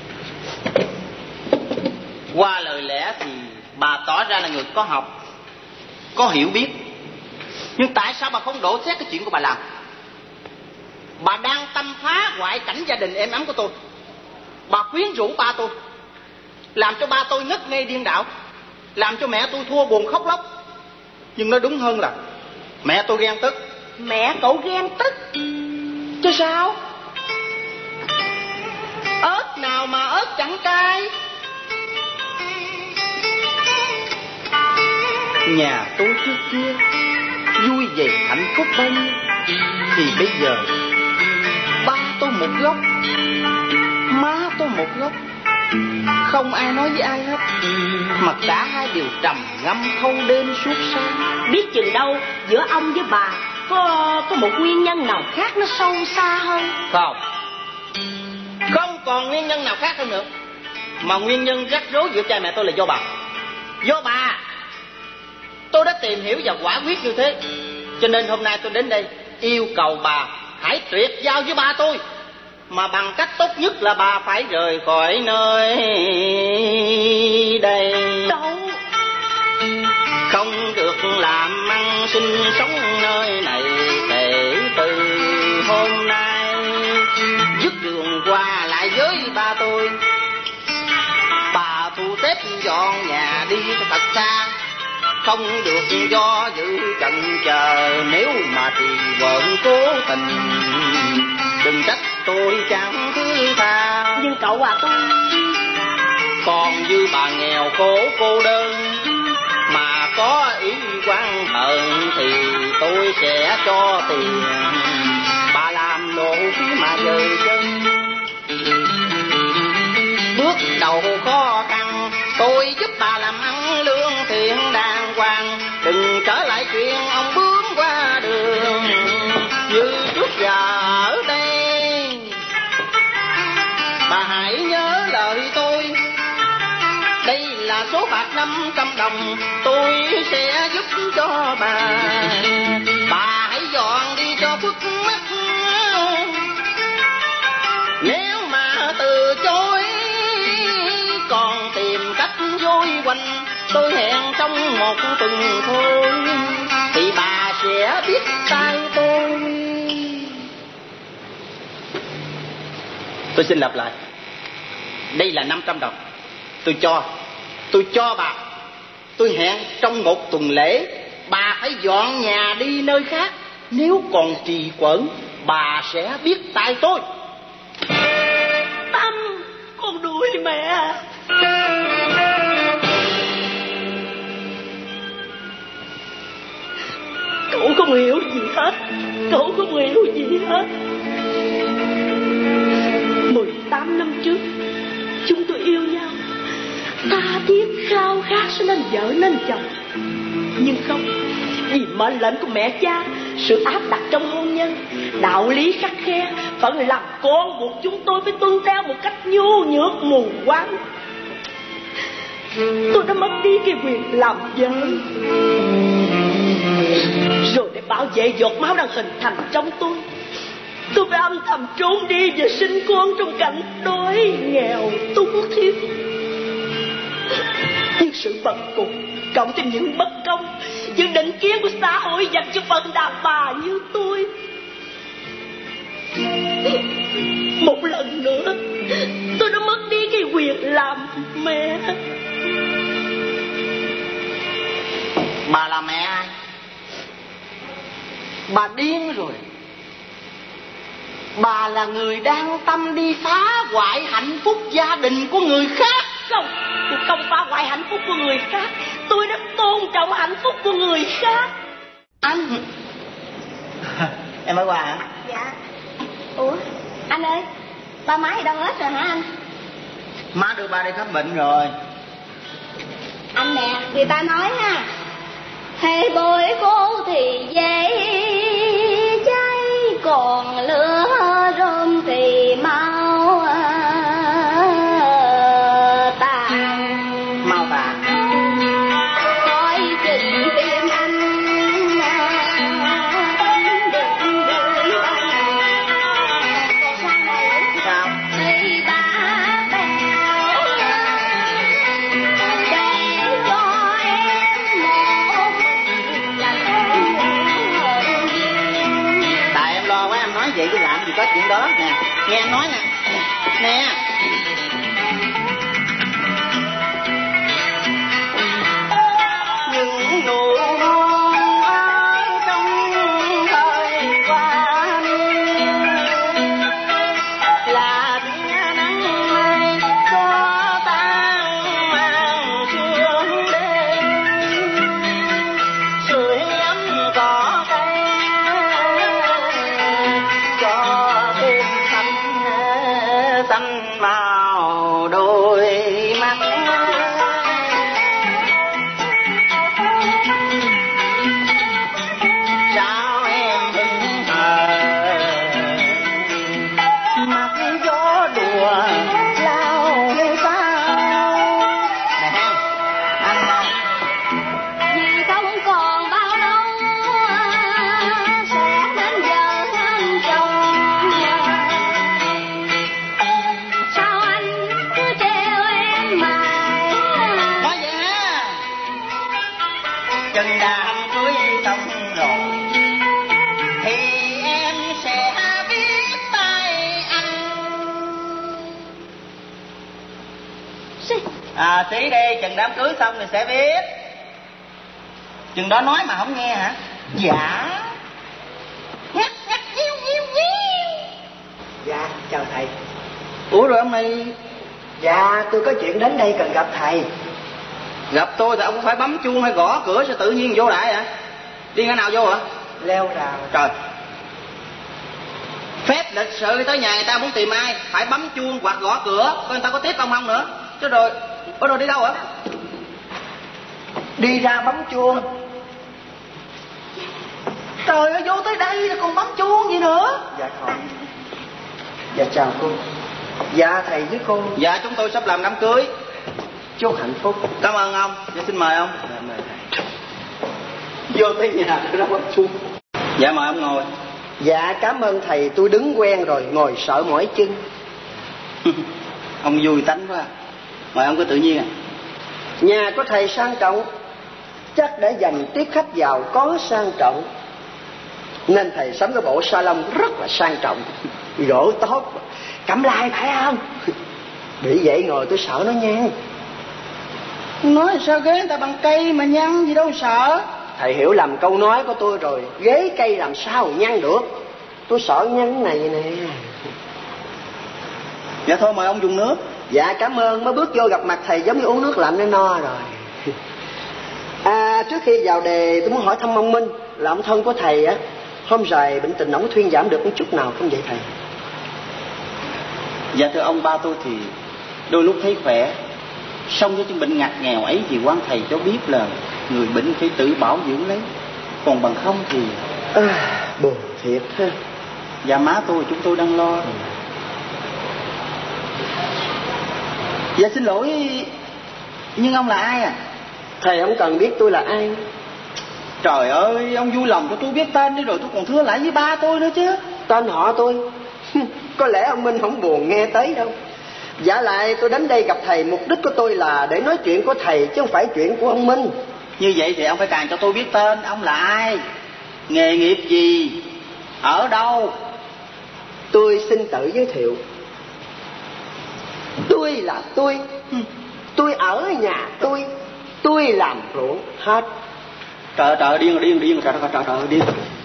Speaker 3: Qua lời lẽ thì bà tỏ ra là người có học, có hiểu biết. Nhưng tại sao bà không đổ xét cái chuyện của bà làm? Bà đang tâm phá hoại cảnh gia đình êm ấm của tôi. Bà quyến rũ ba tôi, làm cho ba tôi ngất ngây điên đảo, làm cho mẹ tôi thua buồn khóc lóc. Nhưng nói đúng hơn là mẹ tôi ghen tức.
Speaker 5: Mẹ cậu ghen tức?
Speaker 3: Chứ sao? Ớt nào mà ớt chẳng cay. Nhà tôi trước kia vui vẻ hạnh phúc bao nhiêu, thì bây giờ ba tôi một góc, má tôi một góc, không ai nói với ai hết, mà cả hai đều trầm ngâm thâu đêm suốt sáng.
Speaker 5: Biết chừng đâu giữa ông với bà có một nguyên nhân nào khác nó sâu xa hơn.
Speaker 3: Không còn nguyên nhân nào khác hơn nữa. Mà nguyên nhân rắc rối giữa cha mẹ tôi là do bà. Do bà tôi đã tìm hiểu và quả quyết như thế. Cho nên hôm nay tôi đến đây yêu cầu bà hãy tuyệt giao với ba tôi, mà bằng cách tốt nhất là bà phải rời khỏi nơi đây.
Speaker 5: Đâu?
Speaker 3: Không được làm ăn sinh sống nơi này kể từ
Speaker 10: dọn nhà đi cho thật xa, không được do dự chần chờ. Nếu mà trì vợ cố tình, đừng trách tôi chẳng thứ tha.
Speaker 5: Nhưng cậu à, tôi
Speaker 10: còn như bà nghèo khổ cô đơn mà có ý quan hận thì tôi sẽ cho tiền. Bà làm lộ phí mà dời chân, bước đầu khó khăn tôi giúp bà làm ăn lương thiện đàng hoàng. Đừng trở lại chuyện ông bướm qua đường như trước giờ ở đây. Bà hãy nhớ lời tôi, đây là số bạc 500 đồng tôi sẽ giúp cho bà. Bà hãy dọn đi cho khuất mắt, nếu mà từ chối còn tìm cách dối quanh, tôi hẹn trong một tuần thôi thì bà sẽ biết tay tôi.
Speaker 3: Tôi xin lặp lại, đây là 500 đồng tôi cho bà. Tôi hẹn trong một tuần lễ bà phải dọn nhà đi nơi khác, nếu còn trì quẩn bà sẽ biết tay tôi.
Speaker 5: Tâm, con đuổi mẹ. Cậu không hiểu gì hết, cậu không hiểu gì hết. 18 năm trước chúng tôi yêu nhau, tha thiết khao khát sẽ nên vợ nên chồng. Nhưng không, vì mệnh lệnh của mẹ cha, sự áp đặt trong hôn nhân, đạo lý khắt khe, phận làm con buộc chúng tôi phải tuân theo một cách nhu nhược mù quáng. Tôi đã mất đi cái quyền làm vợ, rồi để bảo vệ giọt máu đang hình thành trong tôi phải âm thầm trốn đi và sinh con trong cảnh đói nghèo túng thiếu. Nhưng sự bần cùng cộng thêm những bất công, những định kiến của xã hội dành cho phận đàn bà như tôi, một lần nữa tôi đã mất đi cái quyền làm mẹ.
Speaker 10: Bà là mẹ ai? Bà điên rồi. Bà là người đang tâm đi phá hoại hạnh phúc gia đình của người khác.
Speaker 5: Không, tôi không phá hoại hạnh phúc của người khác. Tôi đã tôn trọng hạnh phúc của người khác.
Speaker 10: Anh em mới qua hả?
Speaker 2: Dạ. Ủa, anh ơi, ba má thì đâu hết rồi hả anh?
Speaker 10: Má đưa ba đi khám bệnh rồi.
Speaker 2: Anh nè, người ta nói ha, hễ bồi cô thì dễ cháy, còn lửa rơm thì mau tàn.
Speaker 10: Mau tàn.
Speaker 2: Coi chừng tim anh đừng rơi băng. Còn sang đây
Speaker 10: sao?
Speaker 2: thì ba bèo để cho em một
Speaker 10: Tại em lo quá em nói vậy chứ làm gì có chuyện đó nè. Nghe em nói nè. Nè. Những nụ hôn ở trong thời qua là tia nắng mai cho tan mang sương đêm, sưởi ấm cỏ cây cho thêm xanh màu đôi mắt. Sao em hững hờ mặc gió đùa lao sao? Nè anh
Speaker 2: vì không còn bao lâu sẽ đến giờ anh chồng. Sao anh cứ treo em mãi?
Speaker 10: nói vậy ha. Chừng đám cưới xong rồi thì em sẽ biết tay anh.
Speaker 2: Xì,
Speaker 10: Tí đi, chừng đám cưới xong thì sẽ biết. Chừng đó nói mà không nghe hả? Dạ.
Speaker 6: Dạ, chào thầy.
Speaker 10: Ủa rồi ông này?
Speaker 6: Dạ, tôi có chuyện đến đây cần gặp thầy.
Speaker 10: Gặp tôi thì ông cũng phải bấm chuông hay gõ cửa sẽ tự nhiên vô lại hả? Đi ngã nào vô hả?
Speaker 6: Leo rào.
Speaker 10: Trời, phép lịch sự tới nhà người ta muốn tìm ai phải bấm chuông hoặc gõ cửa coi người ta có tiếp ông không nữa. Chứ rồi, rồi đi đâu hả?
Speaker 6: Đi ra bấm chuông.
Speaker 10: Trời ơi, vô tới đây rồi còn bấm chuông gì nữa?
Speaker 6: Dạ con. Dạ chào cô. Dạ thầy với cô.
Speaker 10: Dạ chúng tôi sắp làm đám cưới.
Speaker 6: Chúc hạnh phúc.
Speaker 10: Cảm ơn ông. Dạ xin mời ông.
Speaker 6: Dạ mời thầy. Vô tới nhà tôi ra bấm chuông.
Speaker 10: Dạ mời ông ngồi.
Speaker 6: Dạ cảm ơn thầy, tôi đứng quen rồi, ngồi sợ mỏi chân.
Speaker 10: Ông vui tánh quá. Mời ông cứ tự nhiên.
Speaker 6: Nhà của thầy sang trọng, chắc để dành tiếp khách giàu có sang trọng, nên thầy sắm cái bộ salon rất là sang trọng, gỗ tốt, cẩm lai phải không? Bị vậy ngồi tôi sợ nó nhăn.
Speaker 10: Nói sao ghế người ta bằng cây mà nhăn gì đâu sợ.
Speaker 6: Thầy hiểu lầm câu nói của tôi rồi, ghế cây làm sao nhăn được. Tôi sợ nhăn này nè.
Speaker 10: Dạ thôi mời ông dùng nước.
Speaker 6: Dạ cảm ơn, mới bước vô gặp mặt thầy giống như uống nước lạnh nó no rồi. Trước khi vào đề tôi muốn hỏi thăm ông Minh, là ông thân của thầy á. Hôm rồi bệnh tình ổng thuyên giảm được một chút nào không vậy thầy?
Speaker 10: Dạ thưa ông, ba tôi thì đôi lúc thấy khỏe, song với chứng bệnh ngặt nghèo ấy thì quan thầy cho biết là người bệnh phải tự bảo dưỡng lấy, còn bằng không thì
Speaker 6: buồn thiệt ha.
Speaker 10: Dạ má tôi chúng tôi đang lo. Dạ xin lỗi, nhưng ông là ai à?
Speaker 6: Thầy không cần biết tôi là ai.
Speaker 10: Trời ơi, ông vui lòng cho tôi biết tên đi rồi tôi còn thưa lại với ba tôi nữa chứ.
Speaker 6: Tên họ tôi có lẽ ông Minh không buồn nghe tới đâu. Giả lại tôi đến đây gặp thầy, mục đích của tôi là để nói chuyện của thầy chứ không phải chuyện của ông Minh.
Speaker 10: Như vậy thì ông phải càng cho tôi biết tên, ông là ai, nghề nghiệp gì, ở đâu.
Speaker 6: Tôi xin tự giới thiệu. Tôi là tôi ở nhà tôi làm ruộng hết.
Speaker 10: Trời điên trời điên.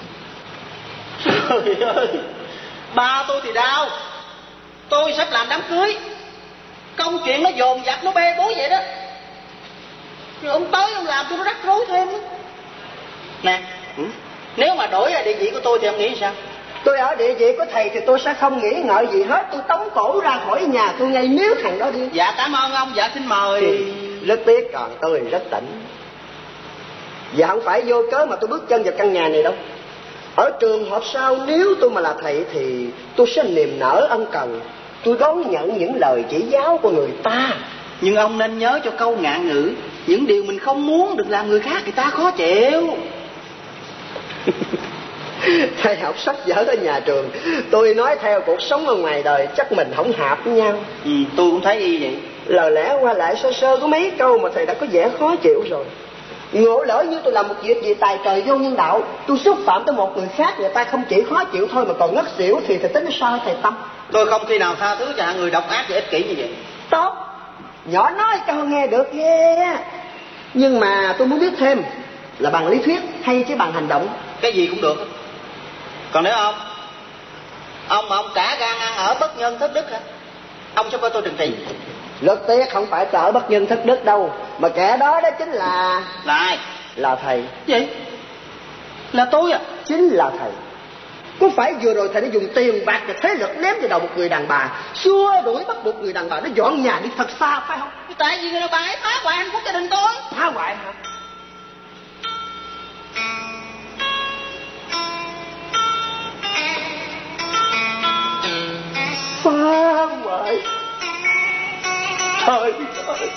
Speaker 10: Trời ơi, ba tôi thì đau, tôi sắp làm đám cưới, công chuyện nó dồn dập nó bê bối vậy đó, rồi ông tới ông làm tôi nó rắc rối thêm đó. Nè, nếu mà đổi ra địa vị của tôi thì ông nghĩ sao?
Speaker 6: Tôi ở địa vị của thầy thì tôi sẽ không nghĩ ngợi gì hết. Tôi tống cổ ra khỏi nhà, tôi ngay miếu thằng đó đi.
Speaker 10: Dạ cảm ơn ông, dạ xin mời.
Speaker 6: Rất tiếc, còn tôi rất tỉnh. Dạ không phải vô cớ mà tôi bước chân vào căn nhà này đâu. Ở trường hợp sau nếu tôi mà là thầy thì tôi sẽ niềm nở ân cần, tôi đón nhận những lời chỉ giáo của người ta.
Speaker 10: Nhưng ông nên nhớ cho câu ngạn ngữ, những điều mình không muốn được làm người khác người ta khó chịu.
Speaker 6: Thầy học sách vở ở nhà trường, tôi nói theo cuộc sống ở ngoài đời chắc mình không hợp với nhau.
Speaker 10: Tôi cũng thấy y vậy.
Speaker 6: Lời lẽ qua lại sơ sơ có mấy câu mà thầy đã có vẻ khó chịu rồi. Ngộ lỡ như tôi làm một việc gì tài trời vô nhân đạo, tôi xúc phạm tới một người khác, người ta không chỉ khó chịu thôi mà còn ngất xỉu thì tính sao thầy Tâm?
Speaker 10: Tôi không khi nào tha thứ cho người độc ác và ích kỷ như vậy.
Speaker 6: Tốt, nhỏ nói cho nghe được ghê. Nhưng mà tôi muốn biết thêm là bằng lý thuyết hay chứ bằng hành động?
Speaker 10: Cái gì cũng được. Còn nếu ông mà ông cả gan ăn ở bất nhân thất đức hả? Ông sẽ coi tôi trừng trị.
Speaker 6: Rất tiếc không phải trở bất nhân thất đức đâu, mà kẻ đó chính là...
Speaker 10: Là ai?
Speaker 6: Là thầy.
Speaker 10: Gì? Là tôi à?
Speaker 6: Chính là thầy. Có phải vừa rồi thầy đã dùng tiền bạc và thế lực ném vào đầu một người đàn bà, xua đuổi bắt buộc người đàn bà nó dọn nhà đi thật xa phải không?
Speaker 10: Tại vì người đàn bà ấy phá hoại hạnh phúc gia đình tôi.
Speaker 6: Phá hoại hả? Phá hoại. Trời ơi,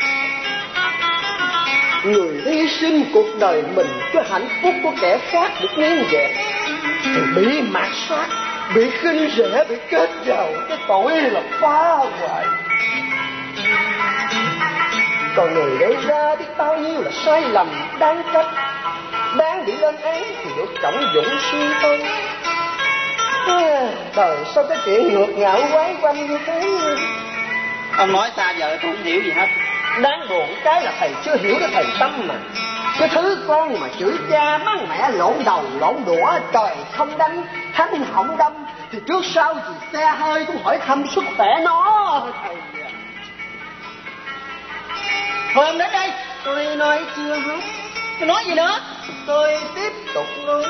Speaker 6: người hy sinh cuộc đời mình cho hạnh phúc của kẻ khác được nguyên vẹn thì bị mạt sát, bị khinh rẻ, bị kết vào cái tội là phá hoại. Còn người gây ra biết bao nhiêu là sai lầm đáng trách, đáng bị lên án thì được trọng dụng suy tôn. Trời, sao cái chuyện ngược ngạo quái quanh như thế?
Speaker 10: Ông nói xa giờ tôi không hiểu gì hết.
Speaker 6: Đáng buồn cái là thầy chưa hiểu được thầy tâm mà. Cái thứ con mà chửi cha mắng mẹ lộn đầu lộn đũa, trời không đánh thánh hỏng đâm, thì trước sau gì xe hơi cũng hỏi thăm sức khỏe nó thầy. Thôi em đến đây, tôi nói chưa hết. Tôi nói gì nữa? Tôi tiếp tục nói.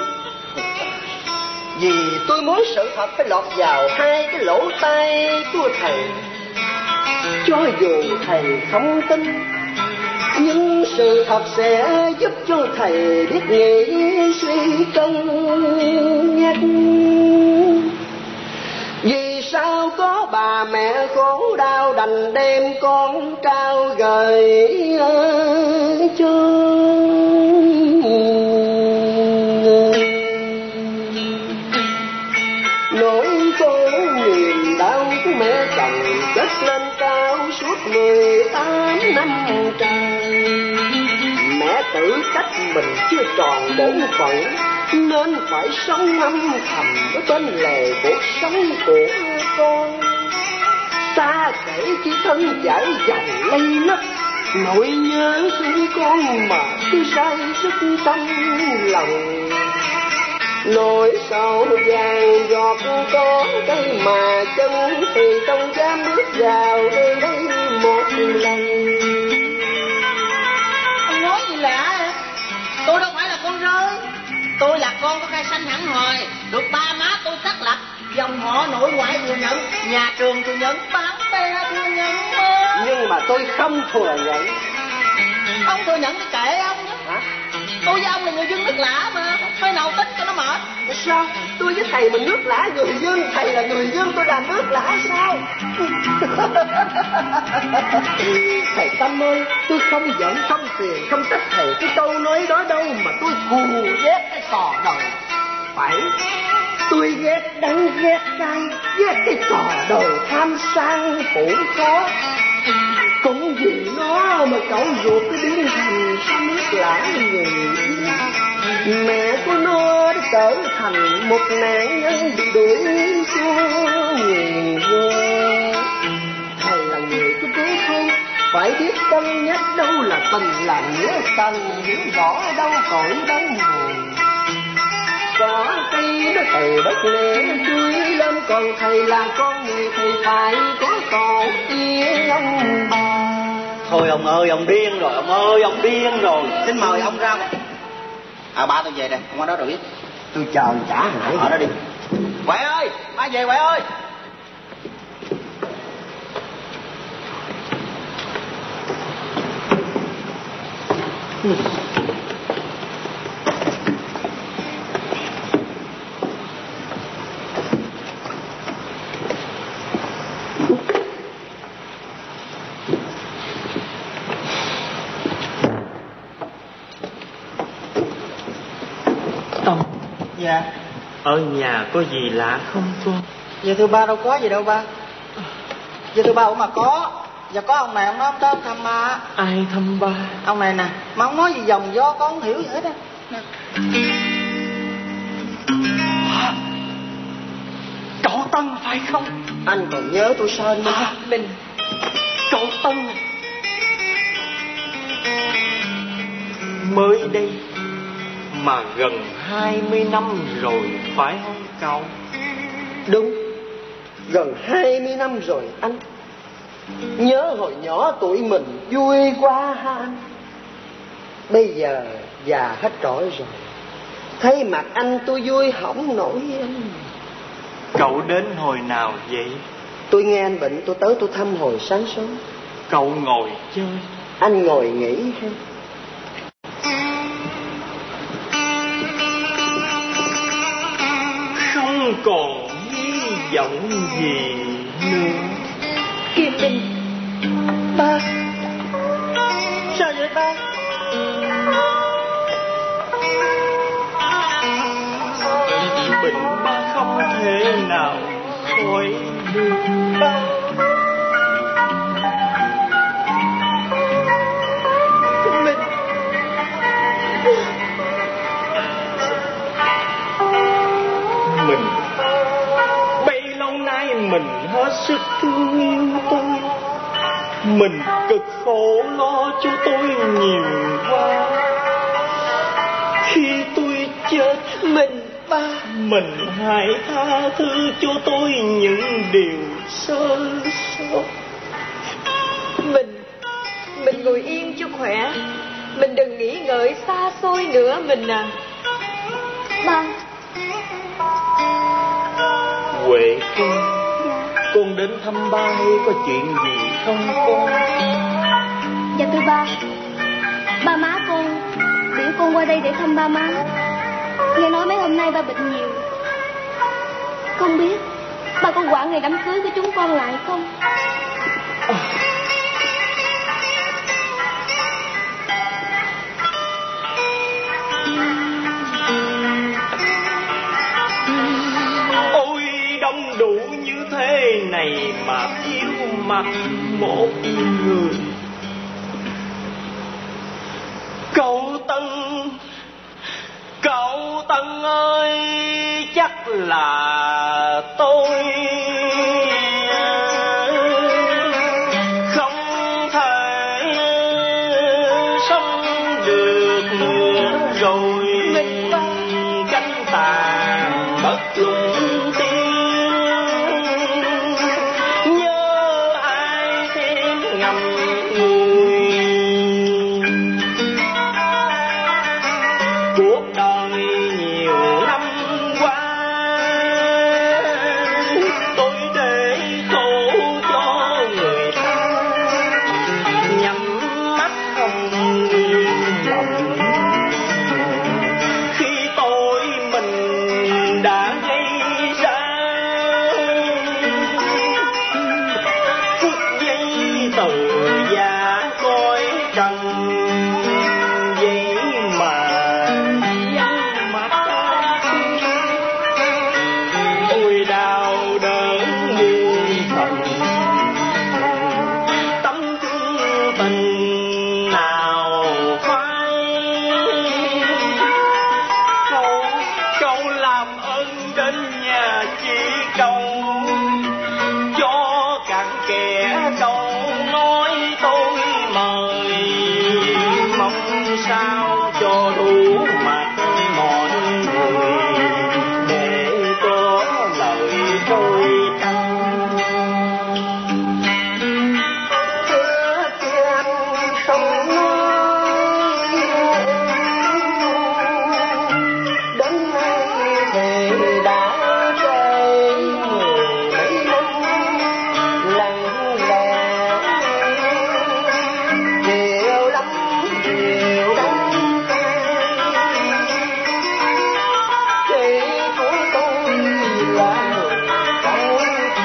Speaker 6: Vì tôi muốn sự thật phải lọt vào hai cái lỗ tai của thầy. Cho dù thầy không tin, nhưng sự thật sẽ giúp cho thầy biết nghĩ suy cân nhắc. Vì sao có bà mẹ khổ đau đành đem con trao gửi cho nỗi khổ niềm đau của mẹ chồng chất lên cao suốt 18 năm trời. Mẹ tự trách mình chưa tròn bổn phận nên phải sống âm thầm với bên lề cuộc sống của con. Xa kể chỉ thân giải dòng lây lất, nỗi nhớ thương con mà cứ say sức trong lòng. Nỗi sầu vàng giọt có cây mà chân thì không dám bước vào nơi đây một lần.
Speaker 2: Ông nói gì lạ? Tôi đâu phải là con rơi. Tôi là con của khai sanh hẳn hồi, được ba má tôi xác lập, dòng họ nội ngoại thừa nhận, nhà trường thừa nhận, bạn bè thừa nhận mà.
Speaker 6: Nhưng mà tôi không thừa nhận.
Speaker 2: Ông thừa nhận thì kệ ông chứ.
Speaker 6: Hả?
Speaker 2: Tôi với ông là người dân nước lã mà, phải nào tính cho nó mệt.
Speaker 6: Sao? Tôi với thầy mình nước lã người dân, thầy là người dân, tôi làm nước lã sao? Thầy Tâm ơi, tôi không giận, không phiền, không trách thầy cái câu nói đó đâu, mà tôi cù ghét cái trò đời. Phải, tôi ghét đắng, ghét cay, ghét cái trò đời tham sang khổ khó. Cũng vì nó mà cậu ruột cái biến thành sao nước lã người. Mẹ của nó đã trở thành một nạn nhân bị đuổi xuống miền vô. Thầy là người có trí khôn, phải biết cân nhắc đâu là tình là nghĩa, cần hiểu rõ đâu cõi đau buồn. Có cây nó từ đất lẽ chui lên, còn thầy là con người, thầy phải có tổ tiên ông bà.
Speaker 10: Thôi ông ơi, ông điên rồi, ông ơi, ông điên rồi. Xin mời ông ra. Ba tôi về đây, ông ở đó rồi biết.
Speaker 6: Tôi chờ trả hỏi
Speaker 10: ở đó đi. Quậy ơi, ba về Quậy ơi.
Speaker 3: Dạ. Ở nhà có gì lạ không con?
Speaker 6: Dạ thưa ba, đâu có gì đâu ba. Dạ thưa ba, ủa mà có. Dạ có ông này, ông nói ông tới thăm ba.
Speaker 3: Ai thăm ba?
Speaker 6: Ông này nè, mà ông nói gì dòng gió con không hiểu gì hết á.
Speaker 3: Cậu Tân phải không?
Speaker 6: Anh còn nhớ tôi sao anh
Speaker 3: Linh? Cậu Tân mới đây mà gần 20 năm rồi phải không cậu?
Speaker 6: Đúng, gần 20 năm rồi anh. Nhớ hồi nhỏ tuổi mình vui quá ha anh. Bây giờ già hết trọi rồi, thấy mặt anh tôi vui hỏng nổi anh.
Speaker 3: Cậu đến hồi nào vậy?
Speaker 6: Tôi nghe anh bệnh, tôi tới tôi thăm hồi sáng sớm.
Speaker 3: Cậu ngồi chơi.
Speaker 6: Anh ngồi nghỉ ha.
Speaker 3: Không còn hy vọng gì nữa.
Speaker 5: Kim Linh.
Speaker 6: Ba. Sao vậy ba?
Speaker 3: Bệnh ba không thể nào khỏi được.
Speaker 6: Ba. Kim Linh.
Speaker 3: Mình bấy lâu nay mình hết sức thương yêu tôi, Mình cực khổ lo cho tôi nhiều quá. Khi tôi chết, mình hãy tha thứ cho tôi những điều sơ sót.
Speaker 11: Mình ngồi yên cho khỏe. Mình đừng nghĩ ngợi xa xôi nữa mình à.
Speaker 2: Ba.
Speaker 3: Huệ con đến thăm ba hay có chuyện gì không con?
Speaker 2: Dạ thưa ba, ba má con biểu con qua đây để thăm ba má. Nghe nói mấy hôm nay ba bệnh nhiều. Không biết ba có quản ngày đám cưới của chúng con lại không?
Speaker 3: Ôi đông đủ như thế này mà thiếu mặt một người. Cậu Tân ơi, chắc là tôi không thể sống được nữa rồi. Cánh tàn bất lung tiếng, nhớ ai thêm ngầm ngùi. Cuộc đời nhiều năm qua tôi để khổ cho người ta, nhắm mắt không yên lòng. Khi tôi mình đã gây ra phút giây từ giá cõi trần, vậy mà vắng mặt. Ôi đau đớn muôn phần, tấm thương tình nào phai. Cậu làm ơn đến nhà chị cậu, cho cặn kẽ câu nói tôi mời. Mong sao cho đủ mặt mọi người, để có lời trôi trăng.
Speaker 6: Thưa chị anh không nói, đến nay thì đã trễ mấy năm lặng lẽ. Chiều lắm chiều đông chị của tôi là người cậu,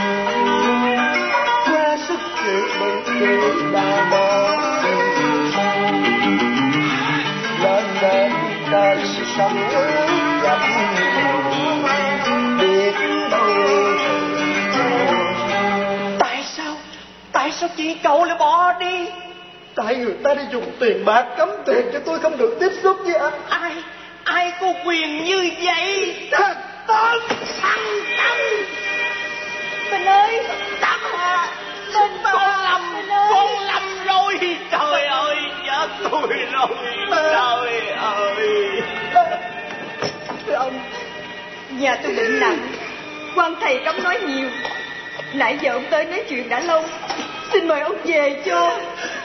Speaker 6: qua sức chịu đựng chị là một lên đời sự sống dập biết đâu.
Speaker 3: Tại sao chị cậu lại bỏ đi?
Speaker 6: Tại người ta đi dùng tiền bạc cấm tiền cho tôi không được tiếp xúc với anh.
Speaker 3: Ai có quyền như vậy?
Speaker 6: Thằng Tân.
Speaker 2: Mình ơi,
Speaker 3: Tâm à, con lầm rồi. Trời ơi, chết tôi rồi. Trời ơi.
Speaker 11: Thưa ông, nhà tôi bệnh nặng, quan thầy cấm nói nhiều. Nãy giờ ông tới nói chuyện đã lâu, xin mời ông về cho.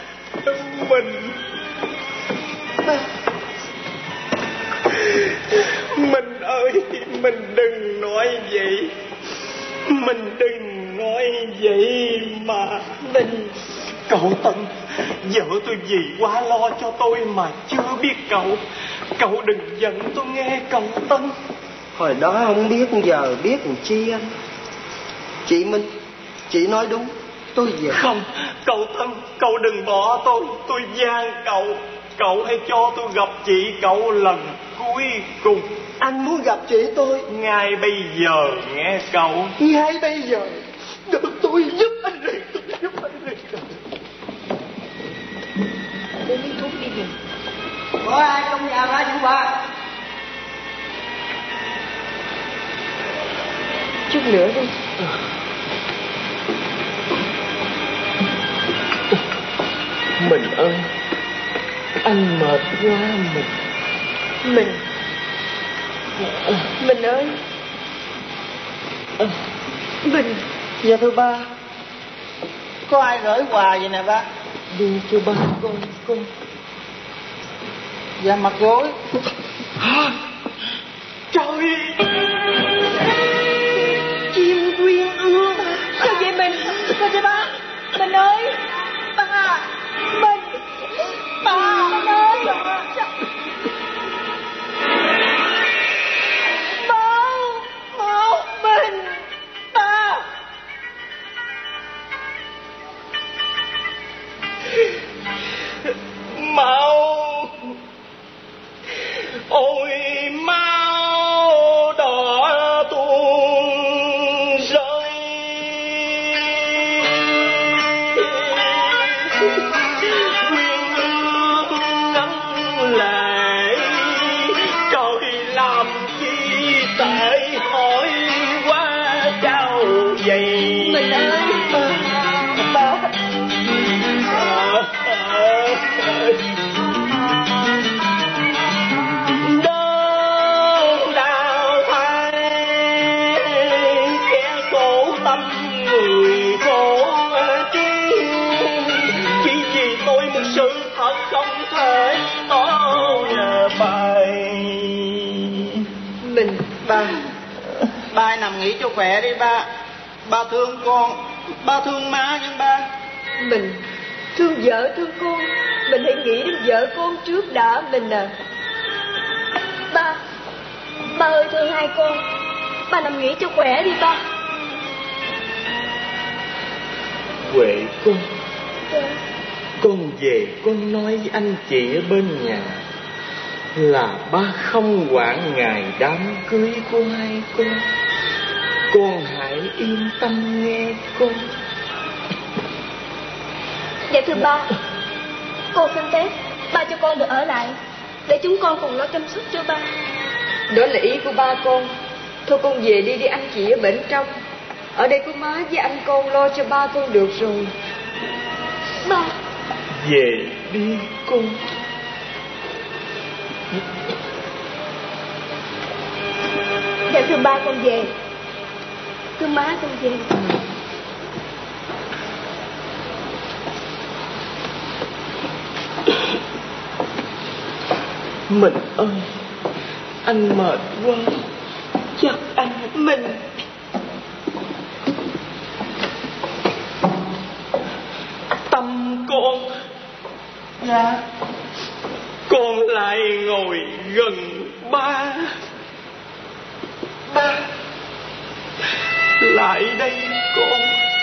Speaker 3: Mình ơi, mình đừng nói vậy. Mình đừng nói vậy mà. Cậu Tân, vợ tôi vì quá lo cho tôi mà chưa biết cậu. Cậu đừng giận tôi nghe cậu Tân.
Speaker 6: Hồi đó không biết, giờ biết làm chi anh. Chị Minh, chị nói đúng, tôi về.
Speaker 3: Không, cậu Tân, cậu đừng bỏ tôi van cậu. Cậu hãy cho tôi gặp chị cậu lần cuối cùng.
Speaker 6: Anh muốn gặp chị tôi
Speaker 3: ngay bây giờ nghe cậu.
Speaker 6: ngay bây giờ. Được, tôi giúp anh liền.
Speaker 11: Đưa miếng thuốc đi dùng.
Speaker 6: Có ai trong nhà ra chú bà?
Speaker 11: Chút nữa đi.
Speaker 3: Mình ơi, anh mệt quá mình.
Speaker 6: Mình ơi. Mình. Dạ thưa ba, có ai gửi quà vậy nè ba?
Speaker 3: Đưa cho ba coi.
Speaker 6: Dạ mặt gối.
Speaker 3: Trời,
Speaker 6: chim quyên ương.
Speaker 5: Sao vậy mình? Sao vậy ba? Mình ơi, ba. Mình ơi. Mau mình. Ba.
Speaker 3: mau, ôi mau đỏ tuôn rơi. Quyên ương ngân lệ, trời làm chi tệ hỏi quá trao vậy.
Speaker 5: Mình ơi. Ba.
Speaker 3: Đơn đau thay kẻ khổ tâm người khổ trí, chỉ vì tôi một sự thật không thể tỏ bày.
Speaker 6: Mình. Ba nằm nghỉ cho khỏe đi ba. Ba thương con, ba thương má nhưng ba.
Speaker 5: Mình thương vợ thương con, mình hãy nghĩ đến vợ con trước đã mình à. Ba ơi thương hai con, ba nằm nghỉ cho khỏe đi ba.
Speaker 3: Huệ con về con nói với anh chị ở bên nhà là ba không quản ngày đám cưới của hai con hãy yên tâm nghe con.
Speaker 5: Dạ thưa ba, con xin phép ba cho con được ở lại để chúng con cùng lo chăm sóc cho ba.
Speaker 11: Đó là ý của ba con. Thôi con về đi anh chị ở bên trong. Ở đây có má với anh con lo cho ba con được rồi.
Speaker 5: Ba.
Speaker 3: Về đi con.
Speaker 5: Dạ thưa ba con về. Thưa má con về.
Speaker 3: Mình ơi, anh mệt quá. Chắc anh
Speaker 6: Mình.
Speaker 3: Tâm con.
Speaker 6: Dạ.
Speaker 3: Con lại ngồi gần ba. Ba, lại đây con.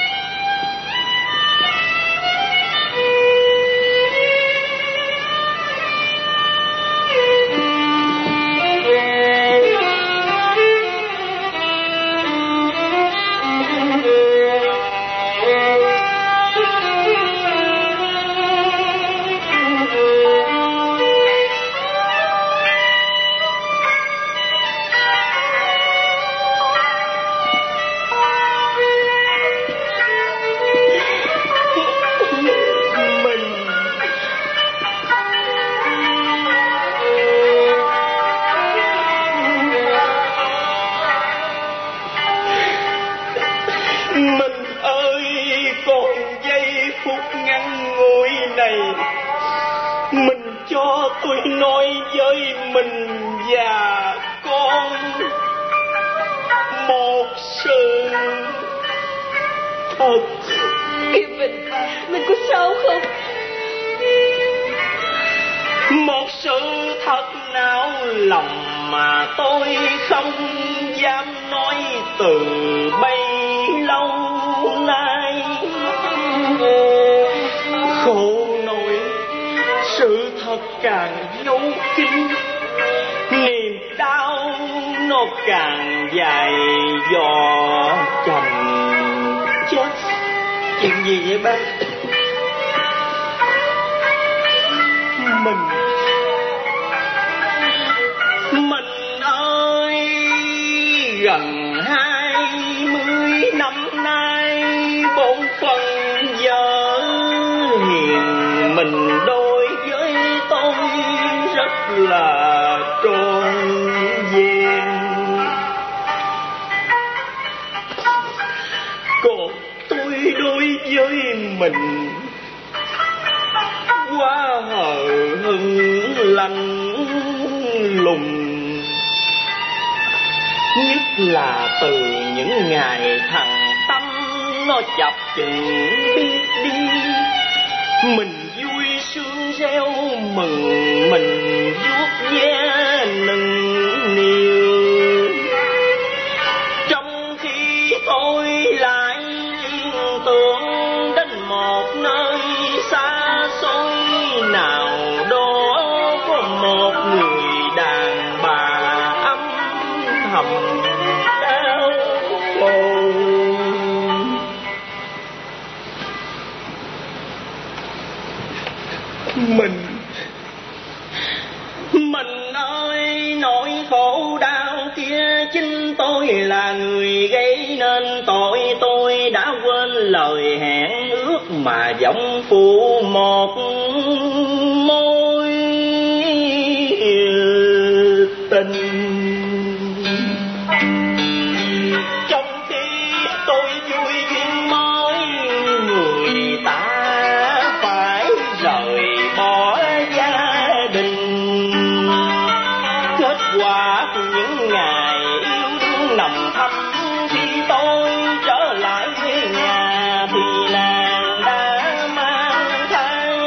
Speaker 3: Tôi nói với mình và con một sự thật.
Speaker 5: Kìa mình có sao không?
Speaker 3: Một sự thật não lòng mà tôi không dám nói từ bấy lâu nay. Khổ nỗi sự thật càng giấu kín, niềm đau nó càng dài dò chồng chết.
Speaker 6: Chuyện gì vậy ba?
Speaker 3: Mình ơi, gần 20 năm nay bổn phận vợ hiền mình lùng. Nhất là từ những ngày thằng Tâm nó chập chừng biết đi, mình vui sướng reo mừng, mình vuốt ve nừng niu, trong khi tôi lại liên tưởng đến một nơi xa xôi nào đó có một người đàn bà âm thầm đau khổ. Mình ơi, nỗi khổ đau kia chính tôi là người gây nên tội. Tôi đã quên lời hẹn ước mà giọng phụ một mối tình. Trong khi tôi vui duyên mới, người ta phải rời bỏ gia đình. Kết quả của những ngày yêu đương nồng thắm, khi tôi trở lại với nhà thì nàng đã mang thai.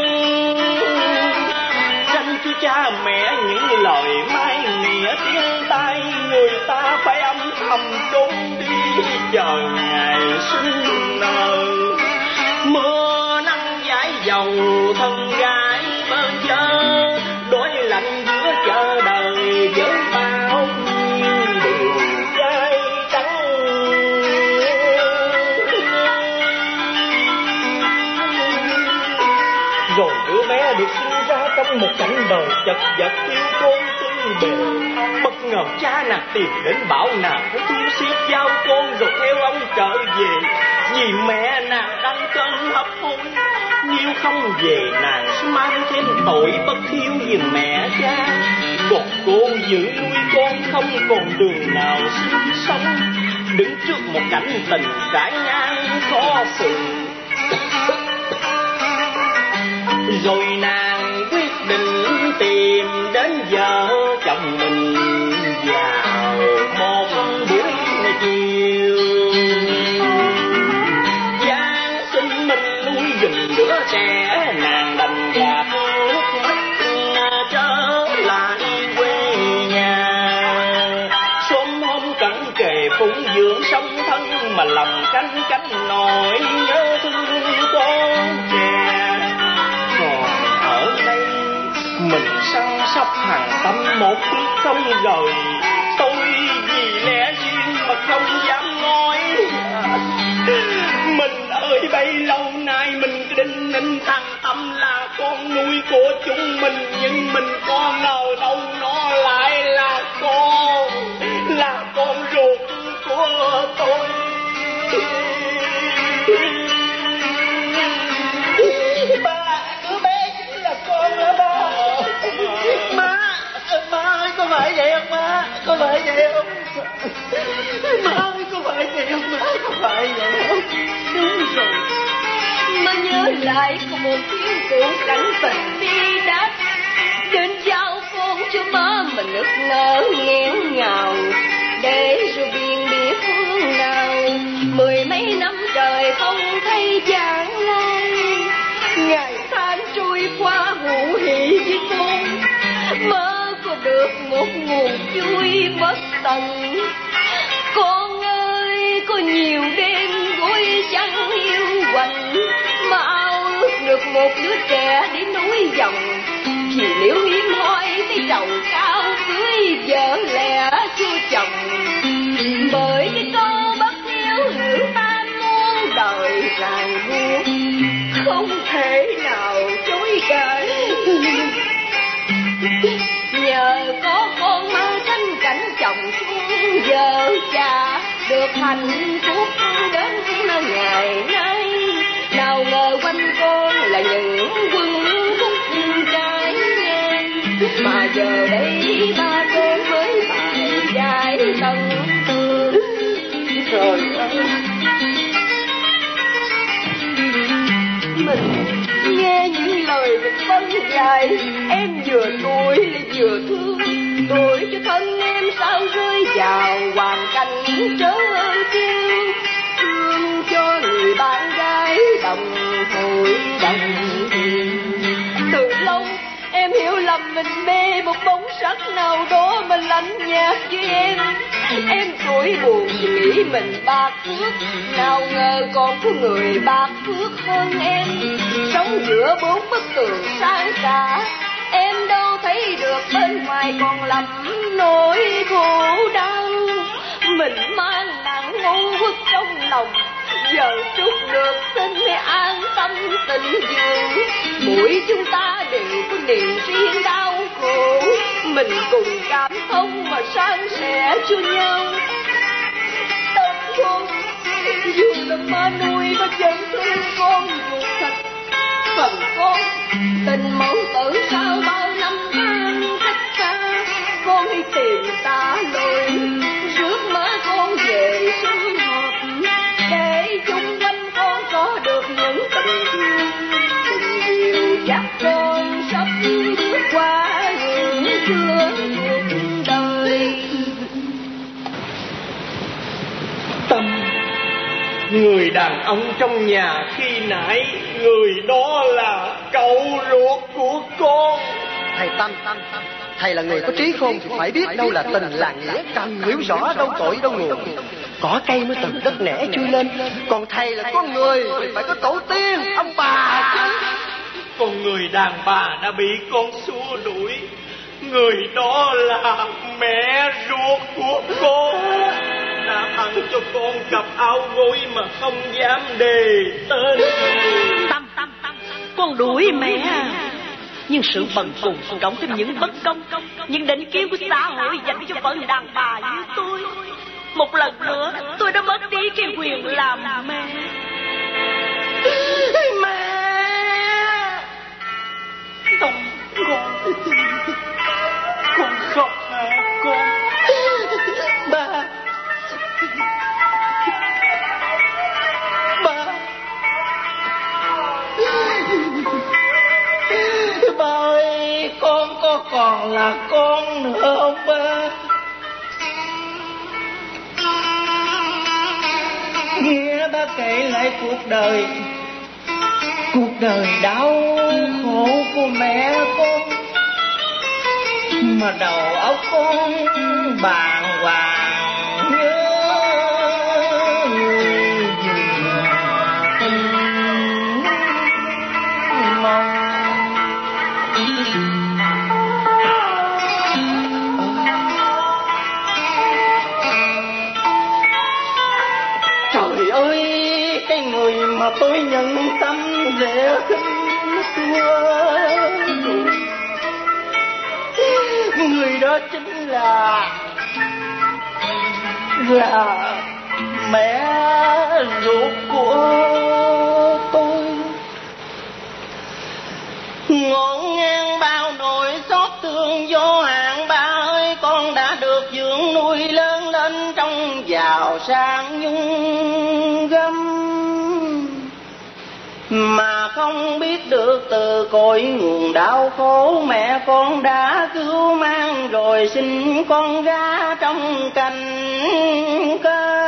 Speaker 3: Tranh cho cha mẹ những lời mai nghĩa tiếng tai, người ta phải âm thầm trốn đi chờ ngày sinh nở. Mưa nắng dãi dầu thân gái bên chớ, đói lạnh giữa chờ đời với bao nhiêu điều cay đắng. Rồi đứa bé được sinh ra trong một cảnh đời chật vật thiếu thốn tư bề. Bất ngờ cha nàng tìm đến bảo nàng phải thu xếp giao con rồi theo ông trở về, vì mẹ nàng đang cơn hấp hối. Nếu không về nàng sẽ mang thêm tội bất hiếu vì mẹ cha, còn cô giữ nuôi con không còn đường nào sinh sống. Đứng trước một cảnh tình trải ngang khó xử, rồi nàng quyết định tìm đến vợ chồng mình vào một buổi chiều. Giáng sinh mình nuôi giùm đứa trẻ, nàng đành gạt nước mắt trở lại quê nhà. Sớm hôm cận kề phụng dưỡng sống thân, mà lòng canh cánh nỗi nhớ thương con trẻ. Còn ở đây mình săn sóc hàng Tâm một bước không rời. Tôi vì lẽ riêng mà không dám nói. Mình ơi, bấy lâu nay mình đinh ninh thằng Tâm là con nuôi của chúng mình, nhưng mình có ngờ đâu nó lại là con ruột của tôi. Ba, đứa bé chính là con đó ba. Má ơi, có phải vậy không má? Có phải vậy không? Má ơi, có phải vậy không má? Có phải vậy không?
Speaker 5: Đúng rồi, má nhớ lại có một thiên tượng cảnh tình bi đát, đến giao con cho má mà nức nở nghẹn ngào. Để rồi biên địa phương nào, mười mấy năm trời không thấy vãng lai. Ngày tháng trôi qua hữu hỉ với con, mơ có được một nguồn vui bất tận. Con ơi, có nhiều đêm gối chăn hiu quạnh, mà ao ước được một đứa trẻ để nối dòng. Vì nếu hiếm hoi thấy đầu cao cưới vợ lẽ chưa chồng, bởi cái câu bất hiếu hữu ta muôn đời ràng buộc, không thể nào chối cãi. Nhờ có con má tranh cảnh chồng chung vợ cha, được hạnh phúc đến ngày nay. Nào ngờ quanh con là những quân khúc trái ngang, mà giờ đây ba con với bài giải tâm tư. Trời ơi, mình nghe những lời được phân dài, em vừa nuôi lại vừa thương. Tôi
Speaker 2: cho thân em sao rơi vào hoàn cảnh trớ trêu, thương cho người bạn gái đồng hội đồng tiền. Từ lâu em hiểu lầm mình mê một bóng sắc nào đó mà lạnh nhạt với em. Em tuổi buồn vì nghĩ mình bạc phước, nào ngờ còn có người bạc phước hơn em. Sống giữa bốn bức tường sang cả, em đâu thấy được bên ngoài còn lắm nỗi khổ đau. Mình mang nặng ngu uất trong lòng, giờ trút được xin hãy an tâm tình giường. Mỗi chúng ta đều có niềm riêng đau khổ, mình cùng cảm thông mà san sẻ cho nhau. Tâm con dù là ma nuôi nó vẫn thương con ruột thịt. Phần con tình mẫu tử sau bao năm tháng cách xa, con hãy tìm ta lối rước má con về sum họp, để chung quanh con có được những tình thương tình yêu. Chắc con sắp bước qua ngưỡng cửa cuộc đời.
Speaker 3: Tâm, người đàn ông trong nhà khi nãy, người đó là cậu ruột của con.
Speaker 6: Thầy Tâm, thầy là người có trí khôn thì phải biết đâu là tình là nghĩa, cần hiểu rõ đâu tội đâu nguồn. Cỏ cây mới từ đất nẻ chui lên, còn thầy là con người thì phải có tổ tiên, ông bà chứ.
Speaker 3: Còn người đàn bà đã bị con xua đuổi, người đó là mẹ ruột của con, đã tặng cho con cặp áo gối mà không dám đề tên.
Speaker 5: Tâm, con đuổi mẹ à. Nhưng sự bần cùng cộng thêm những bất công, những định kiến của xã hội dành cho phận đàn bà như tôi, một lần nữa tôi đã mất đi cái quyền làm mẹ.
Speaker 3: Tâm, con khóc hả con?
Speaker 6: Ba ơi, con có còn là con nữa không ba? Nghe ba kể lại cuộc đời đau khổ của mẹ con, mà đầu óc con bàng hoàng nhớ người vừa mong. Trời ơi, cái người mà tôi nhận tâm rẻ người đó chính là mẹ ruột của tôi. Ngổn ngang bao nỗi xót thương vô hạn, ba ơi, con đã được dưỡng nuôi lớn lên trong giàu sang nhung gấm, mà không biết được từ cội nguồn đau khổ mẹ con đã cứu mang, rồi sinh con ra trong cành cơ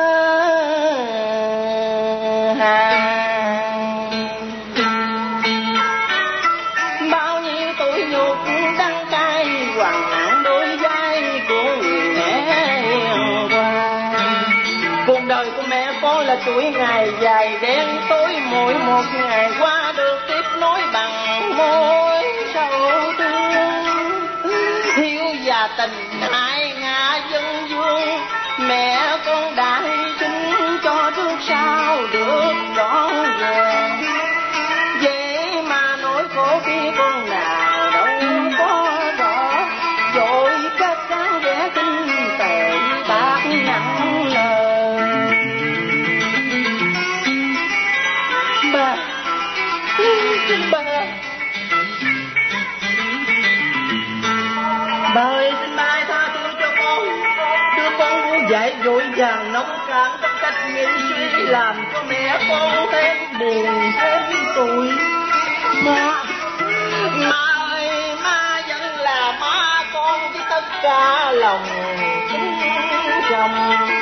Speaker 6: hàng. Bao nhiêu tuổi nhục đắng cay hoàng nặng đôi vai của người mẹ hiền hòa. Cuộc đời của mẹ con là chuỗi ngày dài đen tối, mỗi một ngày qua được tiếp nối bằng mối sầu thương. Hiếu và tình hai ngã dân dương, mẹ con đã hy sinh cho trước sau được rõ ràng. Vậy mà nỗi khổ khi con nào đâu có rõ, dội các sáng ghé kinh tệ bạc nặng lời. Ba ơi, xin ba tha thứ cho con. Đưa con ngu dại vội vàng nóng cạn trong cách nghĩ suy, làm cho mẹ con thêm buồn thêm tủi. Má ơi, má vẫn là má con với tất
Speaker 10: cả lòng chồng.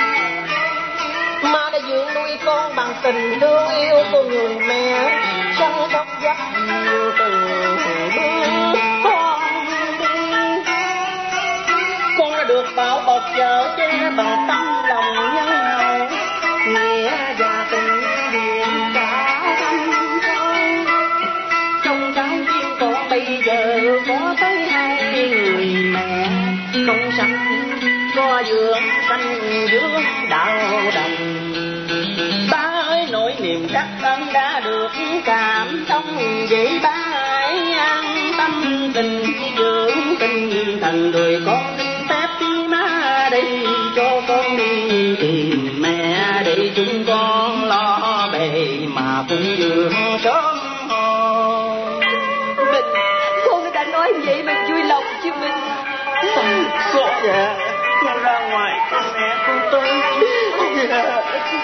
Speaker 10: Má đã dưỡng nuôi con bằng tình thương yêu của người mẹ, chăm sóc rất nhiều từng bước con đi. Con đã được bảo bọc chở che bằng tấm lòng nhân hậu, nghĩa và tình duyên cả tâm con. Trong trái tim con bây giờ có tới hai người mẹ, không sanh có dưỡng sanh dưỡng đạo đồng. Ba ơi nỗi niềm đắc ân đã được cảm thông, vậy ba hãy an tâm tình dưỡng tinh thần. Người con xin phép đi má đây cho con đi tìm mẹ, để chúng con lo bề mà cũng dưỡng sớm hồi.
Speaker 11: Con đã nói vậy mà vui lòng chứ mình.
Speaker 10: Con dạ, con ra ngoài con mẹ con tới. Dạ.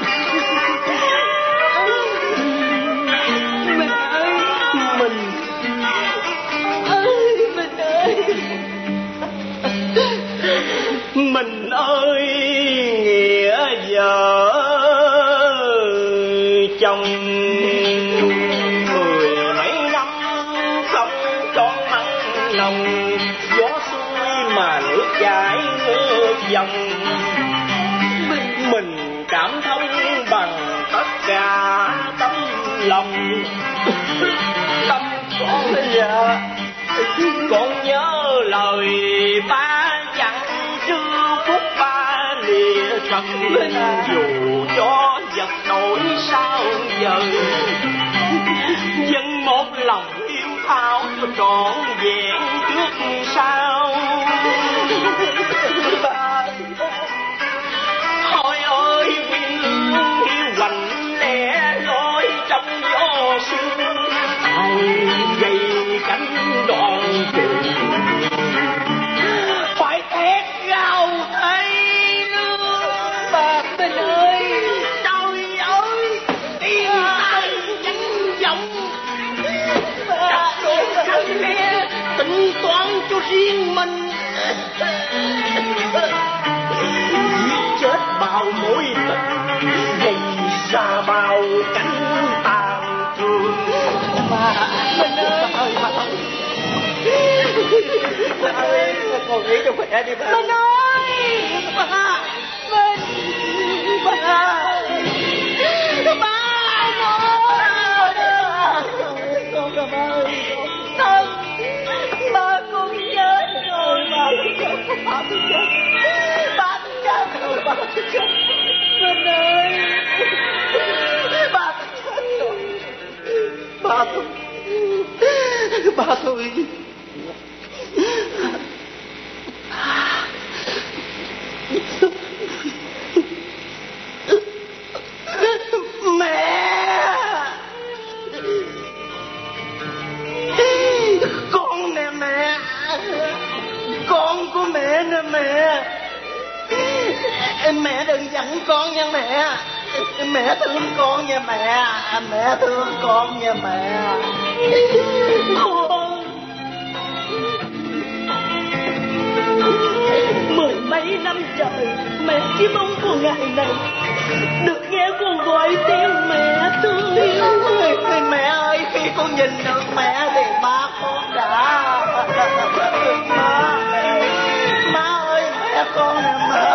Speaker 11: Mình ơi,
Speaker 10: Mình
Speaker 11: ơi.
Speaker 10: Mình ơi, nghĩa vợ chồng 10 mấy năm không trọn mặn nồng, gió xuôi mà nước chảy ngược dòng. Mình cảm thông bằng tất cả tấm lòng. Tâm con dạ, con nhớ lời ba dặn trưa phút ba lìa trần. Dù cho vật đổi sao giờ, dân một lòng yêu thảo cho trọn vẹn trước sau. Thôi ơi quyên lương hiu quạnh lẻ loi trong gió sương, ai dây cánh đoàn trường phải thét gào thấy nước. Bà Bình ơi, trời ơi, tiếng ai vang vọng, cặp đôi thân nghe tính toán cho riêng mình. Chết bao mối tình, gây ra bao cánh tàn thương. Bà Bình ơi, bà ơi, con nghĩ cho khỏe đi bà.
Speaker 11: Mình ơi, bà, mình, bà, con cảm ơn. Thân, ba con chết rồi, ba con chết, ba chết rồi, ba chết. Mình ơi, ba chết rồi, ba thôi, ba thôi.
Speaker 10: Mẹ, con nè mẹ, con của mẹ nè mẹ. Mẹ đừng giận con nha mẹ. Mẹ thương con nha mẹ. Mẹ thương con nha mẹ.
Speaker 11: Con, 10 mấy năm trời mẹ chỉ mong của ngày này được nghe con gọi tiếng mẹ thương yêu.
Speaker 10: Mẹ ơi, khi con nhìn được mẹ thì ba con đã. Má ơi, mẹ con nè má.